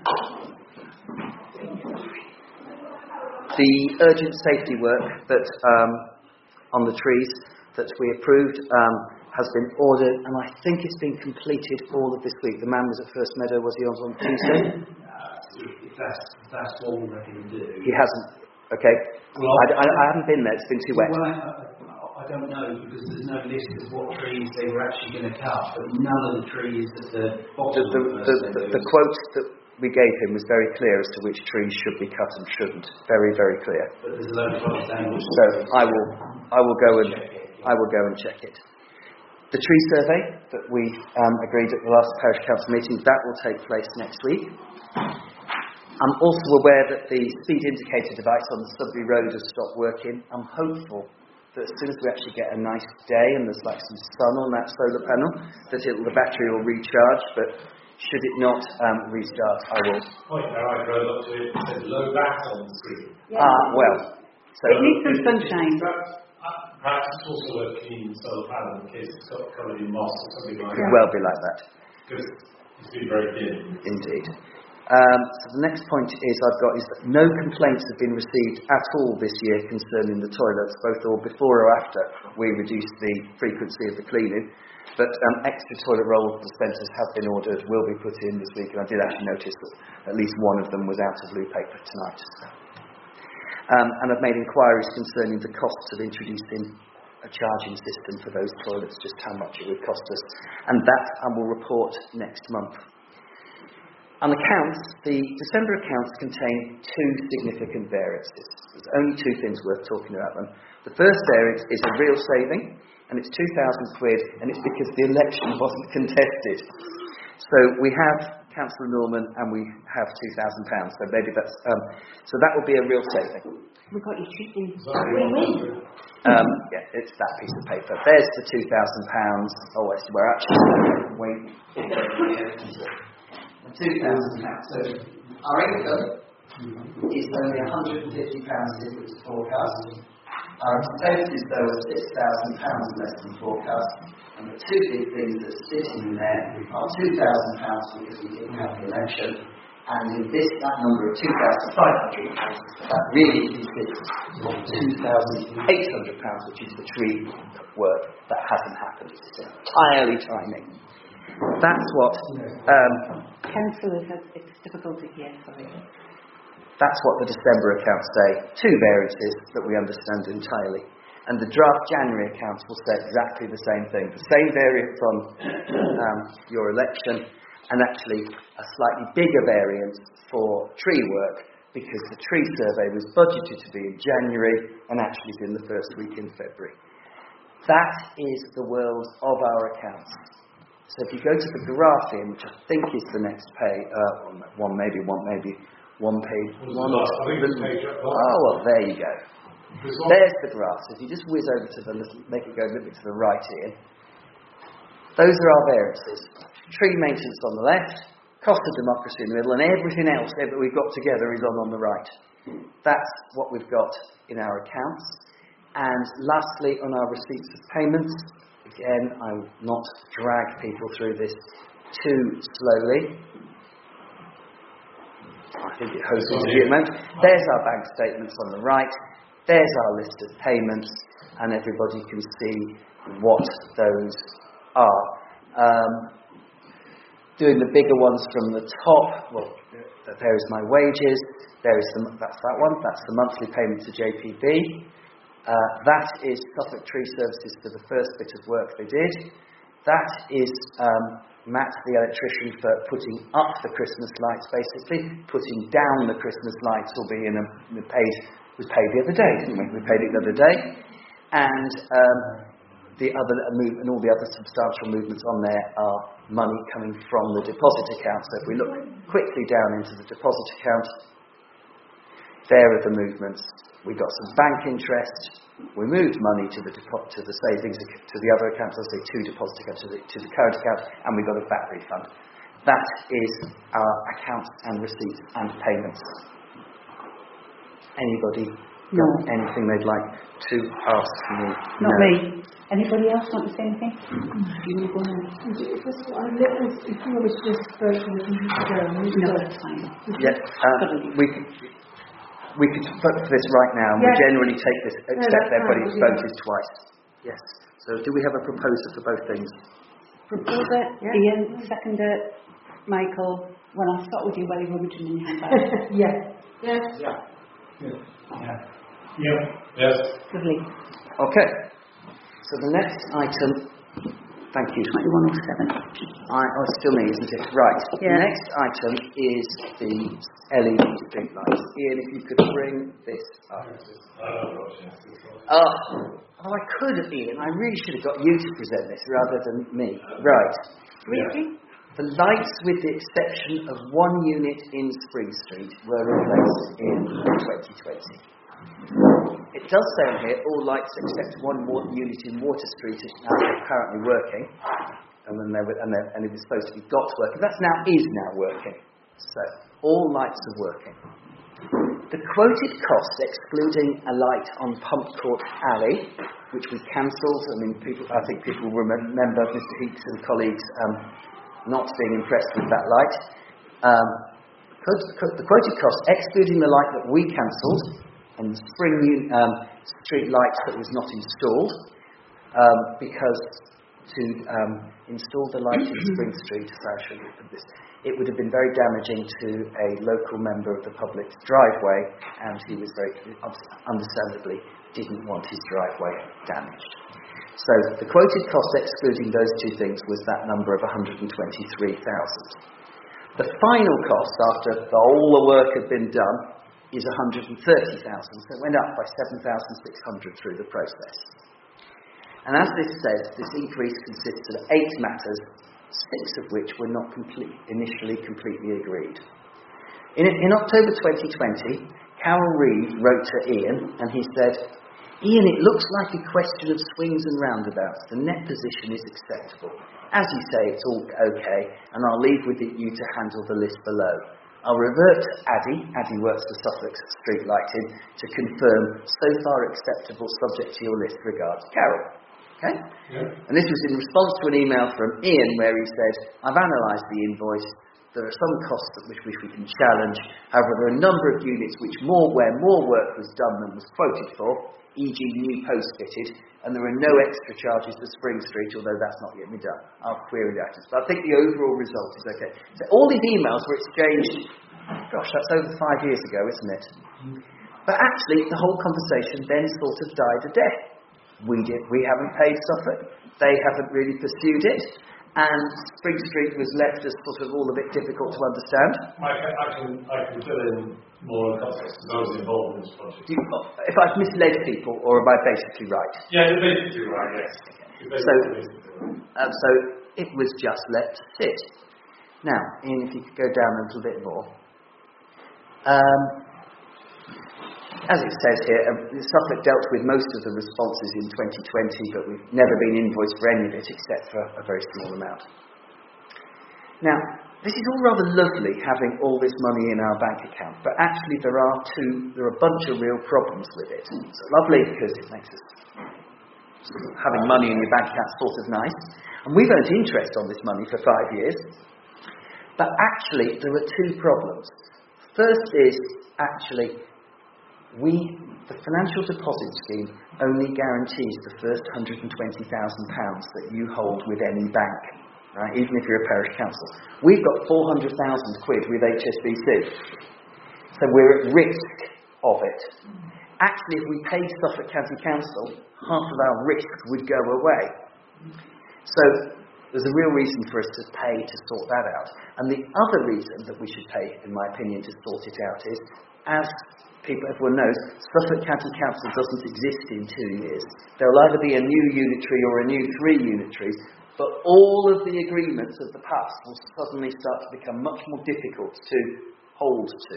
The urgent safety work that um, on the trees that we approved um, has been ordered, and I think it's been completed all of this week. The man was at First Meadow, was he on, on Tuesday? If that's, if that's what we reckon to do. He hasn't. Okay. Well, I, I, I haven't been there. It's been too wet. Well, I, I, I don't know because there's no list of what trees they were actually going to cut, but none of the trees at the bottom. The, the, the, the, the quote that we gave him was very clear as to which trees should be cut and shouldn't. Very, very clear. But there's a load of others down which So I will, I will go and, I will go and check it. The tree survey that we um, agreed at the last parish council meeting, that will take place next week. I'm also aware that the speed indicator device on the Sudbury Road has stopped working. I'm hopeful that as soon as we actually get a nice day and there's like some sun on that solar panel, that it'll, the battery will recharge. But should it not um, restart, I will. Point now, I drove up to it and said low bat on the screen. Yeah. Ah, well. So it needs some sunshine. Perhaps it's also worth cleaning the solar panel in case it's got covered in moss or something like it could that. well be like that. Because it's been very thin. Indeed. Um, so the next point is I've got is that no complaints have been received at all this year concerning the toilets, both or before or after we reduced the frequency of the cleaning. But um, extra toilet roll dispensers have been ordered, will be put in this week, and I did actually notice that at least one of them was out of blue paper tonight. Um, and I've made inquiries concerning the costs of introducing a charging system for those toilets, just how much it would cost us. And that I will report next month. On accounts, the December accounts contain two significant variances. There's only two things worth talking about them. The first variance is a real saving, and it's two thousand quid, and it's because the election wasn't contested. So we have Councillor Norman, and we have two thousand pounds. So maybe that's um, so that will be a real saving. We got you cheating. Um, yeah, it's that piece of paper. There's the two thousand pounds. Oh, it's, we're actually wait. two thousand pounds. So our income is only one hundred and fifty pounds different to forecast. Our expenses, though, are six thousand pounds less than forecast. And the two big things that are sitting in there are two thousand pounds because we didn't have the election, and in this, that number of two thousand five hundred pounds, that really consists of two thousand eight hundred pounds, which is the tree work that hasn't happened. It's entirely timing. That's what... Um, Councillors, it's difficult to hear, sorry. That's what the December accounts say. Two variances that we understand entirely. And the draft January accounts will say exactly the same thing. The same variance on um, your election, and actually a slightly bigger variance for tree work, because the tree survey was budgeted to be in January and actually is in the first week in February. That is the world of our accounts. So if you go to the graphing, which I think is the next page, uh, one maybe, one maybe, one page, one or two. Oh, well, there you go. There's the graph. So if you just whiz over to the little, make it go a little bit to the right here. Those are our variances. Tree maintenance on the left, cost of democracy in the middle, and everything else that we've got together is on on the right. That's what we've got in our accounts. And lastly, on our receipts of payments, again, I will not drag people through this too slowly. I think it hosts a due amount. There's our bank statements on the right. There's our list of payments, and everybody can see what those are. Um, doing the bigger ones from the top, well, there is my wages. There is the, that's that one. That's the monthly payment to J P B. Uh, that is Suffolk Tree Services for the first bit of work they did. That is um, Matt, the electrician, for putting up the Christmas lights, basically. Putting down the Christmas lights will be in a, we paid, we paid the other day, didn't we? We paid it the other day. And um, the other move, and all the other substantial movements on there are money coming from the deposit account. So if we look quickly down into the deposit account, there are the movements. We got some bank interest. We moved money to the depo- to the savings to the other accounts. I'll say two deposit accounts to the, to the current account, and we got a V A T refund. That is our accounts and receipts and payments. Anybody No. got anything they'd like to ask me? Not no. me. Anybody else want to say anything? You want to go now? Just a little, if you was just spoken a minute ago. No, that's fine. Yeah, um, we could, we could vote for this right now, and Yes. we generally take this, No, except that's everybody's fine, we'll do voted twice. Yes. So do we have a proposer for both things? Proposer, Ian, seconder, Michael. Well, I'll start with you, Welly Rummage, and then you have that. Yes. Yes. Yeah. Yeah. Yeah. Yes. Lovely. Okay. So the next item, thank you. twenty-one oh seven. I, oh, it's still me, isn't it? Right. Yeah. The next item is the L E D street lights. Ian, if you could bring this up. Oh, oh, I could have, Ian. I really should have got you to present this rather than me. Right. Really? The lights, with the exception of one unit in Spring Street, were replaced in twenty twenty. It does say on here, all lights except one more unit in Water Street is now currently working, and then they were, and, and it was supposed to be got working. That's now is now working. So all lights are working. The quoted cost, excluding a light on Pump Court Alley, which we cancelled. I mean, people. I think people remember Mister Heeks and colleagues um, not being impressed with that light. Um, the quoted cost, excluding the light that we cancelled and the spring um, street light that was not installed, um, because to um, install the light in Spring Street, so I should have put this, it would have been very damaging to a local member of the public's driveway, and he was very understandably didn't want his driveway damaged. So the quoted cost excluding those two things was that number of one hundred twenty-three thousand. The final cost after the, all the work had been done is one hundred thirty thousand, so it went up by seven thousand six hundred through the process. And as this says, this increase consists of eight matters, six of which were not complete, initially completely agreed. In, in October twenty twenty, Carol Reeve wrote to Ian and he said, "Ian, it looks like a question of swings and roundabouts. The net position is acceptable. As you say, it's all okay, and I'll leave with it you to handle the list below. I'll revert to Addy, Addy works for Suffolk Street Lighting, to confirm so far acceptable subject to your list. Regards, Carol." Okay? Yeah. And this was in response to an email from Ian where he said, "I've analysed the invoice. There are some costs at which we can challenge. However, there are a number of units which more where more work was done than was quoted for, for example new post fitted, and there are no extra charges for Spring Street, although that's not yet been done. I'll query that." But I think the overall result is okay. So all these emails were exchanged, gosh, that's over five years ago, isn't it? But actually, the whole conversation then sort of died a death. We did. We haven't paid Suffolk. They haven't really pursued it. And Spring Street was left as sort of all a bit difficult to understand. I can, I can, I can fill in more context because I was involved in this project. Do you, if I've misled people, or am I basically right? Yeah, you're basically right, yes. You're So, basically right. um, so it was just left to sit. Now, Ian, if you could go down a little bit more. Um, As it says here, uh, Suffolk dealt with most of the responses in twenty twenty, but we've never been invoiced for any of it except for a very small amount. Now, this is all rather lovely, having all this money in our bank account, but actually there are two, there are a bunch of real problems with it. It's lovely because it makes us, having money in your bank account sort of nice, and we've earned interest on this money for five years, but actually there are two problems. First is, actually, We, the financial deposit scheme only guarantees the first one hundred twenty thousand pounds that you hold with any bank, right? Even if you're a parish council. We've got four hundred thousand quid with H S B C. So we're at risk of it. Actually, if we paid Suffolk County Council, half of our risk would go away. So there's a real reason for us to pay to sort that out. And the other reason that we should pay, in my opinion, to sort it out is, as people, everyone knows, Suffolk County Council doesn't exist in two years. There will either be a new unitary or a new three unitaries, but all of the agreements of the past will suddenly start to become much more difficult to hold to.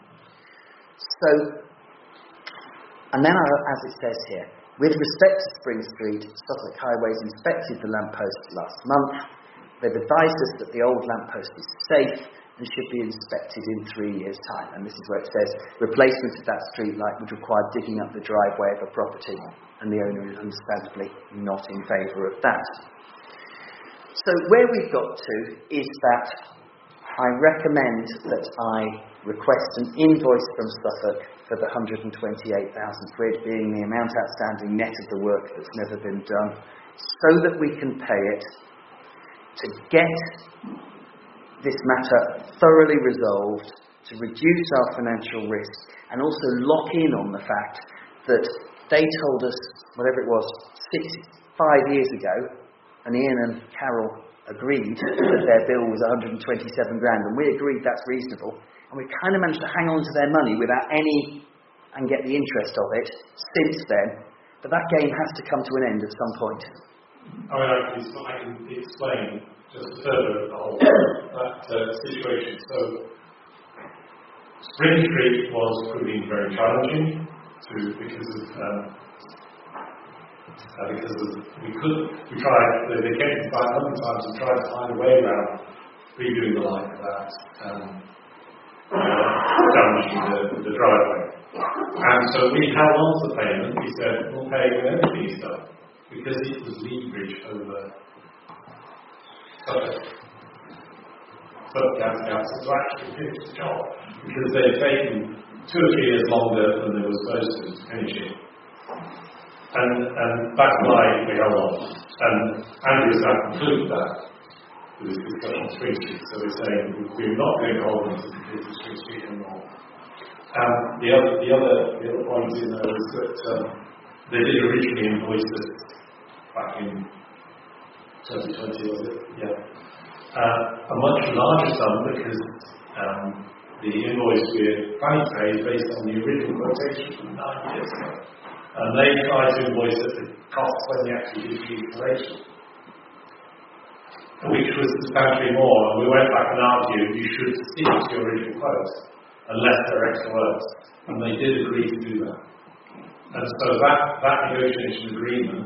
So, and then as it says here, with respect to Spring Street, Suffolk Highways inspected the lamppost last month. They've advised us that the old lamppost is safe and should be inspected in three years' time. And this is where it says replacement of that street light would require digging up the driveway of a property, and the owner is understandably not in favour of that. So where we've got to is that I recommend that I request an invoice from Suffolk for the one hundred twenty-eight thousand quid, being the amount outstanding net of the work that's never been done, so that we can pay it to get this matter thoroughly resolved, to reduce our financial risk, and also lock in on the fact that they told us, whatever it was, six, five years ago, and Ian and Carol agreed that their bill was one hundred twenty-seven grand, and we agreed that's reasonable, and we kind of managed to hang on to their money without any, and get the interest of it since then, but that game has to come to an end at some point. I mean, I can, I can explain just further the whole that uh, situation. So, Spring Street was proving very challenging to because of um, uh, because of, we could we tried they, they came to find a number of times and tried to find a way around redoing the line without um, uh, damaging the, the driveway. And so we held on to the payment. We said we'll pay when everything is done, because it was leverage over Suffolk. but gas council to actually finish the job because they've taken two or three years longer than they were supposed to to finish it. And, and that's why we held on. And Andrew's had concluded that with this discussion on Spring Street. So we're saying we're not going to hold on to complete the Spring Street anymore. Um, the other, the other, the other point in there is that um, they did originally invoice us back in twenty twenty, was it? Yeah. Uh, a much larger sum because um, the invoice we're planning to pay is based on the original quotation from nine years ago. And they tried to invoice at the cost when they actually did the installation, which was substantially more. And we went back and argued you should stick to your original quote unless there are extra works. And they did agree to do that. And so that, that negotiation agreement,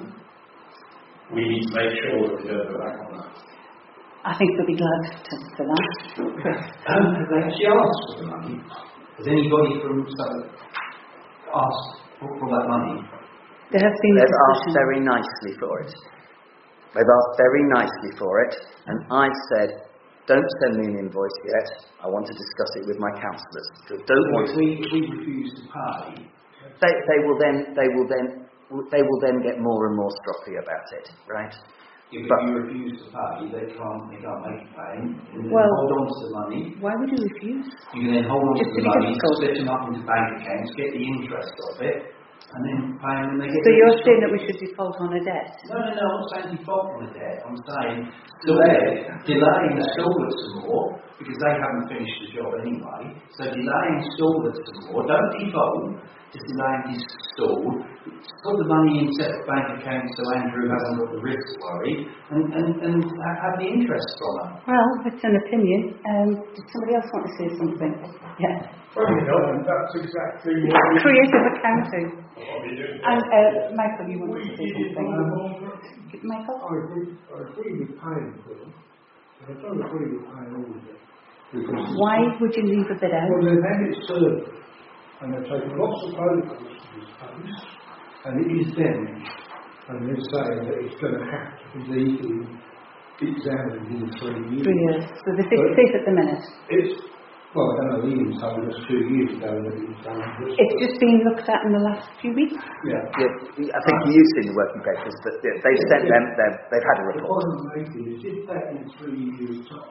we need to make sure that we don't go back on that. I think they'll be glad to, for that. Chris? Um, have they actually asked for the money? Has anybody from Southwark asked for, for that money? There has been a They've asked discussion. very nicely for it. They've asked very nicely for it, and I said, don't send me an invoice yet. I want to discuss it with my councillors. I don't want If we, if we refuse to pay, They, they will then, they will then, they will then get more and more stroppy about it, right? if But you refuse to pay, they can't, they can't make a payment. And then Well- hold on to the money. Why would you refuse? You can then hold on Just to the to be money, difficult. split them up into bank accounts, get the interest of it, and then pay them when they get So the you're interest saying of that it. we should default on a debt? No, no, no, I'm not saying default on the debt. I'm saying delay, delay install it some more, because they haven't finished the job anyway. So delay install it some more. Don't default, just delay and install. Put the money in separate bank accounts so Andrew hasn't got the risk worry, and, and, and have the interest from it. Well, it's an opinion. Um, does somebody else want to say something? Yeah. Well, you know, and that's exactly what we Creative accounting. what we do. And uh, Michael, you want to say We did something? Michael? I agree, I agree with paying for them, but I don't agree with paying all of it. Because Why would you leave a bit out? Well, they've had it served, and they've taken lots of photographs to this post, and it is damaged, and they're saying that it's going to have to be legally examined in three years. Three years. So the fix But safe at the minute. It's, well, I don't know, Ian told us two years ago that it was done. It's just been looked at in the last few weeks. Yeah. yeah, I think you've seen the working papers that yeah, they've sent them, they've, they've had a The report. bottom line is, if that in three years' time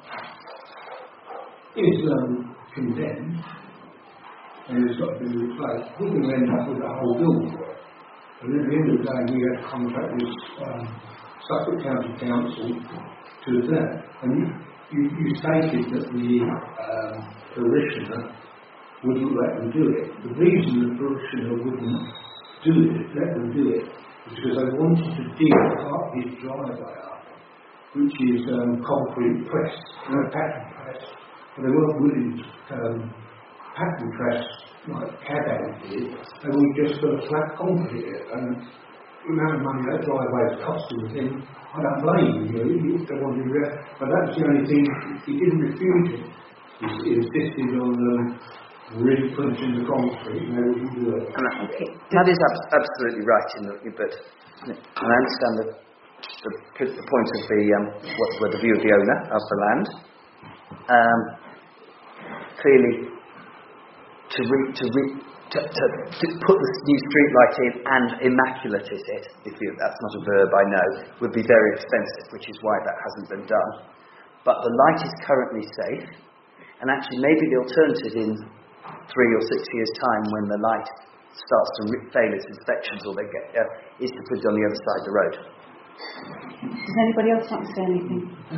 is um, condemned, and it's got to be replaced, we're going to end up with a whole building work. And at the end of the day, we have to contact this um, Suffolk County Council to that. And you, you, you stated that the um, parishioner wouldn't let them do it. The reason the parishioner wouldn't do it, let them do it, is because they wanted to dig part of his driveway up, which is um, concrete press, no pattern press. But they weren't willing to um, pattern press like Caddo did, and we just got a flat concrete it. And the amount of money that driveway is costing him, I don't blame you, you don't want to do that. But that's the only thing, he didn't refuse it. He, he insisted on um, really punching the concrete, and they wouldn't do it. And that, that is ab- absolutely right, in the, but and I understand the, the, the point of the um, what, what the view of the owner of the land. Um, clearly, to, re, to, re, to, to, to put the new street light in and immaculate it, if you, that's not a verb I know, would be very expensive, which is why that hasn't been done. But the light is currently safe, and actually maybe the alternative in three or six years' time, when the light starts to re- fail its inspections, or they get uh, is to put it on the other side of the road. Does anybody else want to say anything?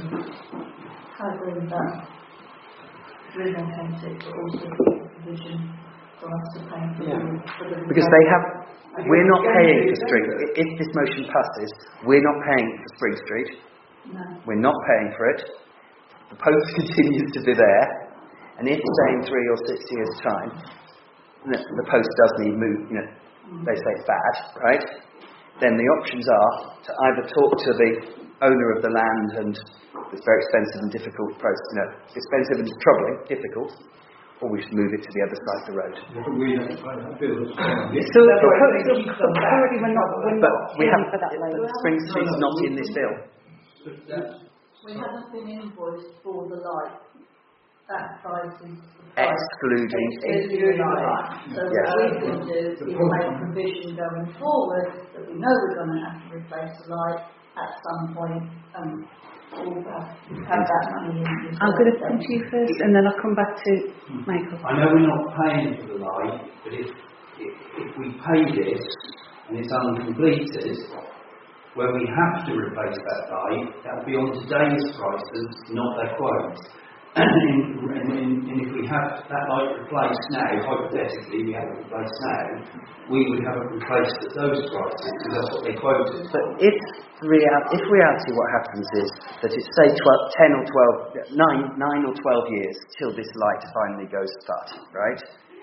I agree with that. Really intensive, but also provision for us to pay for, Yeah. the, for the Because they have, we're not paying for Spring. If this motion passes, we're not paying for Spring Street. No. We're not paying for it. The post continues to be there, and if, say, in three or six years' time, the, the post does need move, you know, they say it's bad, right? Then the options are to either talk to the owner of the land, and it's very expensive and difficult process, you know, expensive and troubling, difficult, or we should move it to the other side of the road. But we don't pay that bill. So, so, so, so currently we're not, we're But not we paying have, for that loan. Spring Street's not in this bill. We haven't been invoiced for the light. that price is excluding. excluding the light. So Yes. what we can do is make provision going forward that we know we're going to have to replace the light at some point. Um, we'll have, have that money in. I'm going to come to you first, and then I'll come back to Michael. I know we're not paying for the light, but if, if, if we pay this and it's uncompleted, when we have to replace that light, that will be on today's prices, not their quotes. And, and, and, and if we have that light replaced now, hypothetically we have it replaced now, we would have it replaced at those prices, because that's what they quoted. But if, real, if reality what happens is that it's say twelve, ten or twelve, nine, nine or twelve years till this light finally goes fut, right?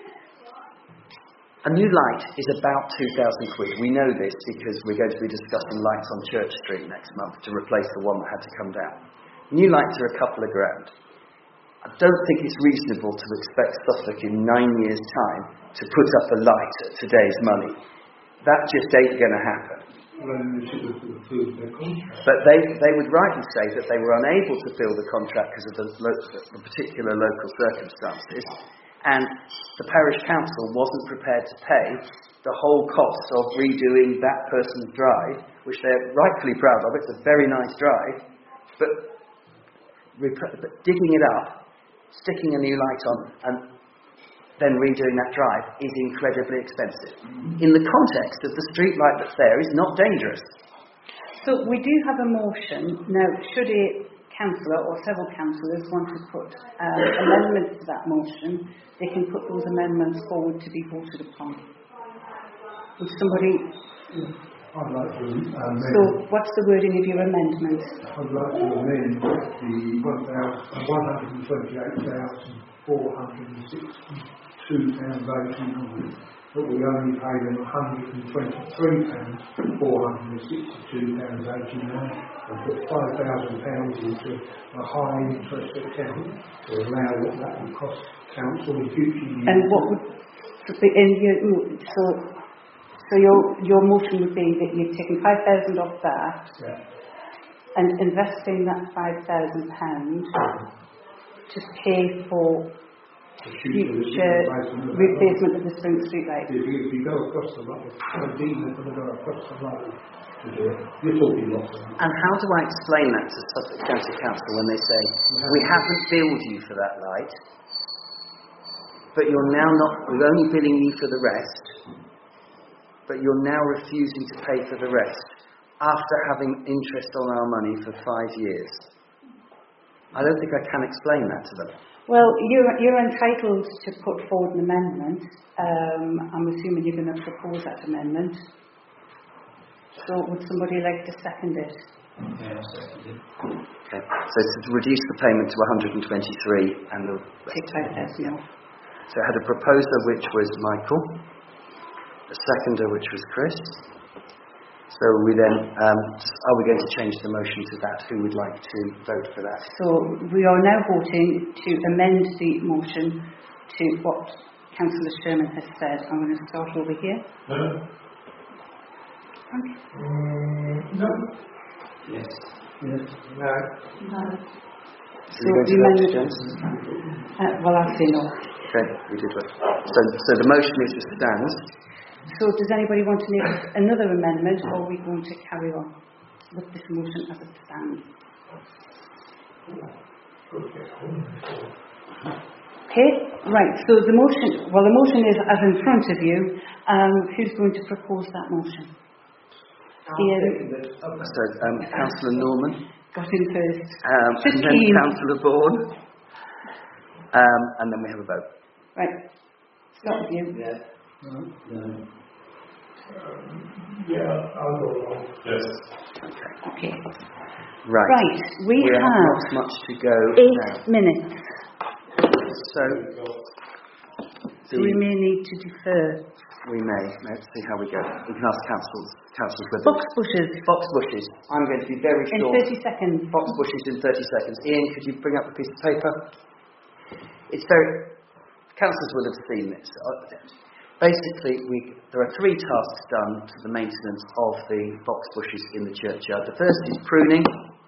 A new light is about two thousand quid. We know this because we're going to be discussing lights on Church Street next month to replace the one that had to come down. New lights are a couple of grand. I don't think it's reasonable to expect Suffolk in nine years' time to put up a light at today's money. That just ain't going to happen. But they, they would rightly say that they were unable to fill the contract because of the, lo- the particular local circumstances, and the parish council wasn't prepared to pay the whole cost of redoing that person's drive, which they're rightfully proud of. It's a very nice drive, but, rep- but digging it up, sticking a new light on, and then redoing that drive is incredibly expensive. In the context of the street light that's there is not dangerous. So we do have a motion. Now, should a councillor or several councillors want to put um, amendments to that motion, they can put those amendments forward to be voted upon. Would somebody... I'd like to amend. So, what's the wording of your amendment? I'd like to amend the one hundred twenty-eight thousand four hundred sixty-two pounds eighty-nine, but we only pay them one hundred twenty-three thousand four hundred sixty-two pounds eighty-nine, and put five thousand pounds into a high interest account to allow what that would cost council in future years. And what would in your so? So your your motion would be that you've taken five thousand off that, yeah, and investing that five thousand pounds to pay for future replacement of the Spring Street light. If you, if you go across the road, a dealer going to go across the road to do it, you're talking lots of money. And how do I explain that to Suffolk County Council when they say, we haven't billed you for that light, but you're now not, we're only billing you for the rest, but you're now refusing to pay for the rest after having interest on our money for five years. I don't think I can explain that to them. Well, you're, you're entitled to put forward an amendment. Um, I'm assuming you're going to propose that amendment. So would somebody like to second it? Yeah, I'll second it. Okay. So to reduce the payment to one hundred twenty-three and the... Take five thousand off. So I had a proposer which was Michael, a seconder which was Chris. So we then, um, are we going to change the motion to that? Who would like to vote for that? So we are now voting to amend the motion to what Councillor Sherman has said. I'm going to start over here. No. Okay. Mm, no. Yes. Yes. No. No. So you're going to vote, James? Uh, well, I'll say no. Okay, we did vote. So, so the motion is as stands. So does anybody want to make another amendment, or are we going to carry on with this motion as it stands? Okay, right, so the motion, well the motion is as in front of you. Um, who's going to propose that motion? Ian. So, um, Councillor Norman. Got in first. Um, and then Ian. Councillor Vaughan. Um, and then we have a vote. Right, start with you. Yeah. No. No. Um, yeah, I'll go along. Yes. Okay. Right. Right, we, we have, have not much to go eight now. minutes. So, So we may need to defer. we may. Let's see how we go. We can ask councils, councils whether... Box bushes. Box bushes. I'm going to be very In short. thirty seconds. Box bushes in thirty seconds. Ian, could you bring up a piece of paper? It's very... Councillors will have seen this. Basically, we, there are three tasks done to the maintenance of the box bushes in the churchyard. The first is pruning.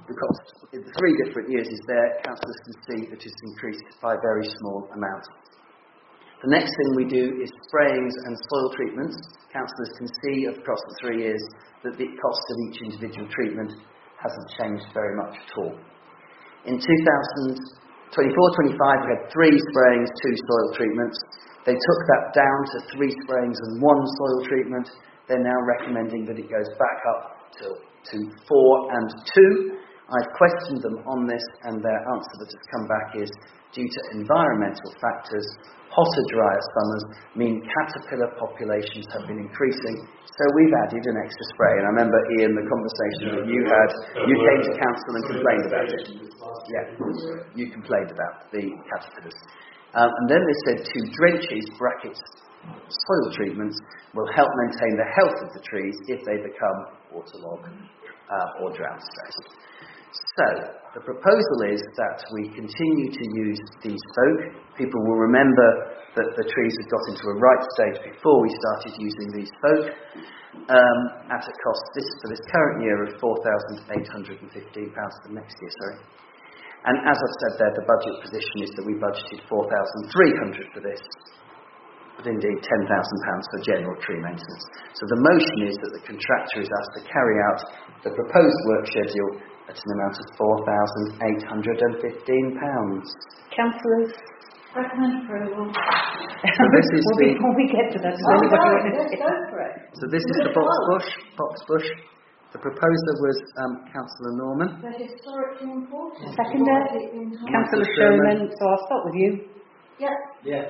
the cost in three different years is there. Councillors can see that it's increased by a very small amount. The next thing we do is sprayings and soil treatments. Councillors can see across the three years that the cost of each individual treatment hasn't changed very much at all. In two thousand twenty-four twenty-five we had three sprayings, two soil treatments. They took that down to three sprayings and one soil treatment. They're now recommending that it goes back up to, to four and two. I've questioned them on this, and their answer that has come back is due to environmental factors, hotter, drier summers mean caterpillar populations have been increasing, so we've added an extra spray. And I remember, Ian, the conversation that you had, you came to council and complained about it. Yeah, you complained about the caterpillars. Um, and then they said two drenches, brackets, soil treatments, will help maintain the health of the trees if they become waterlogged uh, or drought stressed. So, the proposal is that we continue to use these folk. People will remember that the trees had got into a right stage before we started using these folk, um, at a cost this for this current year of four thousand eight hundred fifteen pounds for next year, sorry. And as I've said there, the budget position is that we budgeted four thousand three hundred pounds for this, but indeed ten thousand pounds for general tree maintenance. So the motion is that the contractor is asked to carry out the proposed work schedule at an amount of four thousand eight hundred fifteen pounds. Councillors? Recommend approval. So this is well, the, before we get to that, Oh, anybody no, want to let's say? go for it. so this is the box bush. Box bush. The proposer was um, Councillor Norman. They're historically important. Seconder? Councillor Sherman. So I'll start with you. Yep. Yeah.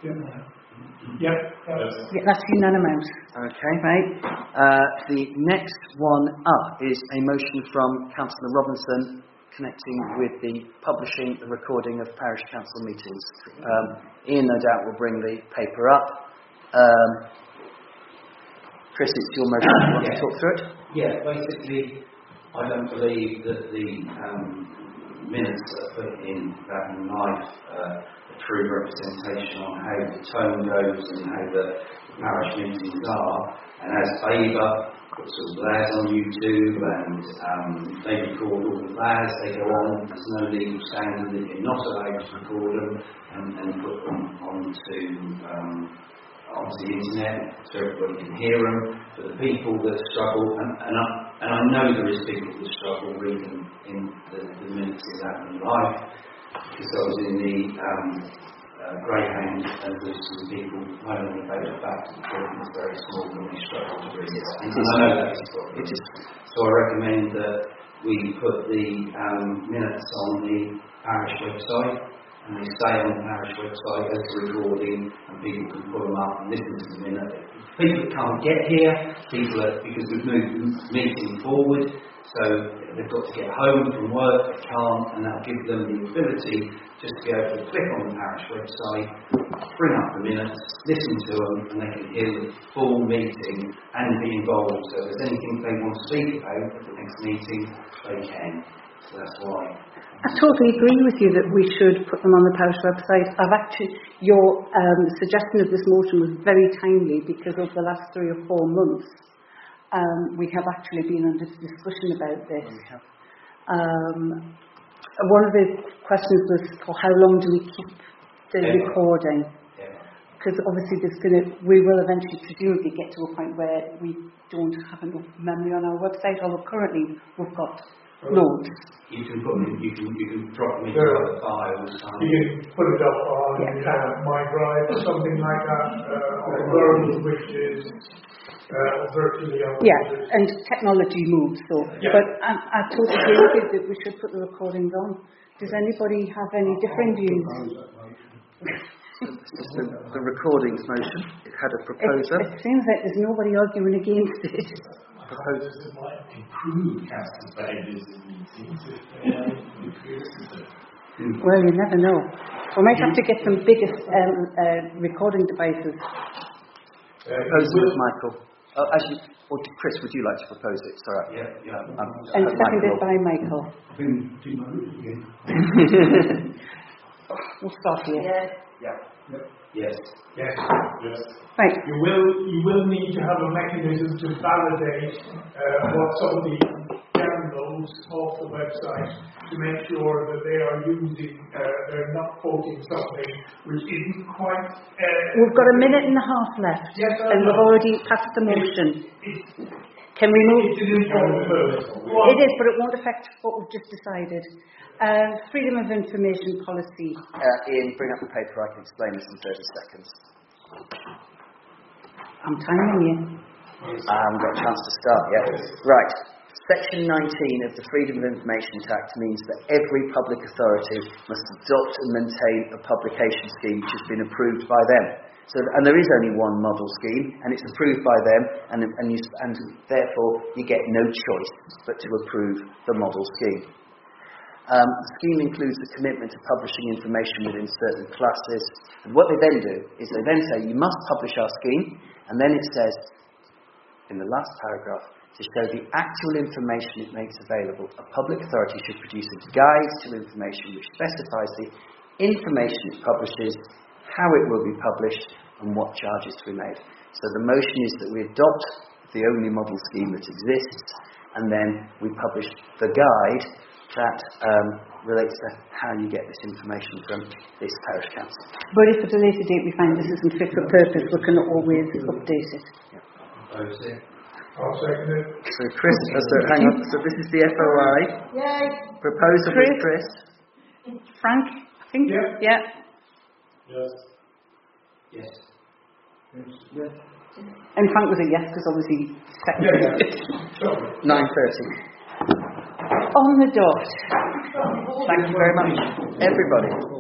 Yep. Yeah, that's unanimous. Okay, right. Uh, the next one up is a motion from Councillor Robinson connecting with the publishing, the recording of parish council meetings. Um, Ian, no doubt, will bring the paper up. Um, Chris, it's your motion. Do you want Yeah. to talk through it? Yeah, basically, I don't believe that the um, minutes that are put in that in life uh, a true representation on how the tone goes and how the parish meetings are. And as Faber puts all the lads on YouTube and um, they record all the lads, they go on. There's no legal standard that you're not allowed to record them and, and put them onto um, onto the internet so everybody can hear them. For the people that struggle, and, and, I, and I know there is people that struggle reading in the, the minutes of that in life, because I was in the um, uh, Greyhound and there's some people moaning about the fact that the children is very small and they struggle to read it. And I know that is what it is. So I recommend that we put the um, minutes on the parish website, and they stay on the parish website as a recording, and people can pull them up and listen to the minute. People that can't get here, people that, because we've moved the meeting forward, so they've got to get home from work, they can't, and that'll give them the ability just to be able to click on the parish website, bring up the minutes, listen to them, and they can hear the full meeting and be involved. So if there's anything they want to speak about at the next meeting, they can. So that's why. I totally agree with you that we should put them on the parish website. I've actually, your um, suggestion of this motion was very timely, because over the last three or four months um, we have actually been under discussion about this. Um, one of the questions was, for how long do we keep the Yeah. recording? Because obviously there's going to, we will eventually presumably get to a point where we don't have enough memory on our website, although currently we've got loads. You can put them, you can, you can drop them into Yeah. other files. Um, You can put it up on uh, my drive or something like that, uh, on Word, which is uh, virtually unlimited. Yeah, and technology moves, so. Yeah. But I, I totally agree with you that we should put the recordings on. Does anybody have any different views? This is the, the recordings motion. It had a It, proposer. it seems like there's nobody arguing against it. Proposers that might improve councillors' behaviours in meetings if they are increased. Well, you never know. We might have to get some bigger um, uh, recording devices. Proposer was Michael. Oh, actually, or Chris, would you like to propose it? Sorry. Yeah, yeah. Um, And uh, seconded Michael. by Michael. We'll start here. Yeah. Yes. Yes. Yes. Right. You will you will need to have a mechanism to validate uh, what some of the downloads off the website to make sure that they are using, uh, they're not quoting something which isn't quite... Uh, We've got a minute and a half left, yes, and we've already passed the motion. Can we move? It's an important purpose. It is, but it won't affect what we've just decided. Uh, freedom of information policy. Uh, Ian, bring up the paper. I can explain this in thirty seconds. I'm timing you. I haven't got a chance to start yet. Right. Section nineteen of the Freedom of Information Act means that every public authority must adopt and maintain a publication scheme which has been approved by them. So, and there is only one model scheme, and it's approved by them, and, and, you, and therefore you get no choice but to approve the model scheme. Um, the scheme includes the commitment to publishing information within certain classes, and what they then do is they then say you must publish our scheme, and then it says in the last paragraph, to show the actual information it makes available, a public authority should produce a guide to information which specifies the information it publishes, how it will be published, and what charges to be made. So the motion is that we adopt the only model scheme that exists, and then we publish the guide that um, relates to how you get this information from this parish council. But if at a later date we find this isn't fit for purpose, we can always update it. Yeah. I'll second it. So Chris, uh, so hang on, so this is the F O I. Yay. Proposal Chris. with Chris. Frank, I think? Yeah. Yeah. Yes. Yes. Yes. And Frank was a yes, because obviously second. Yeah, yeah. nine thirty. On the dot. Thank you very much, everybody.